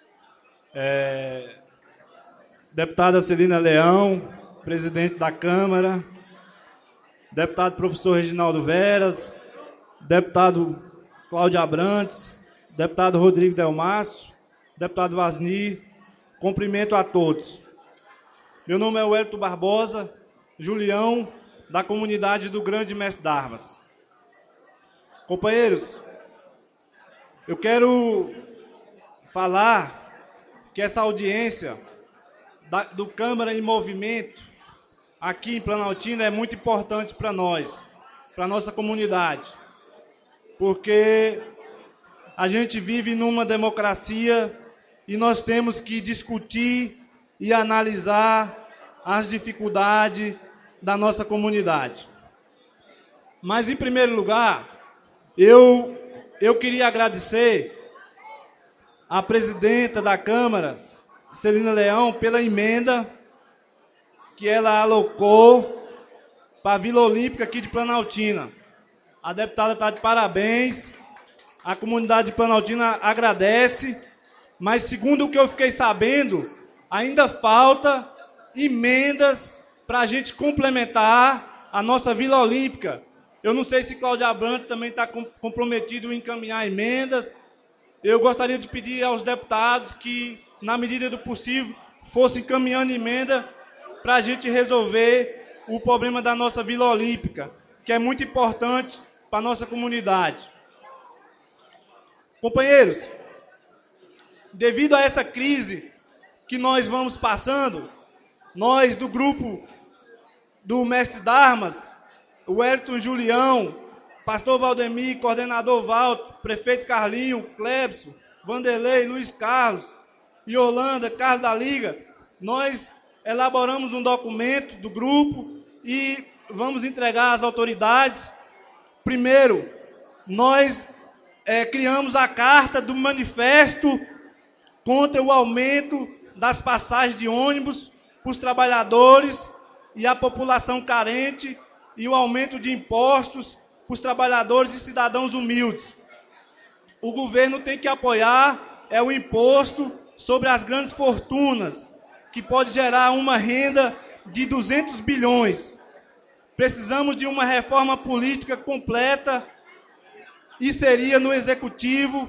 Deputada Celina Leão, presidente da Câmara, deputado professor Reginaldo Veras, deputado Cláudio Abrantes, deputado Rodrigo Delmácio, deputado Vasni, cumprimento a todos. Meu nome é Wellington Barbosa Julião, da comunidade do Grande Mestre das Armas. Companheiros, eu quero falar que essa audiência do Câmara em Movimento aqui em Planaltina é muito importante para nós, para a nossa comunidade, porque a gente vive numa democracia e nós temos que discutir e analisar as dificuldades da nossa comunidade. Mas, em primeiro lugar, eu queria agradecer à presidenta da Câmara, Celina Leão, pela emenda que ela alocou para a Vila Olímpica aqui de Planaltina. A deputada está de parabéns, a comunidade de Planaltina agradece, mas segundo o que eu fiquei sabendo, ainda falta emendas para a gente complementar a nossa Vila Olímpica. Eu não sei se Cláudio Abrantes também está comprometido em encaminhar emendas. Eu gostaria de pedir aos deputados que, na medida do possível, fossem encaminhando emenda para a gente resolver o problema da nossa Vila Olímpica, que é muito importante para a nossa comunidade. Companheiros, devido a essa crise que nós vamos passando, nós do grupo do Mestre das Armas, Wellington Julião, pastor Valdemir, coordenador Valto, prefeito Carlinho, Clebson, Vanderlei, Luiz Carlos, Yolanda, Carlos da Liga, nós elaboramos um documento do grupo e vamos entregar às autoridades. Primeiro, nós criamos a carta do manifesto contra o aumento das passagens de ônibus para os trabalhadores e a população carente e o aumento de impostos para os trabalhadores e cidadãos humildes. O governo tem que apoiar o imposto sobre as grandes fortunas, que pode gerar uma renda de 200 bilhões. Precisamos de uma reforma política completa e seria no Executivo,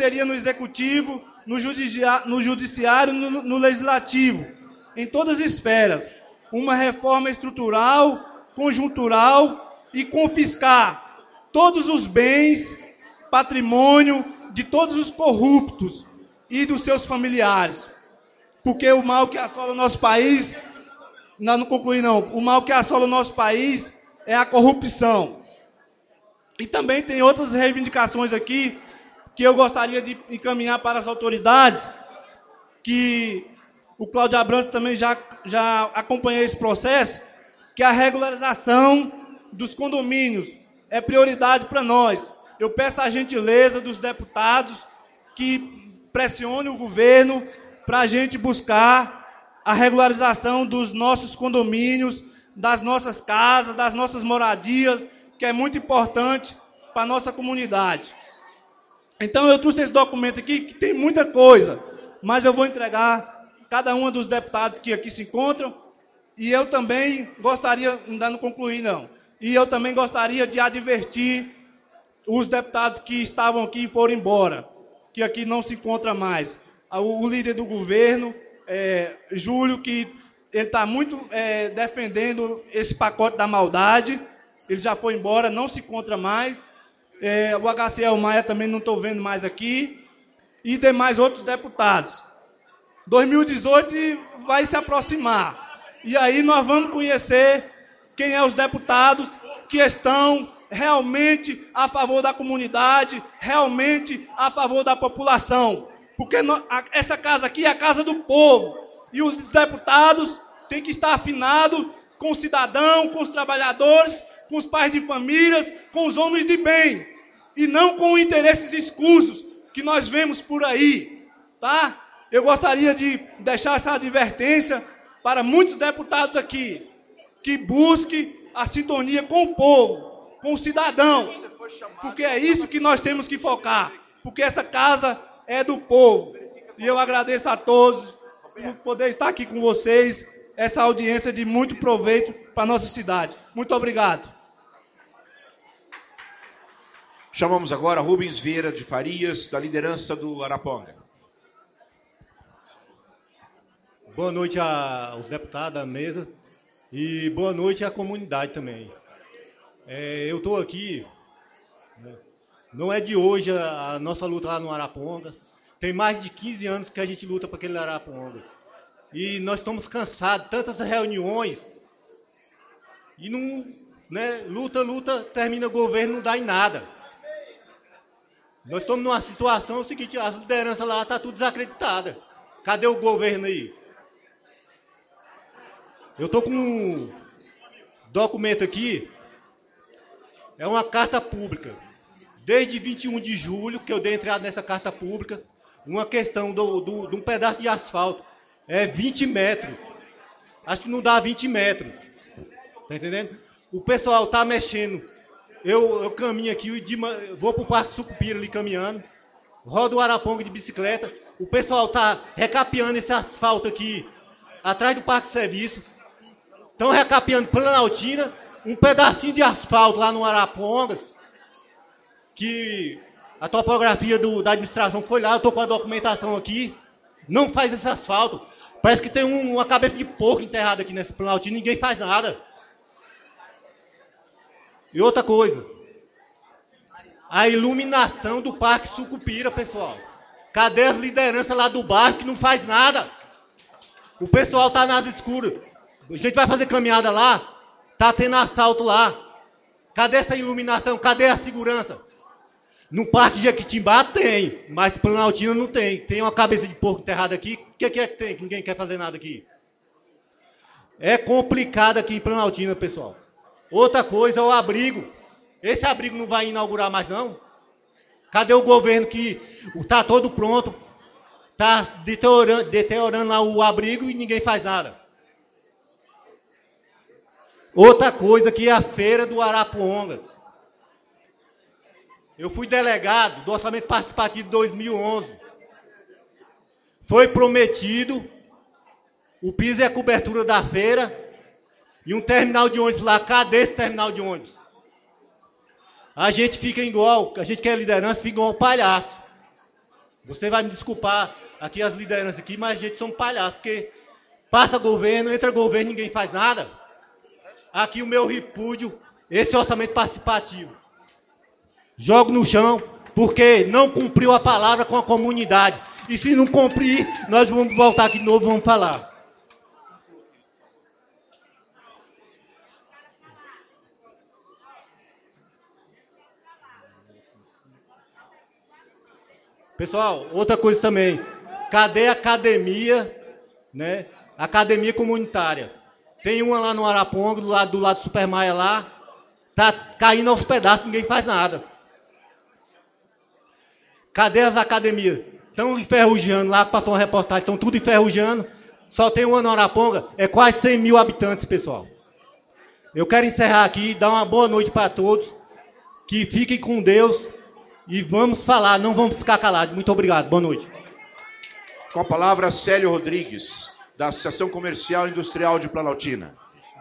no Judiciário, no Legislativo, em todas as esferas. Uma reforma estrutural, conjuntural e confiscar todos os bens, patrimônio de todos os corruptos e dos seus familiares. Porque o mal que assola o nosso país, não concluí não, o mal que assola o nosso país é a corrupção. E também tem outras reivindicações aqui que eu gostaria de encaminhar para as autoridades, que o Cláudio Abrantes também já acompanhou esse processo, que a regularização dos condomínios é prioridade para nós. Eu peço a gentileza dos deputados que pressione o governo para a gente buscar a regularização dos nossos condomínios, das nossas casas, das nossas moradias, que é muito importante para a nossa comunidade. Então eu trouxe esse documento aqui, que tem muita coisa, mas eu vou entregar cada um dos deputados que aqui se encontram E eu também gostaria, ainda não concluí não, e eu também gostaria de advertir os deputados que estavam aqui e foram embora, que aqui não se encontra mais. O líder do governo, Júlio, que ele está muito defendendo esse pacote da maldade, ele já foi embora, não se encontra mais. O HCL Maia também não estou vendo mais aqui, e demais outros deputados. 2018 vai se aproximar. E aí nós vamos conhecer quem são os deputados que estão realmente a favor da comunidade, realmente a favor da população. Porque essa casa aqui é a casa do povo. E os deputados têm que estar afinados com o cidadão, com os trabalhadores, com os pais de famílias, com os homens de bem. E não com interesses escusos que nós vemos por aí. Tá? Eu gostaria de deixar essa advertência para muitos deputados aqui, que busquem a sintonia com o povo, com o cidadão, porque é isso que nós temos que focar, porque essa casa é do povo. E eu agradeço a todos por poder estar aqui com vocês, essa audiência de muito proveito para a nossa cidade. Muito obrigado. Chamamos agora Rubens Vieira de Farias, da liderança do Araponga. Boa noite aos deputados da mesa e boa noite à comunidade também. Eu estou aqui, não é de hoje a nossa luta lá no Arapongas. Tem mais de 15 anos que a gente luta para aquele Arapongas. E nós estamos cansados, tantas reuniões. E não, né, luta, termina o governo, não dá em nada. Nós estamos numa situação seguinte, as lideranças lá estão tudo desacreditadas. Cadê o governo aí? Eu estou com um documento aqui, é uma carta pública. Desde 21 de julho, que eu dei entrada nessa carta pública, uma questão de um pedaço de asfalto. É 20 metros. Acho que não dá 20 metros. Tá entendendo? O pessoal está mexendo. Eu caminho aqui, vou para o Parque Sucupira ali caminhando, rodo o Araponga de bicicleta. O pessoal está recapeando esse asfalto aqui, atrás do Parque Serviço. Estão recapeando Planaltina, um pedacinho de asfalto lá no Arapongas, que a topografia da administração foi lá, eu estou com a documentação aqui, não faz esse asfalto. Parece que tem uma cabeça de porco enterrada aqui nesse Planaltina, ninguém faz nada. E outra coisa, a iluminação do Parque Sucupira, pessoal. Cadê as lideranças lá do bairro que não faz nada? O pessoal está nas escuras. A gente vai fazer caminhada lá, tá tendo assalto lá. Cadê essa iluminação? Cadê a segurança? No Parque Jequitimbá tem, mas Planaltina não tem. Tem uma cabeça de porco enterrada aqui. O que é que tem que ninguém quer fazer nada aqui? É complicado aqui em Planaltina, pessoal. Outra coisa é o abrigo. Esse abrigo não vai inaugurar mais, não? Cadê o governo que está todo pronto? Está deteriorando lá o abrigo e ninguém faz nada. Outra coisa que é a feira do Arapongas. Eu fui delegado do Orçamento Participativo de 2011. Foi prometido o piso e a cobertura da feira e um terminal de ônibus lá. Cadê esse terminal de ônibus? A gente fica igual, a gente quer liderança, fica igual um palhaço. Você vai me desculpar aqui as lideranças aqui, mas a gente somos palhaços, porque passa governo, entra governo, ninguém faz nada. Aqui o meu repúdio, esse orçamento participativo. Jogo no chão, porque não cumpriu a palavra com a comunidade. E se não cumprir, nós vamos voltar aqui de novo e vamos falar. Pessoal, outra coisa também. Cadê a academia, né? Academia comunitária. Tem uma lá no Araponga, do lado do Super Maia lá. Tá caindo aos pedaços, ninguém faz nada. Cadê as academias? Estão enferrujando lá, passou uma reportagem, estão tudo enferrujando. Só tem uma no Araponga, é quase 100 mil habitantes, pessoal. Eu quero encerrar aqui, dar uma boa noite para todos. Que fiquem com Deus e vamos falar, não vamos ficar calados. Muito obrigado, boa noite. Com a palavra, Célio Rodrigues, da Associação Comercial e Industrial de Planaltina.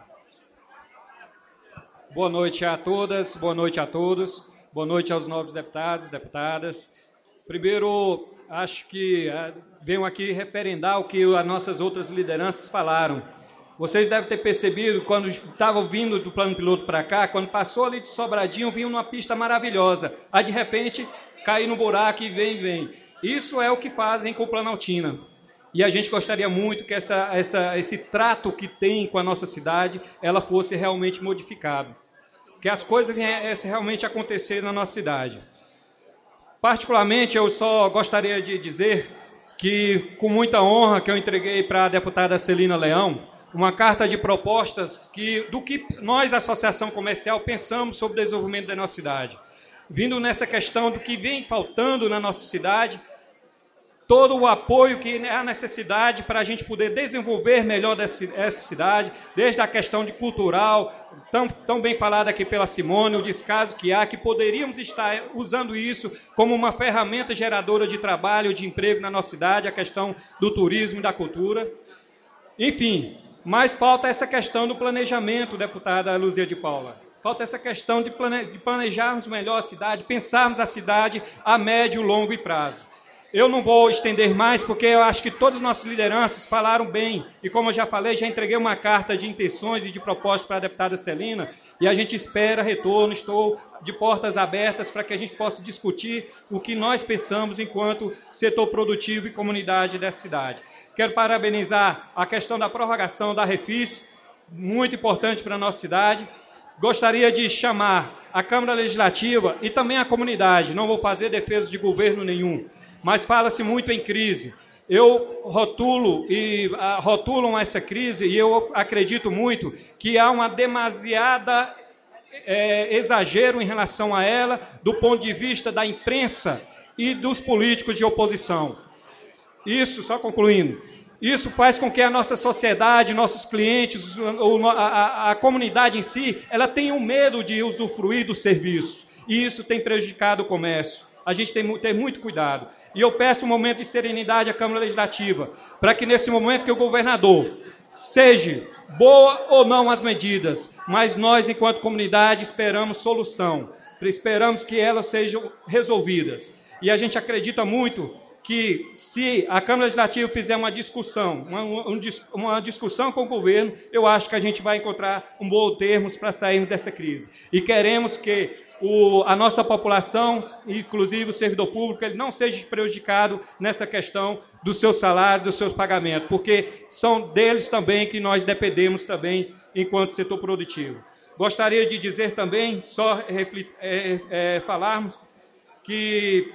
Boa noite a todas, boa noite a todos, boa noite aos novos deputados, deputadas. Primeiro, acho que venho aqui referendar o que as nossas outras lideranças falaram. Vocês devem ter percebido, quando estavam vindo do plano piloto para cá, quando passou ali de Sobradinho, vinha numa pista maravilhosa. Aí, de repente, cai no buraco e vem. Isso é o que fazem com o Planaltina. E a gente gostaria muito que esse trato que tem com a nossa cidade, ela fosse realmente modificado. Que as coisas viessem realmente acontecer na nossa cidade. Particularmente, eu só gostaria de dizer que, com muita honra, que eu entreguei para a deputada Celina Leão, uma carta de propostas do que nós, Associação Comercial, pensamos sobre o desenvolvimento da nossa cidade. Vindo nessa questão do que vem faltando na nossa cidade, todo o apoio que há necessidade para a gente poder desenvolver melhor essa cidade, desde a questão de cultural, tão bem falada aqui pela Simone, o descaso que há, que poderíamos estar usando isso como uma ferramenta geradora de trabalho, de emprego na nossa cidade, a questão do turismo e da cultura. Enfim, mas falta essa questão do planejamento, deputada Luzia de Paula. Falta essa questão de planejarmos melhor a cidade, pensarmos a cidade a médio, longo e prazo. Eu não vou estender mais, porque eu acho que todas as nossas lideranças falaram bem. E como eu já falei, já entreguei uma carta de intenções e de propostas para a deputada Celina, e a gente espera retorno. Estou de portas abertas para que a gente possa discutir o que nós pensamos enquanto setor produtivo e comunidade dessa cidade. Quero parabenizar a questão da prorrogação da Refis, muito importante para a nossa cidade. Gostaria de chamar a Câmara Legislativa e também a comunidade, não vou fazer defesa de governo nenhum, mas fala-se muito em crise. Eu rotulam essa crise e eu acredito muito que há uma demasiada exagero em relação a ela, do ponto de vista da imprensa e dos políticos de oposição. Isso, só concluindo, isso faz com que a nossa sociedade, nossos clientes, a comunidade em si, ela tenha um medo de usufruir do serviço. E isso tem prejudicado o comércio. A gente tem que ter muito cuidado. E eu peço um momento de serenidade à Câmara Legislativa, para que nesse momento que o governador, seja boa ou não as medidas, mas nós, enquanto comunidade, esperamos solução. Esperamos que elas sejam resolvidas. E a gente acredita muito que, se a Câmara Legislativa fizer uma discussão, uma discussão com o governo, eu acho que a gente vai encontrar um bom termo para sairmos dessa crise. E queremos que a nossa população, inclusive o servidor público, ele não seja prejudicado nessa questão do seu salário, dos seus pagamentos, porque são deles também que nós dependemos também enquanto setor produtivo. Gostaria de dizer também, falarmos que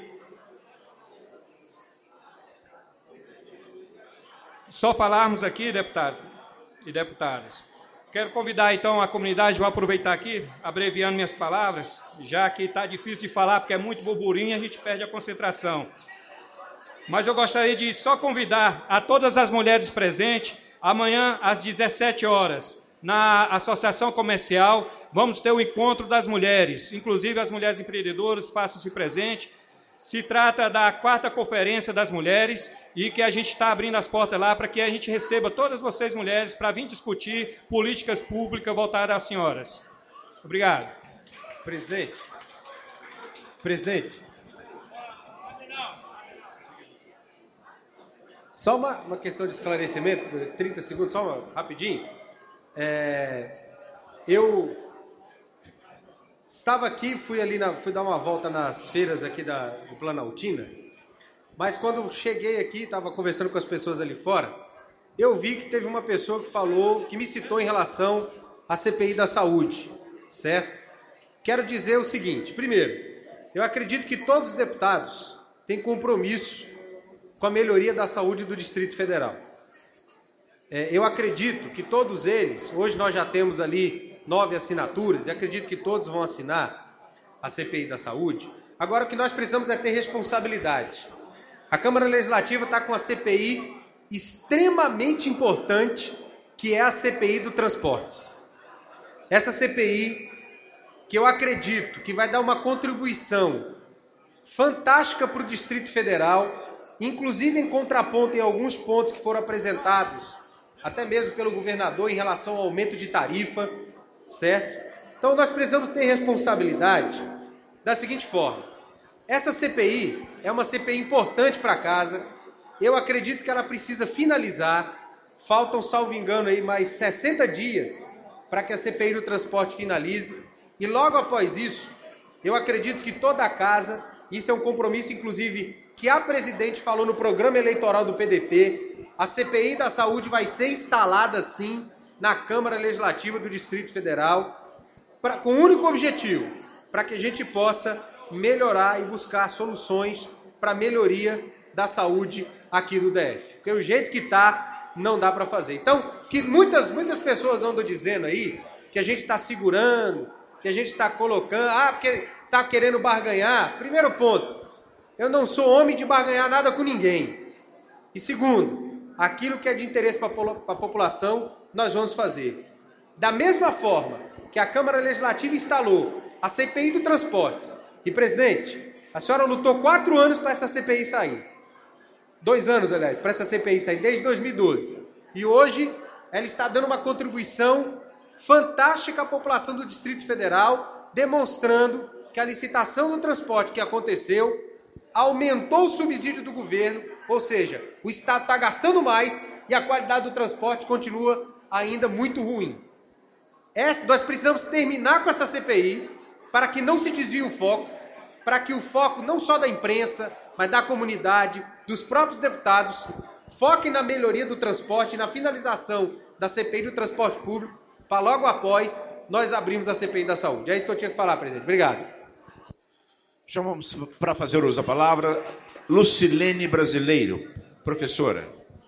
falarmos aqui, deputado e deputadas. Quero convidar, então, a comunidade, vou aproveitar aqui, abreviando minhas palavras, já que está difícil de falar, porque é muito burburinho e a gente perde a concentração. Mas eu gostaria de só convidar a todas as mulheres presentes, amanhã, às 17 horas, na Associação Comercial, vamos ter o encontro das mulheres, inclusive as mulheres empreendedoras, façam-se presente. Se trata da 4ª Conferência das Mulheres e que a gente está abrindo as portas lá para que a gente receba todas vocês mulheres para vir discutir políticas públicas voltadas às senhoras. Obrigado. Presidente. Só uma questão de esclarecimento, 30 segundos, rapidinho. Eu estava aqui, fui dar uma volta nas feiras aqui do Planaltina, mas quando cheguei aqui, estava conversando com as pessoas ali fora, eu vi que teve uma pessoa que me citou em relação à CPI da saúde, certo? Quero dizer o seguinte: primeiro, eu acredito que todos os deputados têm compromisso com a melhoria da saúde do Distrito Federal. Eu acredito que todos eles, hoje nós já temos ali 9 assinaturas, e acredito que todos vão assinar a CPI da saúde. Agora, o que nós precisamos é ter responsabilidade. A Câmara Legislativa está com a CPI extremamente importante, que é a CPI do transportes. Essa CPI, que eu acredito que vai dar uma contribuição fantástica para o Distrito Federal, inclusive em contraponto em alguns pontos que foram apresentados até mesmo pelo governador em relação ao aumento de tarifa, certo? Então nós precisamos ter responsabilidade da seguinte forma: essa CPI é uma CPI importante para a casa, eu acredito que ela precisa finalizar, faltam, salvo engano, aí mais 60 dias para que a CPI do transporte finalize, e logo após isso, eu acredito que toda a casa, isso é um compromisso inclusive que a presidente falou no programa eleitoral do PDT, a CPI da saúde vai ser instalada sim na Câmara Legislativa do Distrito Federal, com o único objetivo, para que a gente possa melhorar e buscar soluções para a melhoria da saúde aqui do DF. Porque o jeito que está, não dá para fazer. Então, que muitas pessoas andam dizendo aí que a gente está segurando, que a gente está colocando, porque está querendo barganhar. Primeiro ponto, eu não sou homem de barganhar nada com ninguém. E segundo, aquilo que é de interesse para a população, nós vamos fazer. Da mesma forma que a Câmara Legislativa instalou a CPI do transporte. E, presidente, a senhora lutou 4 anos para essa CPI sair. 2 anos, aliás, para essa CPI sair, desde 2012. E hoje ela está dando uma contribuição fantástica à população do Distrito Federal, demonstrando que a licitação do transporte que aconteceu aumentou o subsídio do governo, ou seja, o Estado está gastando mais e a qualidade do transporte continua ainda muito ruim. Nós precisamos terminar com essa CPI para que não se desvie o foco, para que o foco não só da imprensa, mas da comunidade, dos próprios deputados, foque na melhoria do transporte, na finalização da CPI do transporte público, para logo após nós abrirmos a CPI da saúde. É isso que eu tinha que falar, presidente. Obrigado. Chamamos para fazer uso da palavra Lucilene Brasileiro, professora.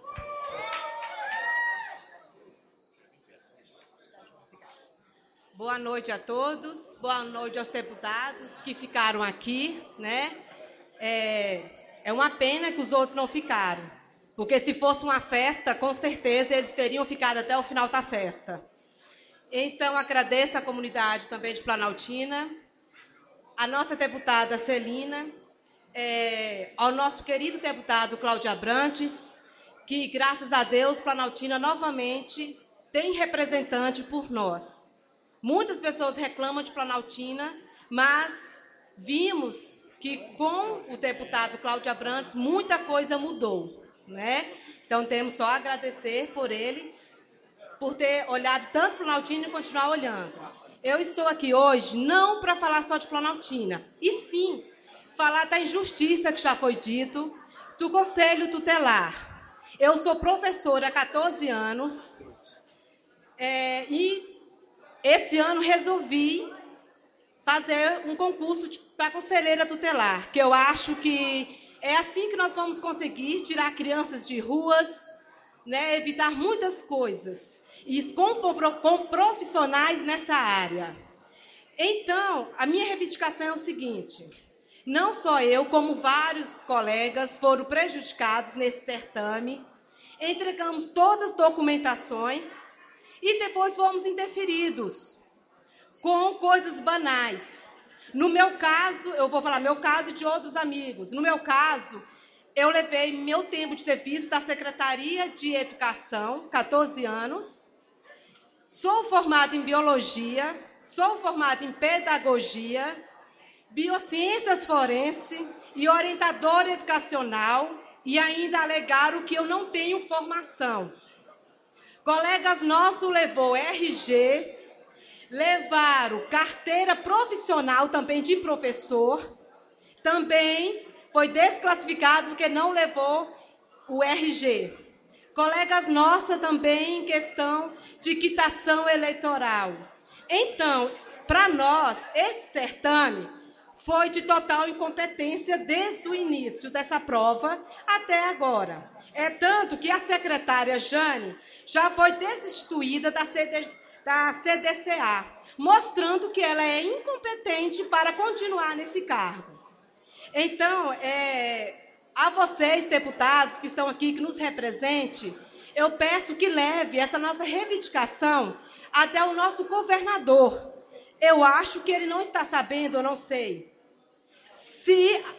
Boa noite a todos, boa noite aos deputados que ficaram aqui, né? É uma pena que os outros não ficaram, porque se fosse uma festa, com certeza eles teriam ficado até o final da festa. Então, agradeço à comunidade também de Planaltina, a nossa deputada Celina, ao nosso querido deputado Cláudio Abrantes, que, graças a Deus, Planaltina novamente tem representante por nós. Muitas pessoas reclamam de Planaltina, mas vimos que com o deputado Cláudio Abrantes muita coisa mudou, né? Então temos só a agradecer por ele, por ter olhado tanto Planaltina e continuar olhando. Eu estou aqui hoje não para falar só de Planaltina, e sim falar da injustiça que já foi dito, do Conselho Tutelar. Eu sou professora há 14 anos e esse ano resolvi fazer um concurso para conselheira tutelar, que eu acho que é assim que nós vamos conseguir tirar crianças de ruas, né, evitar muitas coisas, e com profissionais nessa área. Então, a minha reivindicação é o seguinte: não só eu, como vários colegas foram prejudicados nesse certame, entregamos todas as documentações e depois fomos interferidos com coisas banais. No meu caso, eu vou falar meu caso e de outros amigos. No meu caso, eu levei meu tempo de serviço da Secretaria de Educação, 14 anos. Sou formada em Biologia, sou formada em Pedagogia, Biociências Forense e orientadora educacional, e ainda alegaram que eu não tenho formação. Colegas nossos levou RG, levaram carteira profissional também de professor, também foi desclassificado porque não levou o RG. Colegas nossos também em questão de quitação eleitoral. Então, para nós, esse certame foi de total incompetência desde o início dessa prova até agora. É tanto que a secretária Jane já foi destituída da CDCA, mostrando que ela é incompetente para continuar nesse cargo. Então, a vocês, deputados que estão aqui, que nos representem, eu peço que leve essa nossa reivindicação até o nosso governador. Eu acho que ele não está sabendo, eu não sei, se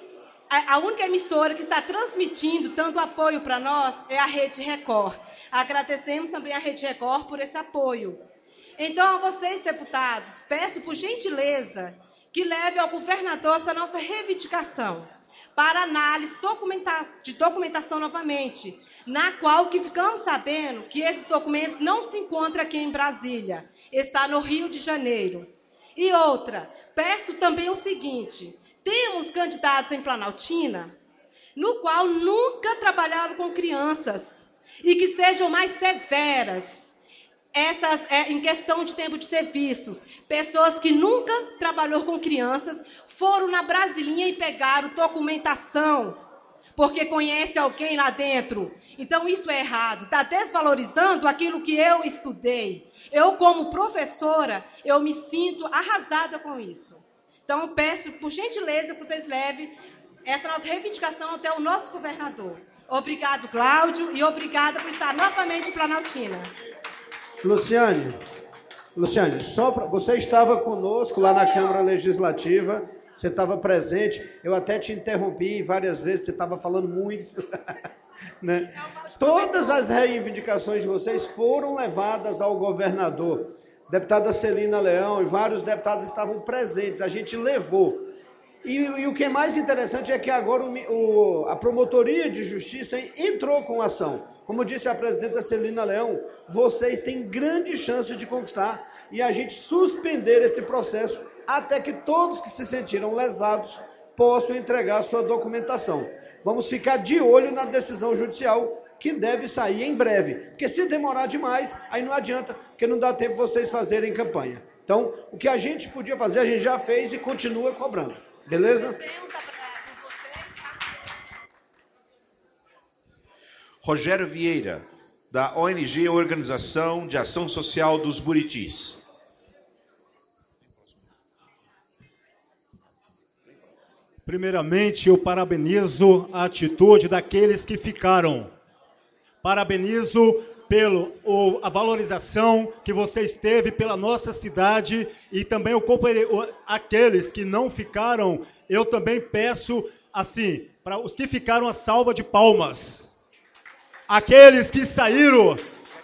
a única emissora que está transmitindo tanto apoio para nós é a Rede Record. Agradecemos também a Rede Record por esse apoio. Então, a vocês, deputados, peço por gentileza que leve ao governador essa nossa reivindicação para análise de documentação novamente, na qual que ficamos sabendo que esses documentos não se encontram aqui em Brasília, está no Rio de Janeiro. E outra, peço também o seguinte, temos candidatos em Planaltina, no qual nunca trabalharam com crianças, e que sejam mais severas, em questão de tempo de serviços. Pessoas que nunca trabalhou com crianças foram na Brasilinha e pegaram documentação, porque conhece alguém lá dentro. Então, isso é errado. Está desvalorizando aquilo que eu estudei. Eu, como professora, eu me sinto arrasada com isso. Então, peço, por gentileza, que vocês levem essa nossa reivindicação até o nosso governador. Obrigado, Cláudio, e obrigada por estar novamente em Planaltina. Luciane, você estava conosco lá na Câmara Legislativa, você estava presente, eu até te interrompi várias vezes, você estava falando muito. Né? Todas as reivindicações de vocês foram levadas ao governador. Deputada Celina Leão e vários deputados estavam presentes, a gente levou. E o que é mais interessante é que agora a Promotoria de Justiça entrou com ação. Como disse a presidenta Celina Leão, vocês têm grande chance de conquistar e a gente suspender esse processo até que todos que se sentiram lesados possam entregar sua documentação. Vamos ficar de olho na decisão judicial que deve sair em breve. Porque se demorar demais, aí não adianta, porque não dá tempo vocês fazerem campanha. Então, o que a gente podia fazer, a gente já fez e continua cobrando. Beleza? Rogério Vieira, da ONG Organização de Ação Social dos Buritis. Primeiramente, eu parabenizo a atitude daqueles que ficaram. Parabenizo a valorização que vocês teve pela nossa cidade e também aqueles que não ficaram, eu também peço, assim, para os que ficaram, a salva de palmas. Aqueles que saíram,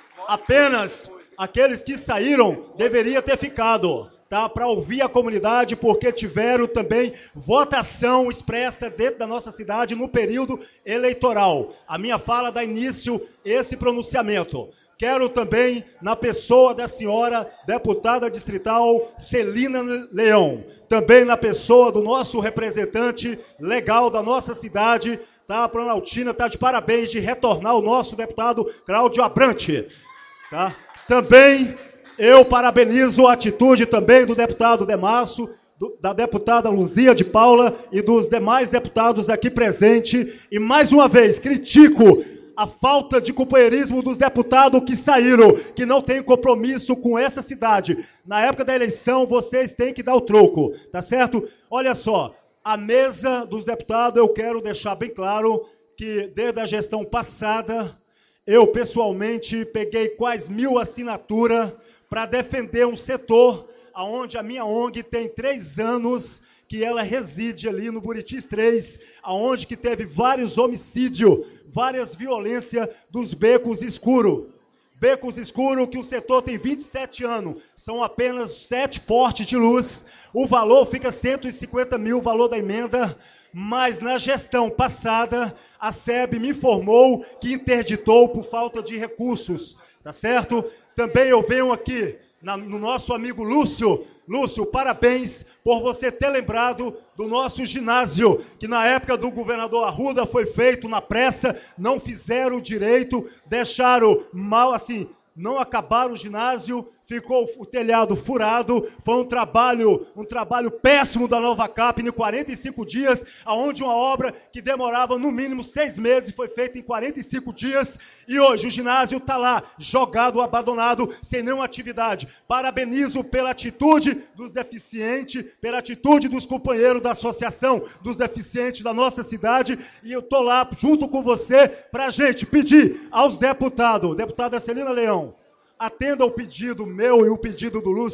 apenas aqueles que saíram, deveriam ter ficado, tá? Para ouvir a comunidade, porque tiveram também votação expressa dentro da nossa cidade no período eleitoral. A minha fala dá início a esse pronunciamento. Quero também, na pessoa da senhora deputada distrital Celina Leão, também na pessoa do nosso representante legal da nossa cidade, tá? A Planaltina está de parabéns de retornar o nosso deputado Cláudio Abrante. Tá? Também eu parabenizo a atitude também do deputado Demarço, da deputada Luzia de Paula e dos demais deputados aqui presentes. E mais uma vez, critico a falta de companheirismo dos deputados que saíram, que não têm compromisso com essa cidade. Na época da eleição, vocês têm que dar o troco, tá certo? Olha só, a mesa dos deputados, eu quero deixar bem claro que desde a gestão passada, eu pessoalmente peguei quase 1000 assinaturas para defender um setor onde a minha ONG tem 3 anos que ela reside ali no Buritis 3, onde que teve vários homicídios, várias violências dos becos escuros. Becos escuros que o setor tem 27 anos, são apenas 7 postes de luz, o valor fica 150 mil, o valor da emenda, mas na gestão passada, a SEB me informou que interditou por falta de recursos, tá certo? Também eu venho aqui no nosso amigo Lúcio. Lúcio, parabéns por você ter lembrado do nosso ginásio, que na época do governador Arruda foi feito na pressa, não fizeram direito, deixaram mal, assim, não acabaram o ginásio, ficou o telhado furado, foi um trabalho péssimo da Nova Cap em 45 dias, onde uma obra que demorava no mínimo 6 meses foi feita em 45 dias, e hoje o ginásio está lá, jogado, abandonado, sem nenhuma atividade. Parabenizo pela atitude dos deficientes, pela atitude dos companheiros da associação dos deficientes da nossa cidade, e eu estou lá junto com você para a gente pedir aos deputados, deputada Celina Leão, atenda ao pedido meu e o pedido do Lúcio,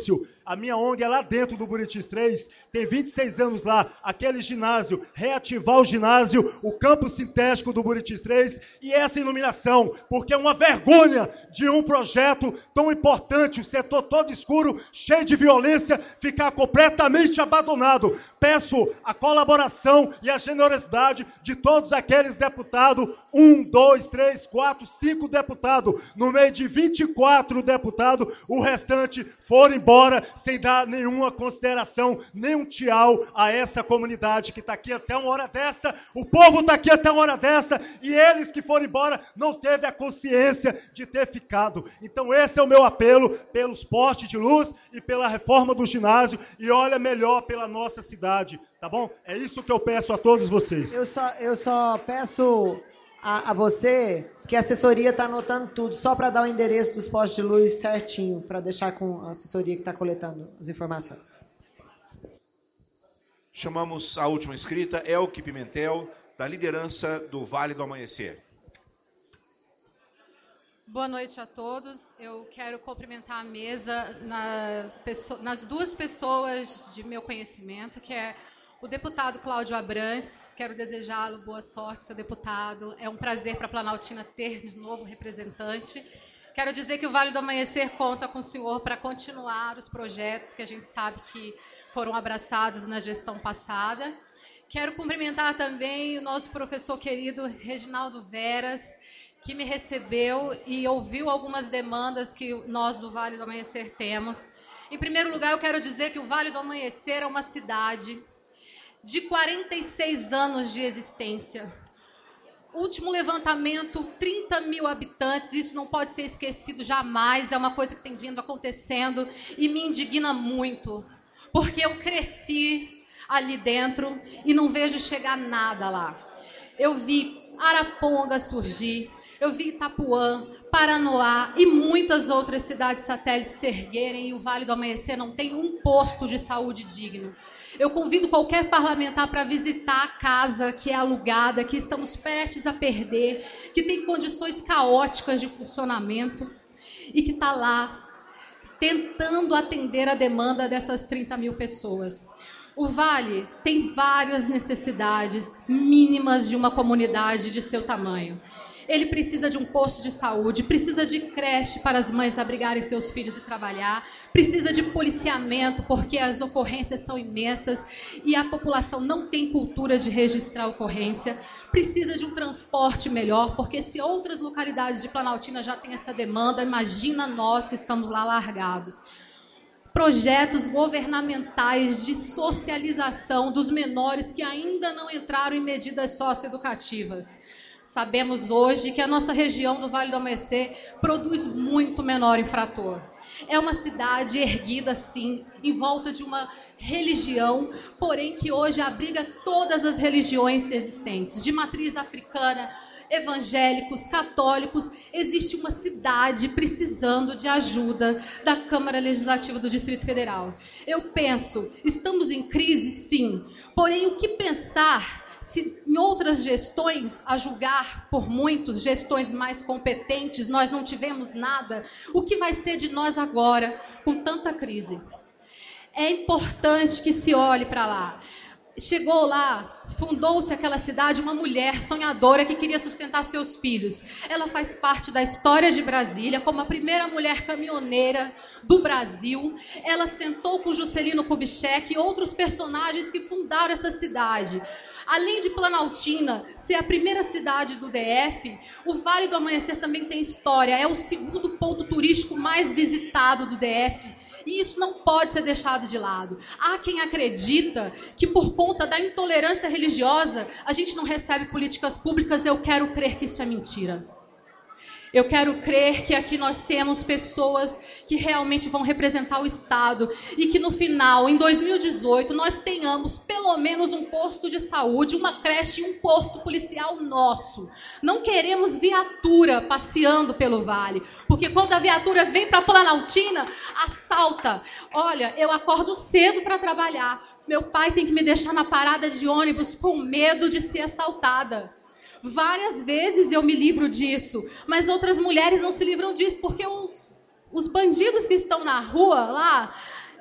A minha ONG é lá dentro do Buritis 3, tem 26 anos lá, aquele ginásio, reativar o ginásio, o campo sintético do Buritis 3 e essa iluminação, porque é uma vergonha de um projeto tão importante, o setor todo escuro, cheio de violência, ficar completamente abandonado. Peço a colaboração e a generosidade de todos aqueles deputados, 1, 2, 3, 4, 5 deputados, no meio de 24 deputados, o restante foram embora sem dar nenhuma consideração, nenhum tchau a essa comunidade que está aqui até uma hora dessa, o povo está aqui até uma hora dessa, e eles que foram embora não teve a consciência de ter ficado. Então esse é o meu apelo, pelos postes de luz e pela reforma do ginásio, e olha melhor pela nossa cidade, tá bom? É isso que eu peço a todos vocês. Eu só peço a você que a assessoria está anotando tudo, só para dar o endereço dos postos de luz certinho, para deixar com a assessoria que está coletando as informações. Chamamos a última inscrita, Elke Pimentel, da liderança do Vale do Amanhecer. Boa noite a todos. Eu quero cumprimentar a mesa nas duas pessoas de meu conhecimento, que é o deputado Cláudio Abrantes. Quero desejá-lo boa sorte, seu deputado. É um prazer para a Planaltina ter de novo representante. Quero dizer que o Vale do Amanhecer conta com o senhor para continuar os projetos que a gente sabe que foram abraçados na gestão passada. Quero cumprimentar também o nosso professor querido Reginaldo Veras, que me recebeu e ouviu algumas demandas que nós do Vale do Amanhecer temos. Em primeiro lugar, eu quero dizer que o Vale do Amanhecer é uma cidade de 46 anos de existência. Último levantamento, 30 mil habitantes, isso não pode ser esquecido jamais, é uma coisa que tem vindo acontecendo e me indigna muito, porque eu cresci ali dentro e não vejo chegar nada lá. Eu vi Araponga surgir, eu vi Itapuã, Paranoá e muitas outras cidades satélites se erguerem e o Vale do Amanhecer não tem um posto de saúde digno. Eu convido qualquer parlamentar para visitar a casa que é alugada, que estamos prestes a perder, que tem condições caóticas de funcionamento e que está lá tentando atender a demanda dessas 30 mil pessoas. O Vale tem várias necessidades mínimas de uma comunidade de seu tamanho. Ele precisa de um posto de saúde, precisa de creche para as mães abrigarem seus filhos e trabalhar, precisa de policiamento, porque as ocorrências são imensas e a população não tem cultura de registrar a ocorrência, precisa de um transporte melhor, porque se outras localidades de Planaltina já têm essa demanda, imagina nós que estamos lá largados. Projetos governamentais de socialização dos menores que ainda não entraram em medidas socioeducativas. Sabemos hoje que a nossa região do Vale do Amanhecer produz muito menor infrator. É uma cidade erguida, sim, em volta de uma religião, porém que hoje abriga todas as religiões existentes, de matriz africana, evangélicos, católicos. Existe uma cidade precisando de ajuda da Câmara Legislativa do Distrito Federal. Eu penso, estamos em crise, sim, porém o que pensar se em outras gestões, a julgar por muitos, gestões mais competentes, nós não tivemos nada, o que vai ser de nós agora, com tanta crise? É importante que se olhe para lá. Chegou lá, fundou-se aquela cidade, uma mulher sonhadora que queria sustentar seus filhos. Ela faz parte da história de Brasília, como a primeira mulher caminhoneira do Brasil. Ela sentou com Juscelino Kubitschek e outros personagens que fundaram essa cidade. Além de Planaltina ser a primeira cidade do DF, o Vale do Amanhecer também tem história. É o segundo ponto turístico mais visitado do DF. E isso não pode ser deixado de lado. Há quem acredita que por conta da intolerância religiosa a gente não recebe políticas públicas. Eu quero crer que isso é mentira. Eu quero crer que aqui nós temos pessoas que realmente vão representar o Estado e que no final, em 2018, nós tenhamos pelo menos um posto de saúde, uma creche e um posto policial nosso. Não queremos viatura passeando pelo Vale, porque quando a viatura vem para Planaltina, assalta. Olha, eu acordo cedo para trabalhar. Meu pai tem que me deixar na parada de ônibus com medo de ser assaltada. Várias vezes eu me livro disso, mas outras mulheres não se livram disso, porque os bandidos que estão na rua lá,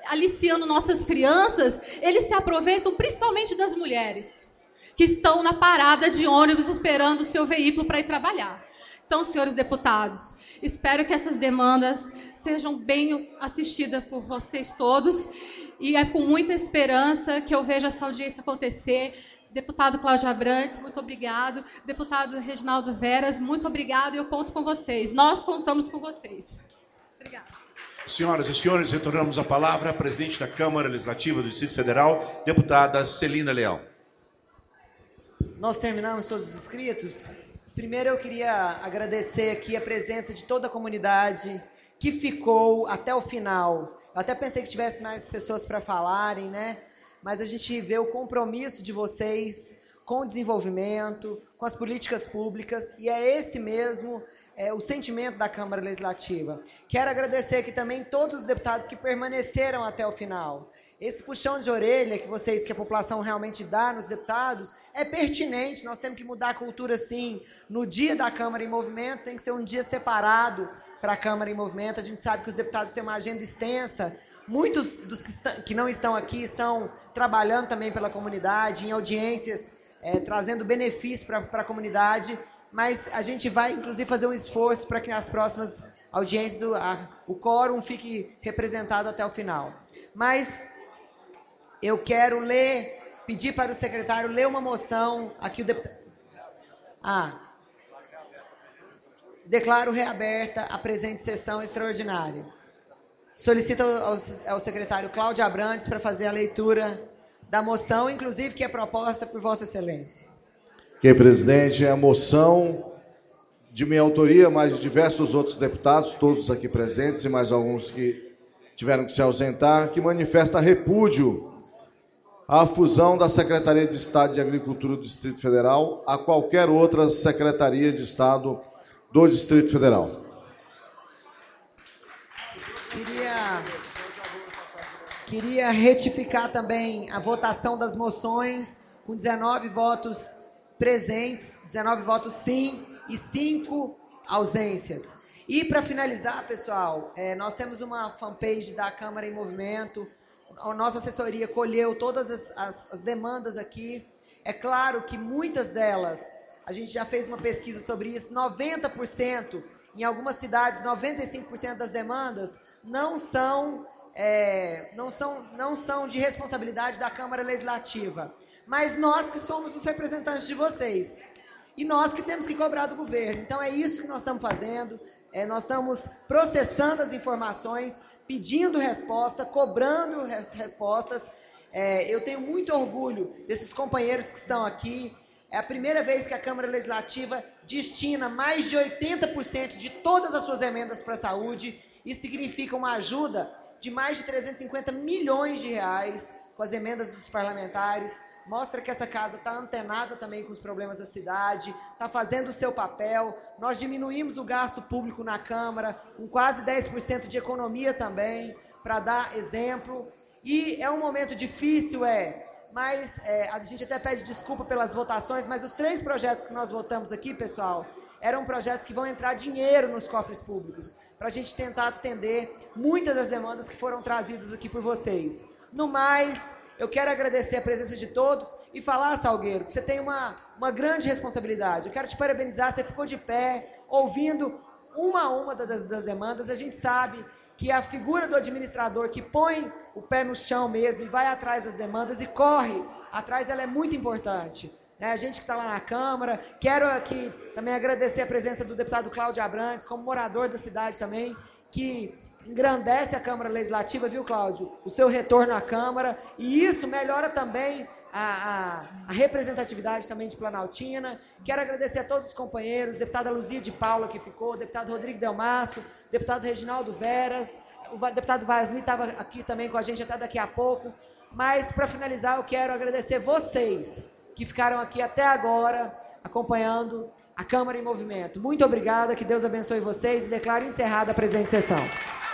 aliciando nossas crianças, eles se aproveitam principalmente das mulheres, que estão na parada de ônibus esperando o seu veículo para ir trabalhar. Então, senhores deputados, espero que essas demandas sejam bem assistidas por vocês todos, e é com muita esperança que eu vejo essa audiência acontecer. Deputado Cláudio Abrantes, muito obrigado. Deputado Reginaldo Veras, muito obrigado, e eu conto com vocês. Nós contamos com vocês. Obrigada. Senhoras e senhores, retornamos a palavra à presidente da Câmara Legislativa do Distrito Federal, deputada Celina Leão. Nós terminamos todos os inscritos. Primeiro eu queria agradecer aqui a presença de toda a comunidade que ficou até o final. Eu até pensei que tivesse mais pessoas para falarem, né? Mas a gente vê o compromisso de vocês com o desenvolvimento, com as políticas públicas, e é esse mesmo o sentimento da Câmara Legislativa. Quero agradecer aqui também todos os deputados que permaneceram até o final. Esse puxão de orelha que a população realmente dá nos deputados, é pertinente. Nós temos que mudar a cultura, sim. No dia da Câmara em Movimento, tem que ser um dia separado para a Câmara em Movimento. A gente sabe que os deputados têm uma agenda extensa. Muitos dos que não estão aqui estão trabalhando também pela comunidade, em audiências, trazendo benefício para a comunidade. Mas a gente vai, inclusive, fazer um esforço para que nas próximas audiências o quórum fique representado até o final. Mas eu quero pedir para o secretário ler uma moção, aqui o deputado... Declaro reaberta a presente sessão extraordinária. Solicito ao secretário Cláudio Abrantes para fazer a leitura da moção, inclusive que é proposta por Vossa Excelência. Ok, presidente, a moção de minha autoria, mais de diversos outros deputados, todos aqui presentes e mais alguns que tiveram que se ausentar, que manifesta repúdio à fusão da Secretaria de Estado de Agricultura do Distrito Federal a qualquer outra Secretaria de Estado do Distrito Federal. Queria retificar também a votação das moções com 19 votos presentes, 19 votos sim e 5 ausências. E para finalizar, pessoal, nós temos uma fanpage da Câmara em Movimento. A nossa assessoria colheu todas as demandas aqui. É claro que muitas delas, a gente já fez uma pesquisa sobre isso, 90%, em algumas cidades, 95% das demandas não são de responsabilidade da Câmara Legislativa. Mas nós que somos os representantes de vocês. E nós que temos que cobrar do governo. Então é isso que nós estamos fazendo. Nós estamos processando as informações, pedindo resposta, cobrando respostas. Eu tenho muito orgulho desses companheiros que estão aqui. É a primeira vez que a Câmara Legislativa destina mais de 80% de todas as suas emendas para a saúde. Isso significa uma ajuda de mais de 350 milhões de reais com as emendas dos parlamentares. Mostra que essa casa está antenada também com os problemas da cidade, está fazendo o seu papel. Nós diminuímos o gasto público na Câmara, com quase 10% de economia também, para dar exemplo. E é um momento difícil, mas a gente até pede desculpa pelas votações, mas os 3 projetos que nós votamos aqui, pessoal, eram projetos que vão entrar dinheiro nos cofres públicos, para a gente tentar atender muitas das demandas que foram trazidas aqui por vocês. No mais, eu quero agradecer a presença de todos e falar, Salgueiro, que você tem uma grande responsabilidade. Eu quero te parabenizar, você ficou de pé, ouvindo uma a uma das demandas. A gente sabe que a figura do administrador que põe o pé no chão mesmo e vai atrás das demandas e corre atrás, ela é muito importante. A gente que está lá na Câmara, quero aqui também agradecer a presença do deputado Cláudio Abrantes, como morador da cidade também, que engrandece a Câmara Legislativa, viu, Cláudio? O seu retorno à Câmara, e isso melhora também a representatividade também de Planaltina. Quero agradecer a todos os companheiros, deputada Luzia de Paula que ficou, deputado Rodrigo Delmasso, deputado Reginaldo Veras, o deputado Vasni estava aqui também com a gente até daqui a pouco. Mas, para finalizar, eu quero agradecer vocês que ficaram aqui até agora acompanhando a Câmara em Movimento. Muito obrigada, que Deus abençoe vocês e declaro encerrada a presente sessão.